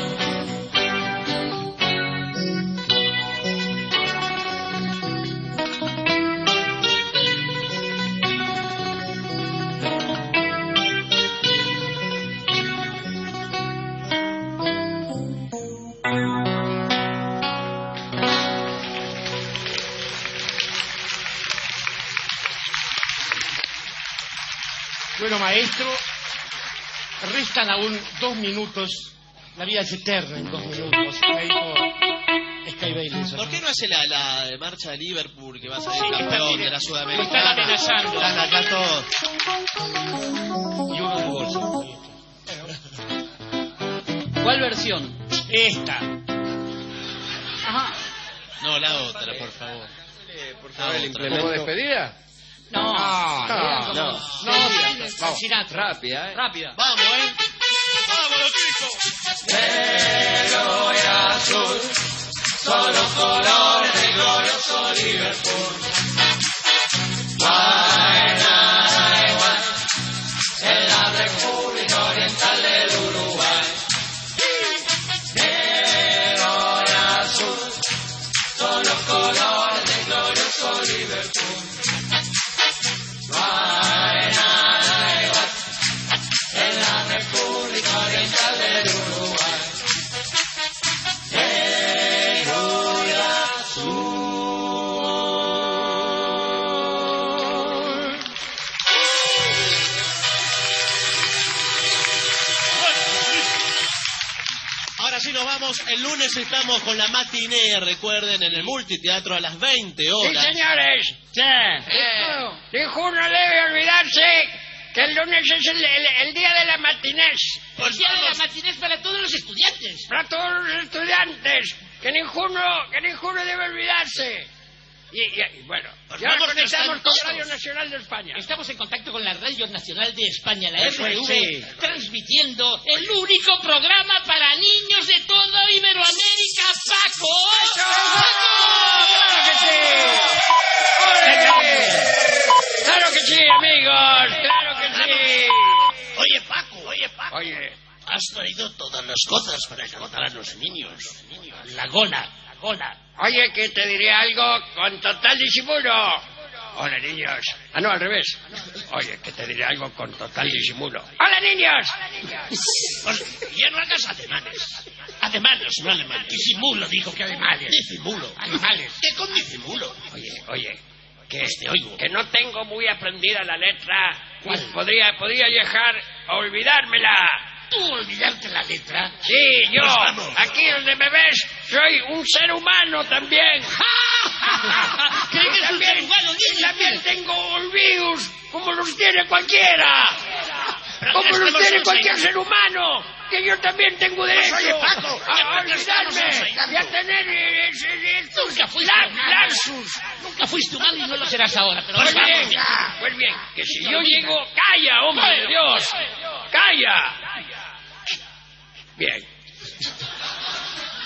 Bueno, maestro, restan aún 2 minutos. La vida es eterna en 2 minutos. Sky Bailey. ¿Por qué no hace la marcha de Liverpool que va a salir campeón de la Sudamericana? Están amenazando. Están acá todos. Y uno en el bolso. ¿Cuál versión? Esta. Ajá. No, la otra, por favor. Por favor, el implemento de despedida. No. No. Rápida, Rápida. Vamos, Vámonos, chicos. Negro y azul son los colores del glorioso Liverpool. No hay nada igual en la República Oriental del Uruguay. Negro y azul son los colores del glorioso Liverpool. No hay nada igual en la República Oriental del Uruguay. Negro y azul. Ahora sí nos vamos. El lunes estamos con la matiné, recuerden, en el multiteatro a las 20 horas. Sí, señores. Ninguno debe olvidarse que el lunes es el día de la matinés. El día de la matinés para todos los estudiantes. Para todos los estudiantes. Que ninguno debe olvidarse. Y bueno, ya conectamos con Radio Nacional de España. Estamos en contacto con la Radio Nacional de España, la Eso es, RTV, sí. transmitiendo el único programa para niños de toda Iberoamérica, Paco. ¡Claro que sí! ¡Claro que sí, amigos! ¡Claro que sí! Oye, Paco. Oye, Has traído todas las cosas para ayudar a los niños. la gona. Oye, que te diré algo con total disimulo. Hola, niños. Ah, no, al revés. Oye, que te diré algo con total disimulo. ¡Hola, niños! Ya no hagas ademanes. Ademanes, no alemanes. Disimulo, dijo que animales. Disimulo. Animales. ¿Qué con disimulo? Oye, Te oigo. que no tengo muy aprendida la letra. Podría llegar a olvidármela. ¿Tú olvidarte la letra? Sí, yo. Pues vamos. Aquí donde me ves, soy un ser humano también. ¿Crees que es un ser humano? Y también tengo olvidos, como los tiene cualquiera. Como los tiene cualquier ser humano. Que yo también tengo derecho a olvidarme y a tener Nunca fuiste lapsus. Nunca fuiste humano y no lo serás ahora. Pero Pues bien, que si yo llego... ¡Calla, hombre de Dios! ¡Calla! Bien.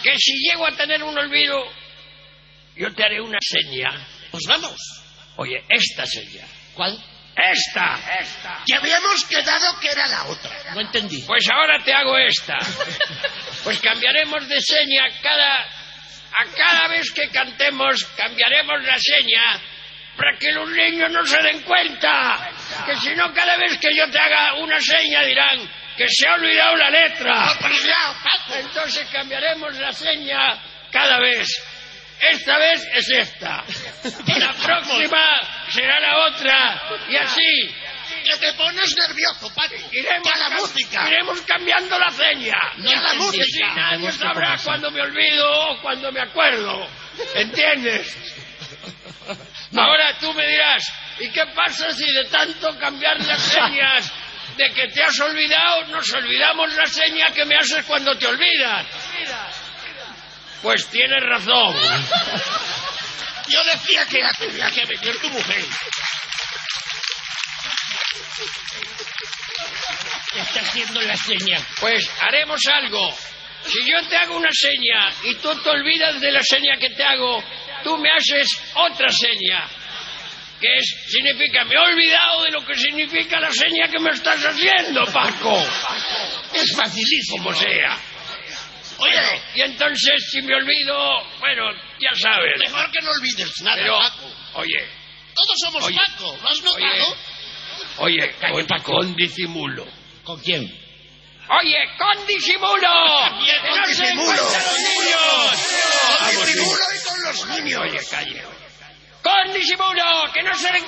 que si llego a tener un olvido, yo te haré una seña. Pues vamos. Oye, esta seña. ¿Cuál? Esta. Que habíamos quedado que era la otra. No entendí. Pues ahora te hago esta. Pues cambiaremos de seña a cada vez que cantemos, cambiaremos la seña para que los niños no se den cuenta. Que si no, cada vez que yo te haga una seña dirán que se ha olvidado la letra. Entonces cambiaremos la seña cada vez. Esta vez es esta. Y la próxima será la otra. Y así. Que te pones nervioso, padre. Iremos cambiando la seña. No la música. Y nadie sabrá cuando me olvido o cuando me acuerdo. ¿Entiendes? No. Ahora tú me dirás, ¿y qué pasa si de tanto cambiar las señas de que te has olvidado, nos olvidamos la seña que me haces cuando te olvidas? Pues tienes razón. Yo decía que tenía que venir tu mujer. Está haciendo la seña. Pues haremos algo. Si yo te hago una seña y tú te olvidas de la seña que te hago, tú me haces otra seña. Que significa, me he olvidado de lo que significa la seña que me estás haciendo, Paco. Es facilísimo. Como sea. Oye, y entonces si me olvido, bueno, ya sabes. Mejor que no olvides nada, pero, Paco. Oye. Todos somos Paco, ¿lo has notado? Oye, con disimulo. ¿Con quién? Oye, con disimulo. Que no se den cuenta los niños. Con disimulo y con los niños. Oye, calle. Con disimulo, que no se den